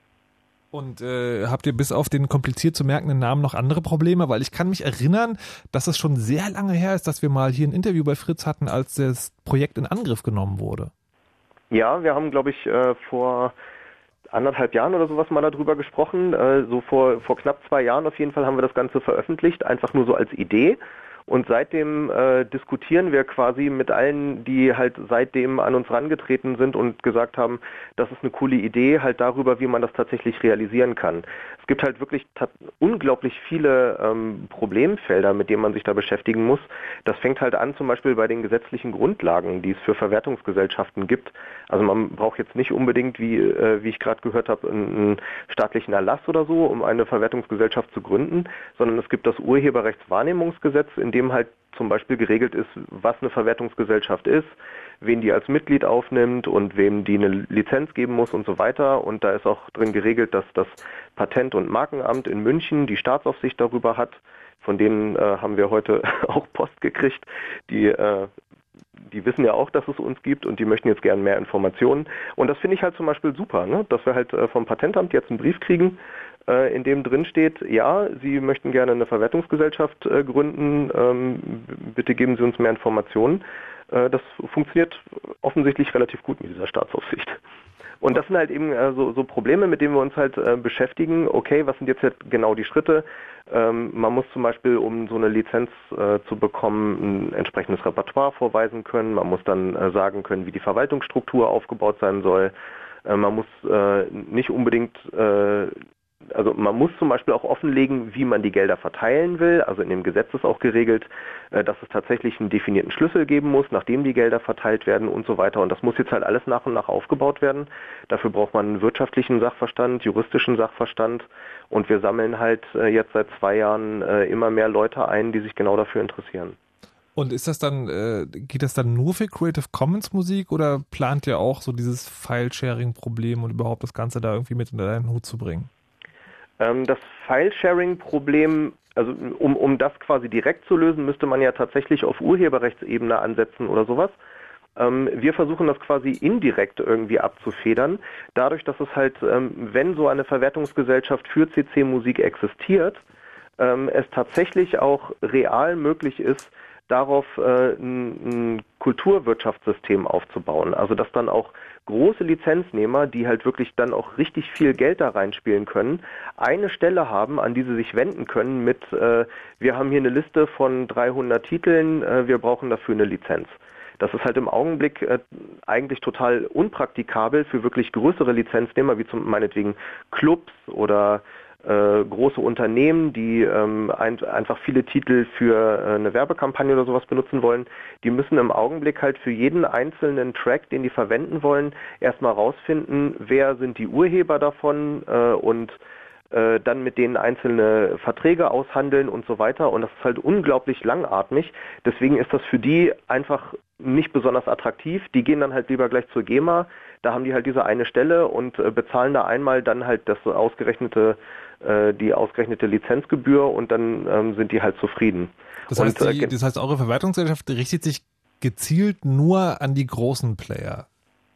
Und äh, habt ihr bis auf den kompliziert zu merkenden Namen noch andere Probleme? Weil ich kann mich erinnern, dass es schon sehr lange her ist, dass wir mal hier ein Interview bei Fritz hatten, als das Projekt in Angriff genommen wurde. Ja, wir haben, glaube ich, äh, vor anderthalb Jahren oder sowas mal darüber gesprochen. Äh, so vor, vor knapp zwei Jahren auf jeden Fall haben wir das Ganze veröffentlicht, einfach nur so als Idee. Und seitdem äh, diskutieren wir quasi mit allen, die halt seitdem an uns rangetreten sind und gesagt haben, das ist eine coole Idee, halt darüber, wie man das tatsächlich realisieren kann. Es gibt halt wirklich ta- unglaublich viele ähm, Problemfelder, mit denen man sich da beschäftigen muss. Das fängt halt an zum Beispiel bei den gesetzlichen Grundlagen, die es für Verwertungsgesellschaften gibt. Also man braucht jetzt nicht unbedingt, wie, äh, wie ich gerade gehört habe, einen, einen staatlichen Erlass oder so, um eine Verwertungsgesellschaft zu gründen, sondern es gibt das Urheberrechtswahrnehmungsgesetz, in dem halt zum Beispiel geregelt ist, was eine Verwertungsgesellschaft ist, wen die als Mitglied aufnimmt und wem die eine Lizenz geben muss und so weiter. Und da ist auch drin geregelt, dass das Patent- und Markenamt in München die Staatsaufsicht darüber hat. Von denen äh, haben wir heute auch Post gekriegt. Die, äh, die wissen ja auch, dass es uns gibt und die möchten jetzt gern mehr Informationen. Und das finde ich halt zum Beispiel super, ne? Dass wir halt äh, vom Patentamt jetzt einen Brief kriegen, äh, in dem drin steht, ja, Sie möchten gerne eine Verwertungsgesellschaft äh, gründen, ähm, bitte geben Sie uns mehr Informationen. Äh, das funktioniert offensichtlich relativ gut mit dieser Staatsaufsicht. Und das sind halt eben äh, so, so Probleme, mit denen wir uns halt äh, beschäftigen. Okay, was sind jetzt halt genau die Schritte? Ähm, man muss zum Beispiel, um so eine Lizenz äh, zu bekommen, ein entsprechendes Repertoire vorweisen können. Man muss dann äh, sagen können, wie die Verwaltungsstruktur aufgebaut sein soll. Äh, man muss äh, nicht unbedingt äh, Also man muss zum Beispiel auch offenlegen, wie man die Gelder verteilen will. Also in dem Gesetz ist auch geregelt, dass es tatsächlich einen definierten Schlüssel geben muss, nachdem die Gelder verteilt werden und so weiter. Und das muss jetzt halt alles nach und nach aufgebaut werden. Dafür braucht man einen wirtschaftlichen Sachverstand, juristischen Sachverstand. Und wir sammeln halt jetzt seit zwei Jahren immer mehr Leute ein, die sich genau dafür interessieren. Und ist das dann, äh, geht das dann nur für Creative Commons Musik oder plant ihr auch so dieses File-Sharing-Problem und überhaupt das Ganze da irgendwie mit unter einen Hut zu bringen? Das File-Sharing-Problem, also um, um das quasi direkt zu lösen, müsste man ja tatsächlich auf Urheberrechtsebene ansetzen oder sowas. Ähm, wir versuchen das quasi indirekt irgendwie abzufedern, dadurch, dass es halt, ähm, wenn so eine Verwertungsgesellschaft für C C-Musik existiert, ähm, es tatsächlich auch real möglich ist, darauf äh, ein, ein Kulturwirtschaftssystem aufzubauen. Also dass dann auch große Lizenznehmer, die halt wirklich dann auch richtig viel Geld da reinspielen können, eine Stelle haben, an die sie sich wenden können mit, äh, wir haben hier eine Liste von dreihundert Titeln, äh, wir brauchen dafür eine Lizenz. Das ist halt im Augenblick äh, eigentlich total unpraktikabel für wirklich größere Lizenznehmer, wie zum meinetwegen Clubs oder Äh, große Unternehmen, die ähm, ein, einfach viele Titel für äh, eine Werbekampagne oder sowas benutzen wollen, die müssen im Augenblick halt für jeden einzelnen Track, den die verwenden wollen, erstmal rausfinden, wer sind die Urheber davon äh, und äh, dann mit denen einzelne Verträge aushandeln und so weiter. Und das ist halt unglaublich langatmig. Deswegen ist das für die einfach nicht besonders attraktiv. Die gehen dann halt lieber gleich zur GEMA. Da haben die halt diese eine Stelle und äh, bezahlen da einmal dann halt das ausgerechnete äh, die ausgerechnete Lizenzgebühr und dann ähm, sind die halt zufrieden. Das heißt, und, die, äh, das heißt, eure Verwertungsgesellschaft richtet sich gezielt nur an die großen Player?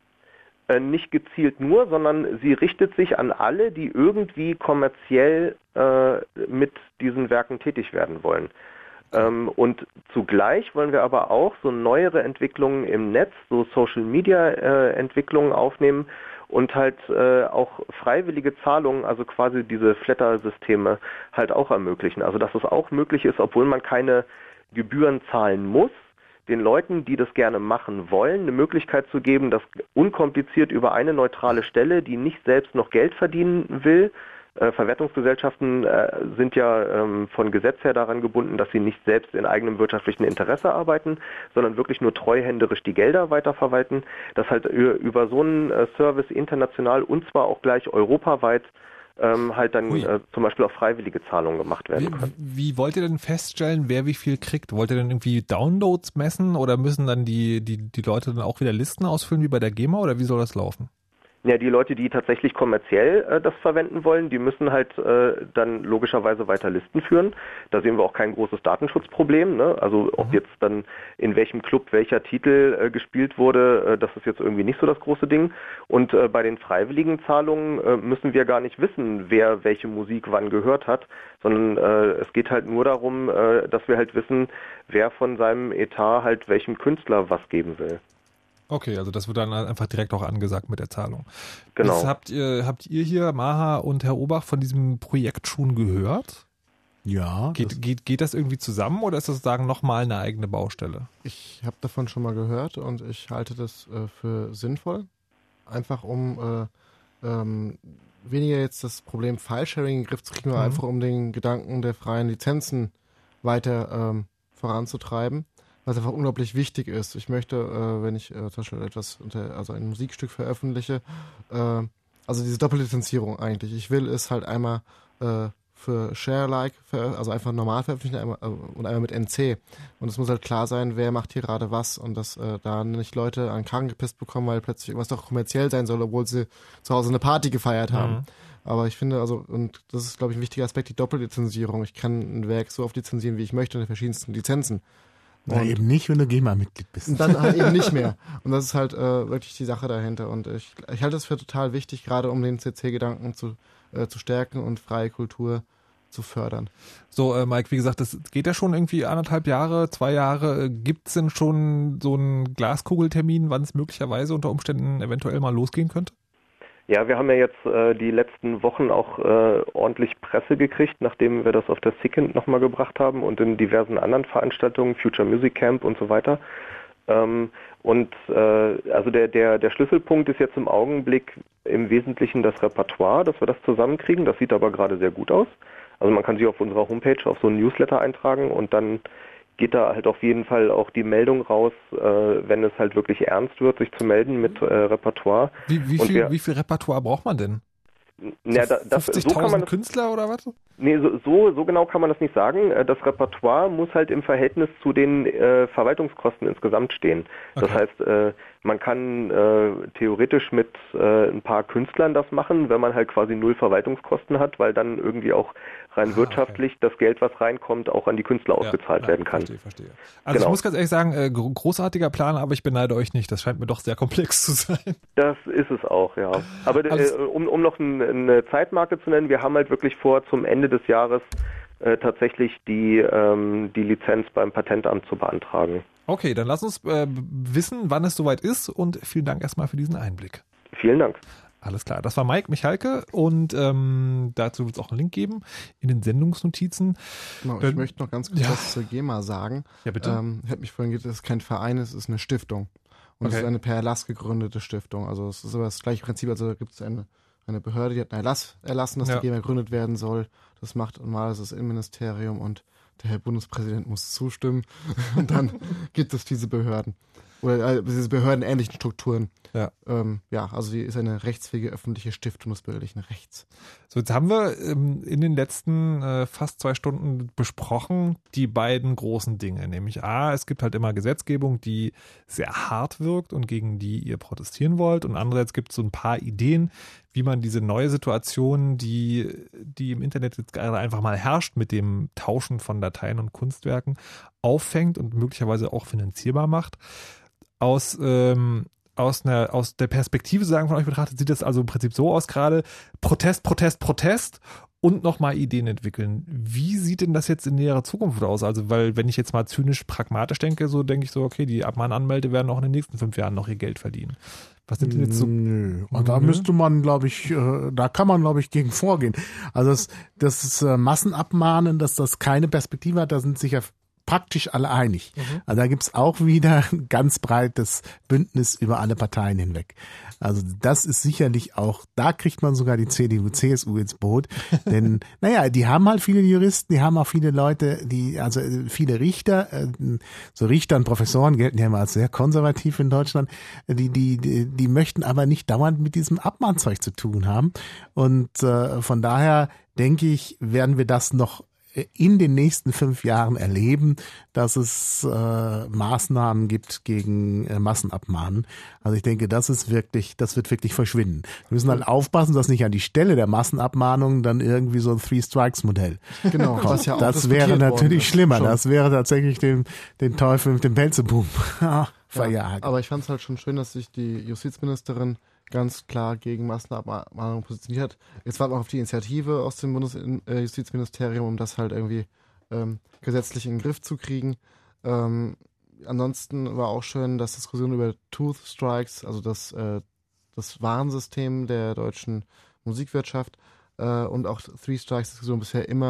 Äh, nicht gezielt nur, sondern sie richtet sich an alle, die irgendwie kommerziell äh, mit diesen Werken tätig werden wollen. Ähm, und zugleich wollen wir aber auch so neuere Entwicklungen im Netz, so Social-Media-Entwicklungen äh, aufnehmen und halt äh, auch freiwillige Zahlungen, also quasi diese Flatter-Systeme halt auch ermöglichen. Also dass es auch möglich ist, obwohl man keine Gebühren zahlen muss, den Leuten, die das gerne machen wollen, eine Möglichkeit zu geben, das unkompliziert über eine neutrale Stelle, die nicht selbst noch Geld verdienen will. Äh, Verwertungsgesellschaften äh, sind ja ähm, von Gesetz her daran gebunden, dass sie nicht selbst in eigenem wirtschaftlichen Interesse arbeiten, sondern wirklich nur treuhänderisch die Gelder weiterverwalten. Dass halt über so einen äh, Service international und zwar auch gleich europaweit ähm, halt dann äh, zum Beispiel auch freiwillige Zahlungen gemacht werden können. Wie, wie wollt ihr denn feststellen, wer wie viel kriegt? Wollt ihr denn irgendwie Downloads messen oder müssen dann die, die, die Leute dann auch wieder Listen ausfüllen wie bei der GEMA oder wie soll das laufen? Ja, die Leute, die tatsächlich kommerziell äh, das verwenden wollen, die müssen halt äh, dann logischerweise weiter Listen führen. Da sehen wir auch kein großes Datenschutzproblem, ne? Also ob jetzt dann in welchem Club welcher Titel äh, gespielt wurde, äh, das ist jetzt irgendwie nicht so das große Ding. Und äh, bei den freiwilligen Zahlungen äh, müssen wir gar nicht wissen, wer welche Musik wann gehört hat, sondern äh, es geht halt nur darum, äh, dass wir halt wissen, wer von seinem Etat halt welchem Künstler was geben will. Okay, also das wird dann einfach direkt auch angesagt mit der Zahlung. Genau. Das habt ihr, habt ihr hier, Maha und Herr Obach, von diesem Projekt schon gehört? Ja. Geht, das, geht, geht das irgendwie zusammen oder ist das sozusagen nochmal eine eigene Baustelle? Ich habe davon schon mal gehört und ich halte das äh, für sinnvoll. Einfach um äh, ähm, weniger jetzt das Problem File-Sharing in den Griff zu kriegen, mhm. einfach um den Gedanken der freien Lizenzen weiter ähm, voranzutreiben, was einfach unglaublich wichtig ist. Ich möchte, äh, wenn ich äh, zum Beispiel etwas unter, also ein Musikstück veröffentliche, äh, also diese Doppellizenzierung eigentlich. Ich will es halt einmal äh, für Share-Alike, also einfach normal veröffentlichen einmal, äh, und einmal mit N C. Und es muss halt klar sein, wer macht hier gerade was und dass äh, da nicht Leute an den Kragen gepisst bekommen, weil plötzlich irgendwas doch kommerziell sein soll, obwohl sie zu Hause eine Party gefeiert haben. Mhm. Aber ich finde, also, und das ist, glaube ich, ein wichtiger Aspekt, die Doppellizenzierung. Ich kann ein Werk so oft lizenzieren, wie ich möchte, unter verschiedensten Lizenzen. Na, eben nicht, wenn du GEMA-Mitglied bist. Und dann halt eben nicht mehr. Und das ist halt äh, wirklich die Sache dahinter. Und ich, ich halte das für total wichtig, gerade um den C C-Gedanken zu, äh, zu stärken und freie Kultur zu fördern. So, äh, Mike, wie gesagt, das geht ja schon irgendwie anderthalb Jahre, zwei Jahre. Gibt es denn schon so einen Glaskugeltermin, wann es möglicherweise unter Umständen eventuell mal losgehen könnte? Ja, wir haben ja jetzt äh, die letzten Wochen auch äh, ordentlich Presse gekriegt, nachdem wir das auf der SICKINT nochmal gebracht haben und in diversen anderen Veranstaltungen, Future Music Camp und so weiter. Ähm, und äh, also der, der, der Schlüsselpunkt ist jetzt im Augenblick im Wesentlichen das Repertoire, dass wir das zusammenkriegen. Das sieht aber gerade sehr gut aus. Also man kann sich auf unserer Homepage auf so einen Newsletter eintragen und dann geht da halt auf jeden Fall auch die Meldung raus, äh, wenn es halt wirklich ernst wird, sich zu melden mit äh, Repertoire. Wie, wie, viel, wir, wie viel Repertoire braucht man denn? Na, da, das, fünfzigtausend so kann man das, Künstler oder was? Nee, so, so, so genau kann man das nicht sagen. Das Repertoire muss halt im Verhältnis zu den äh, Verwaltungskosten insgesamt stehen. Das Okay. heißt, äh, man kann äh, theoretisch mit äh, ein paar Künstlern das machen, wenn man halt quasi null Verwaltungskosten hat, weil dann irgendwie auch rein Ah, wirtschaftlich okay. das Geld, was reinkommt, auch an die Künstler ausgezahlt ja, werden kann. Verstehe, verstehe. Also Genau. ich muss ganz ehrlich sagen, äh, gro- großartiger Plan, aber ich beneide euch nicht. Das scheint mir doch sehr komplex zu sein. Das ist es auch, ja. Aber äh, Also- um, um noch ein, eine Zeitmarke zu nennen, wir haben halt wirklich vor, zum Ende des Jahres äh, tatsächlich die, ähm, die Lizenz beim Patentamt zu beantragen. Okay, dann lass uns äh, wissen, wann es soweit ist und vielen Dank erstmal für diesen Einblick. Vielen Dank. Alles klar, das war Mike Michalke und ähm, dazu wird es auch einen Link geben in den Sendungsnotizen. Genau, ich Ähm, möchte noch ganz kurz ja. was zur GEMA sagen. Ja, bitte. Ähm, ich habe mich vorhin gesagt, es ist kein Verein, es ist eine Stiftung. Und es Okay. ist eine per Erlass gegründete Stiftung. Also es ist aber das gleiche Prinzip. Also da gibt es eine, eine Behörde, die hat einen Erlass erlassen, dass Ja. die GEMA gegründet werden soll. Das macht normalerweise das Innenministerium und der Herr Bundespräsident muss zustimmen. Und dann gibt es diese Behörden. Oder äh, diese behördenähnlichen Strukturen. Ja. Ähm, ja, also die ist eine rechtsfähige öffentliche Stiftung des bürgerlichen Rechts. So, jetzt haben wir ähm, in den letzten äh, fast zwei Stunden besprochen die beiden großen Dinge, nämlich A, es gibt halt immer Gesetzgebung, die sehr hart wirkt und gegen die ihr protestieren wollt und andererseits gibt es so ein paar Ideen, wie man diese neue Situation, die, die im Internet jetzt gerade einfach mal herrscht mit dem Tauschen von Dateien und Kunstwerken, auffängt und möglicherweise auch finanzierbar macht. Aus ähm, Aus, einer, aus der Perspektive sagen von euch betrachtet, sieht das also im Prinzip so aus gerade, Protest, Protest, Protest und nochmal Ideen entwickeln. Wie sieht denn das jetzt in näherer Zukunft aus? Also, weil wenn ich jetzt mal zynisch pragmatisch denke, so denke ich so, okay, die Abmahnanwälte werden auch in den nächsten fünf Jahren noch ihr Geld verdienen. Was sind denn jetzt so? Nö. Und da Nö. müsste man, glaube ich, äh, da kann man, glaube ich, gegen vorgehen. Also das, das ist, äh, Massenabmahnen, dass das keine Perspektive hat, da sind sich ja praktisch alle einig. Mhm. Also da gibt's auch wieder ein ganz breites Bündnis über alle Parteien hinweg. Also das ist sicherlich auch, da kriegt man sogar die C D U, C S U ins Boot. Denn, naja, die haben halt viele Juristen, die haben auch viele Leute, die, also viele Richter, äh, so Richter und Professoren gelten ja immer als sehr konservativ in Deutschland, die, die, die, die möchten aber nicht dauernd mit diesem Abmahnzeug zu tun haben. Und äh, von daher denke ich, werden wir das noch in den nächsten fünf Jahren erleben, dass es äh, Maßnahmen gibt gegen äh, Massenabmahnen. Also ich denke, das ist wirklich, das wird wirklich verschwinden. Wir müssen halt aufpassen, dass nicht an die Stelle der Massenabmahnungen dann irgendwie so ein Three-Strikes-Modell Genau, kommt. was ja auch Das wäre diskutiert worden natürlich ist, schlimmer. schon. Das wäre tatsächlich den, den Teufel mit dem Belzebub verjagen. Ja, aber ich fand es halt schon schön, dass sich die Justizministerin ganz klar gegen Massenabmahnung positioniert hat. Jetzt warten wir auf die Initiative aus dem Bundesjustizministerium, um das halt irgendwie ähm, gesetzlich in den Griff zu kriegen. Ähm, ansonsten war auch schön, dass Diskussionen über Tooth Strikes, also das, äh, das Warnsystem der deutschen Musikwirtschaft äh, und auch Three Strikes Diskussion bisher immer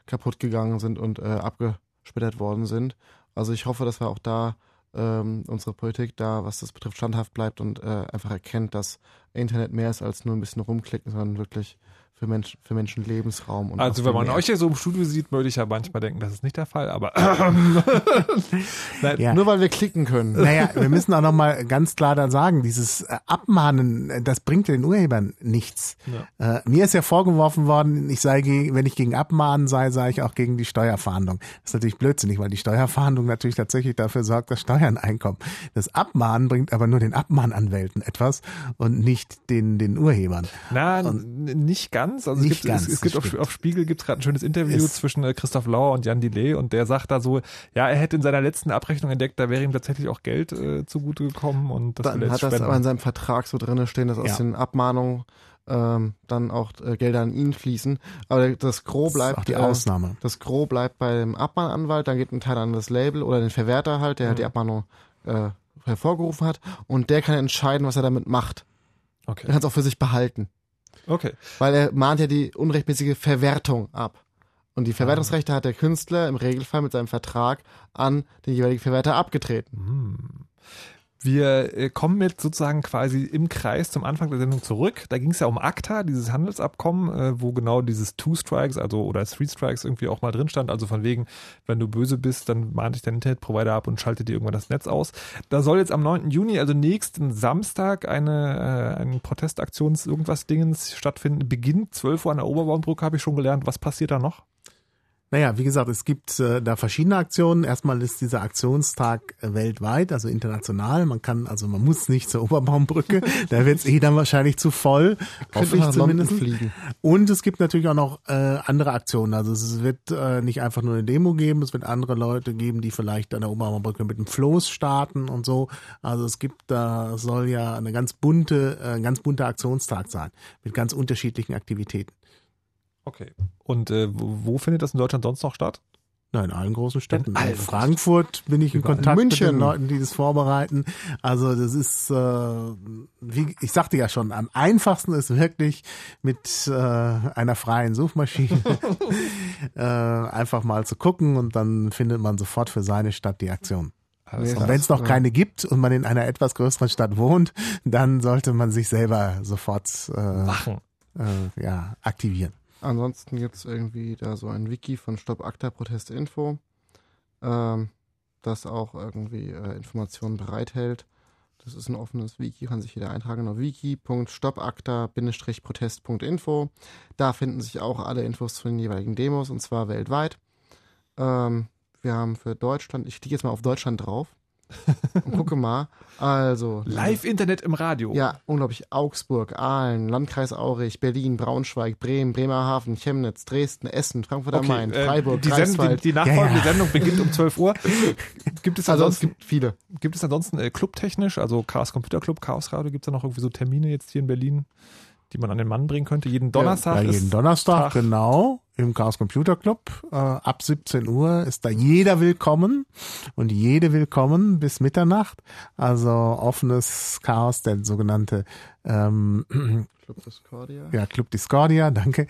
kaputt gegangen sind und äh, abgesplittert worden sind. Also ich hoffe, dass wir auch da ähm, unsere Politik da, was das betrifft, standhaft bleibt und äh, einfach erkennt, dass Internet mehr ist als nur ein bisschen rumklicken, sondern wirklich für Menschen, für Menschen Lebensraum. Und also wenn man mehr. Euch hier so im Studio sieht, würde ich ja manchmal denken, das ist nicht der Fall, aber Nein, ja. Nur weil wir klicken können. Naja, wir müssen auch nochmal ganz klar da sagen, dieses Abmahnen, das bringt den Urhebern nichts. Ja. Äh, mir ist ja vorgeworfen worden, ich sei gegen, wenn ich gegen Abmahnen sei, sei ich auch gegen die Steuerfahndung. Das ist natürlich blödsinnig, weil die Steuerfahndung natürlich tatsächlich dafür sorgt, dass Steuern einkommen. Das Abmahnen bringt aber nur den Abmahnanwälten etwas und nicht den, den Urhebern. Na, und nicht ganz. Also es nicht gibt, ganz, es, es gibt auf, auf Spiegel gibt es gerade ein schönes Interview ist zwischen äh, Christoph Lauer und Jan Delay und der sagt da so, ja, er hätte in seiner letzten Abrechnung entdeckt, da wäre ihm tatsächlich auch Geld äh, zugute gekommen und das dann will er hat jetzt das aber in seinem Vertrag so drin stehen, dass ja. aus den Abmahnungen ähm, dann auch äh, Gelder an ihn fließen. Aber das Gros bleibt das ist auch die äh, Ausnahme. Das Gros bleibt beim Abmahnanwalt, dann geht ein Teil an das Label oder den Verwerter halt, der mhm. die Abmahnung äh, hervorgerufen hat und der kann entscheiden, was er damit macht. Okay. Er kann es auch für sich behalten. Okay. Weil er mahnt ja die unrechtmäßige Verwertung ab. Und die Verwertungsrechte hat der Künstler im Regelfall mit seinem Vertrag an den jeweiligen Verwerter abgetreten. Hm. Wir äh, kommen jetzt sozusagen quasi im Kreis zum Anfang der Sendung zurück. Da ging es ja um ACTA, dieses Handelsabkommen, äh, wo genau dieses Two Strikes, also oder Three Strikes irgendwie auch mal drin stand. Also von wegen, wenn du böse bist, dann mahnt dich dein Internetprovider ab und schaltet dir irgendwann das Netz aus. Da soll jetzt am neunten Juni, also nächsten Samstag, eine, äh, eine Protestaktions-Irgendwas-Dingens stattfinden. Beginnt zwölf Uhr an der Oberbaumbrücke, habe ich schon gelernt. Was passiert da noch? Naja, wie gesagt, es gibt äh, da verschiedene Aktionen. Erstmal ist dieser Aktionstag äh, weltweit, also international. Man kann, also man muss nicht zur Oberbaumbrücke, da wird es eh dann wahrscheinlich zu voll, hoffe ich zumindest. Fliegen. Und es gibt natürlich auch noch äh, andere Aktionen. Also es wird äh, nicht einfach nur eine Demo geben, es wird andere Leute geben, die vielleicht an der Oberbaumbrücke mit einem Floß starten und so. Also es gibt, da soll ja eine ganz bunte, äh, ganz bunter Aktionstag sein mit ganz unterschiedlichen Aktivitäten. Okay. Und äh, wo, wo findet das in Deutschland sonst noch statt? Na, in allen großen Städten. In in Frankfurt bin ich in Überall. Kontakt München. mit den Leuten, die das vorbereiten. Also das ist, äh, wie ich sagte ja schon, am einfachsten ist wirklich mit äh, einer freien Suchmaschine äh, einfach mal zu gucken und dann findet man sofort für seine Stadt die Aktion. Also, und wenn es noch keine gibt und man in einer etwas größeren Stadt wohnt, dann sollte man sich selber sofort äh, machen. Äh, ja, aktivieren. Ansonsten gibt es irgendwie da so ein Wiki von Stopp ACTA Proteste Info, ähm, das auch irgendwie äh, Informationen bereithält. Das ist ein offenes Wiki, kann sich jeder eintragen auf wiki punkt stopp acta protest punkt info. Da finden sich auch alle Infos zu den jeweiligen Demos und zwar weltweit. Ähm, wir haben für Deutschland, ich klicke jetzt mal auf Deutschland drauf und gucke mal. Also Live-Internet im Radio. Ja, unglaublich. Augsburg, Aalen, Landkreis Aurich, Berlin, Braunschweig, Bremen, Bremerhaven, Chemnitz, Dresden, Essen, Frankfurt am Okay, Main, äh, Freiburg, die, Send Greifswald. die, die nachfolgende Ja, ja. Sendung beginnt um zwölf Uhr. Gibt es Also es ansonsten, gibt viele. gibt es ansonsten äh, clubtechnisch, also Chaos Computer Club, Chaos Radio, gibt es da noch irgendwie so Termine jetzt hier in Berlin, die man an den Mann bringen könnte? Jeden Donnerstag Ja, ist jeden Donnerstag, Tag. genau, im Chaos Computer Club. Äh, ab siebzehn Uhr ist da jeder willkommen und jede willkommen bis Mitternacht. Also offenes Chaos, der sogenannte ähm, Club Discordia. ja, Club Discordia, danke,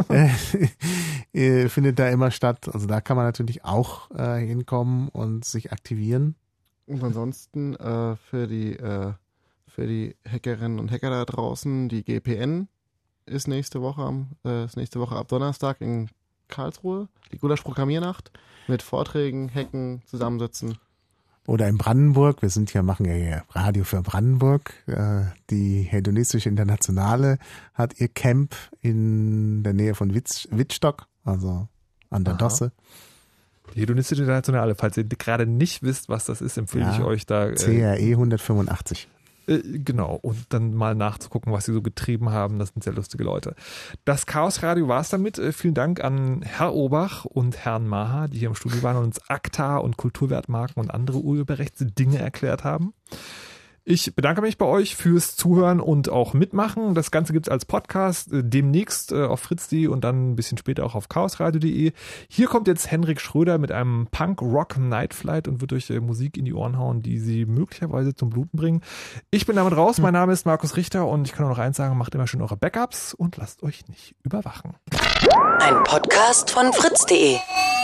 äh, findet da immer statt. Also da kann man natürlich auch äh, hinkommen und sich aktivieren. Und ansonsten äh, für die äh, für die Hackerinnen und Hacker da draußen, die G P N ist nächste Woche am äh, ist nächste Woche ab Donnerstag in Karlsruhe, die Gulasch-Programmiernacht mit Vorträgen, Hacken, Zusammensitzen. Oder in Brandenburg, wir sind hier, machen ja hier Radio für Brandenburg. Äh, die Hedonistische Internationale hat ihr Camp in der Nähe von Witz, Wittstock, also an der Aha. Dosse. Die Hedonistische Internationale, falls ihr gerade nicht wisst, was das ist, empfehle Ja, ich euch da. Äh, C R E hundertfünfundachtzig. Äh, genau, und dann mal nachzugucken, was sie so getrieben haben. Das sind sehr lustige Leute. Das Chaos Radio war es damit. Äh, vielen Dank an Herr Obach und Herrn Maha, die hier im Studio waren und uns ACTA und Kulturwertmarken und andere Urheberrechtsdinge erklärt haben. Ich bedanke mich bei euch fürs Zuhören und auch Mitmachen. Das Ganze gibt's als Podcast äh, demnächst äh, auf fritz punkt de und dann ein bisschen später auch auf chaosradio punkt de. Hier kommt jetzt Henrik Schröder mit einem Punk-Rock-Night-Flight und wird euch äh, Musik in die Ohren hauen, die sie möglicherweise zum Bluten bringen. Ich bin damit raus. Mein Name ist Markus Richter und ich kann auch noch eins sagen, macht immer schön eure Backups und lasst euch nicht überwachen. Ein Podcast von fritz punkt de.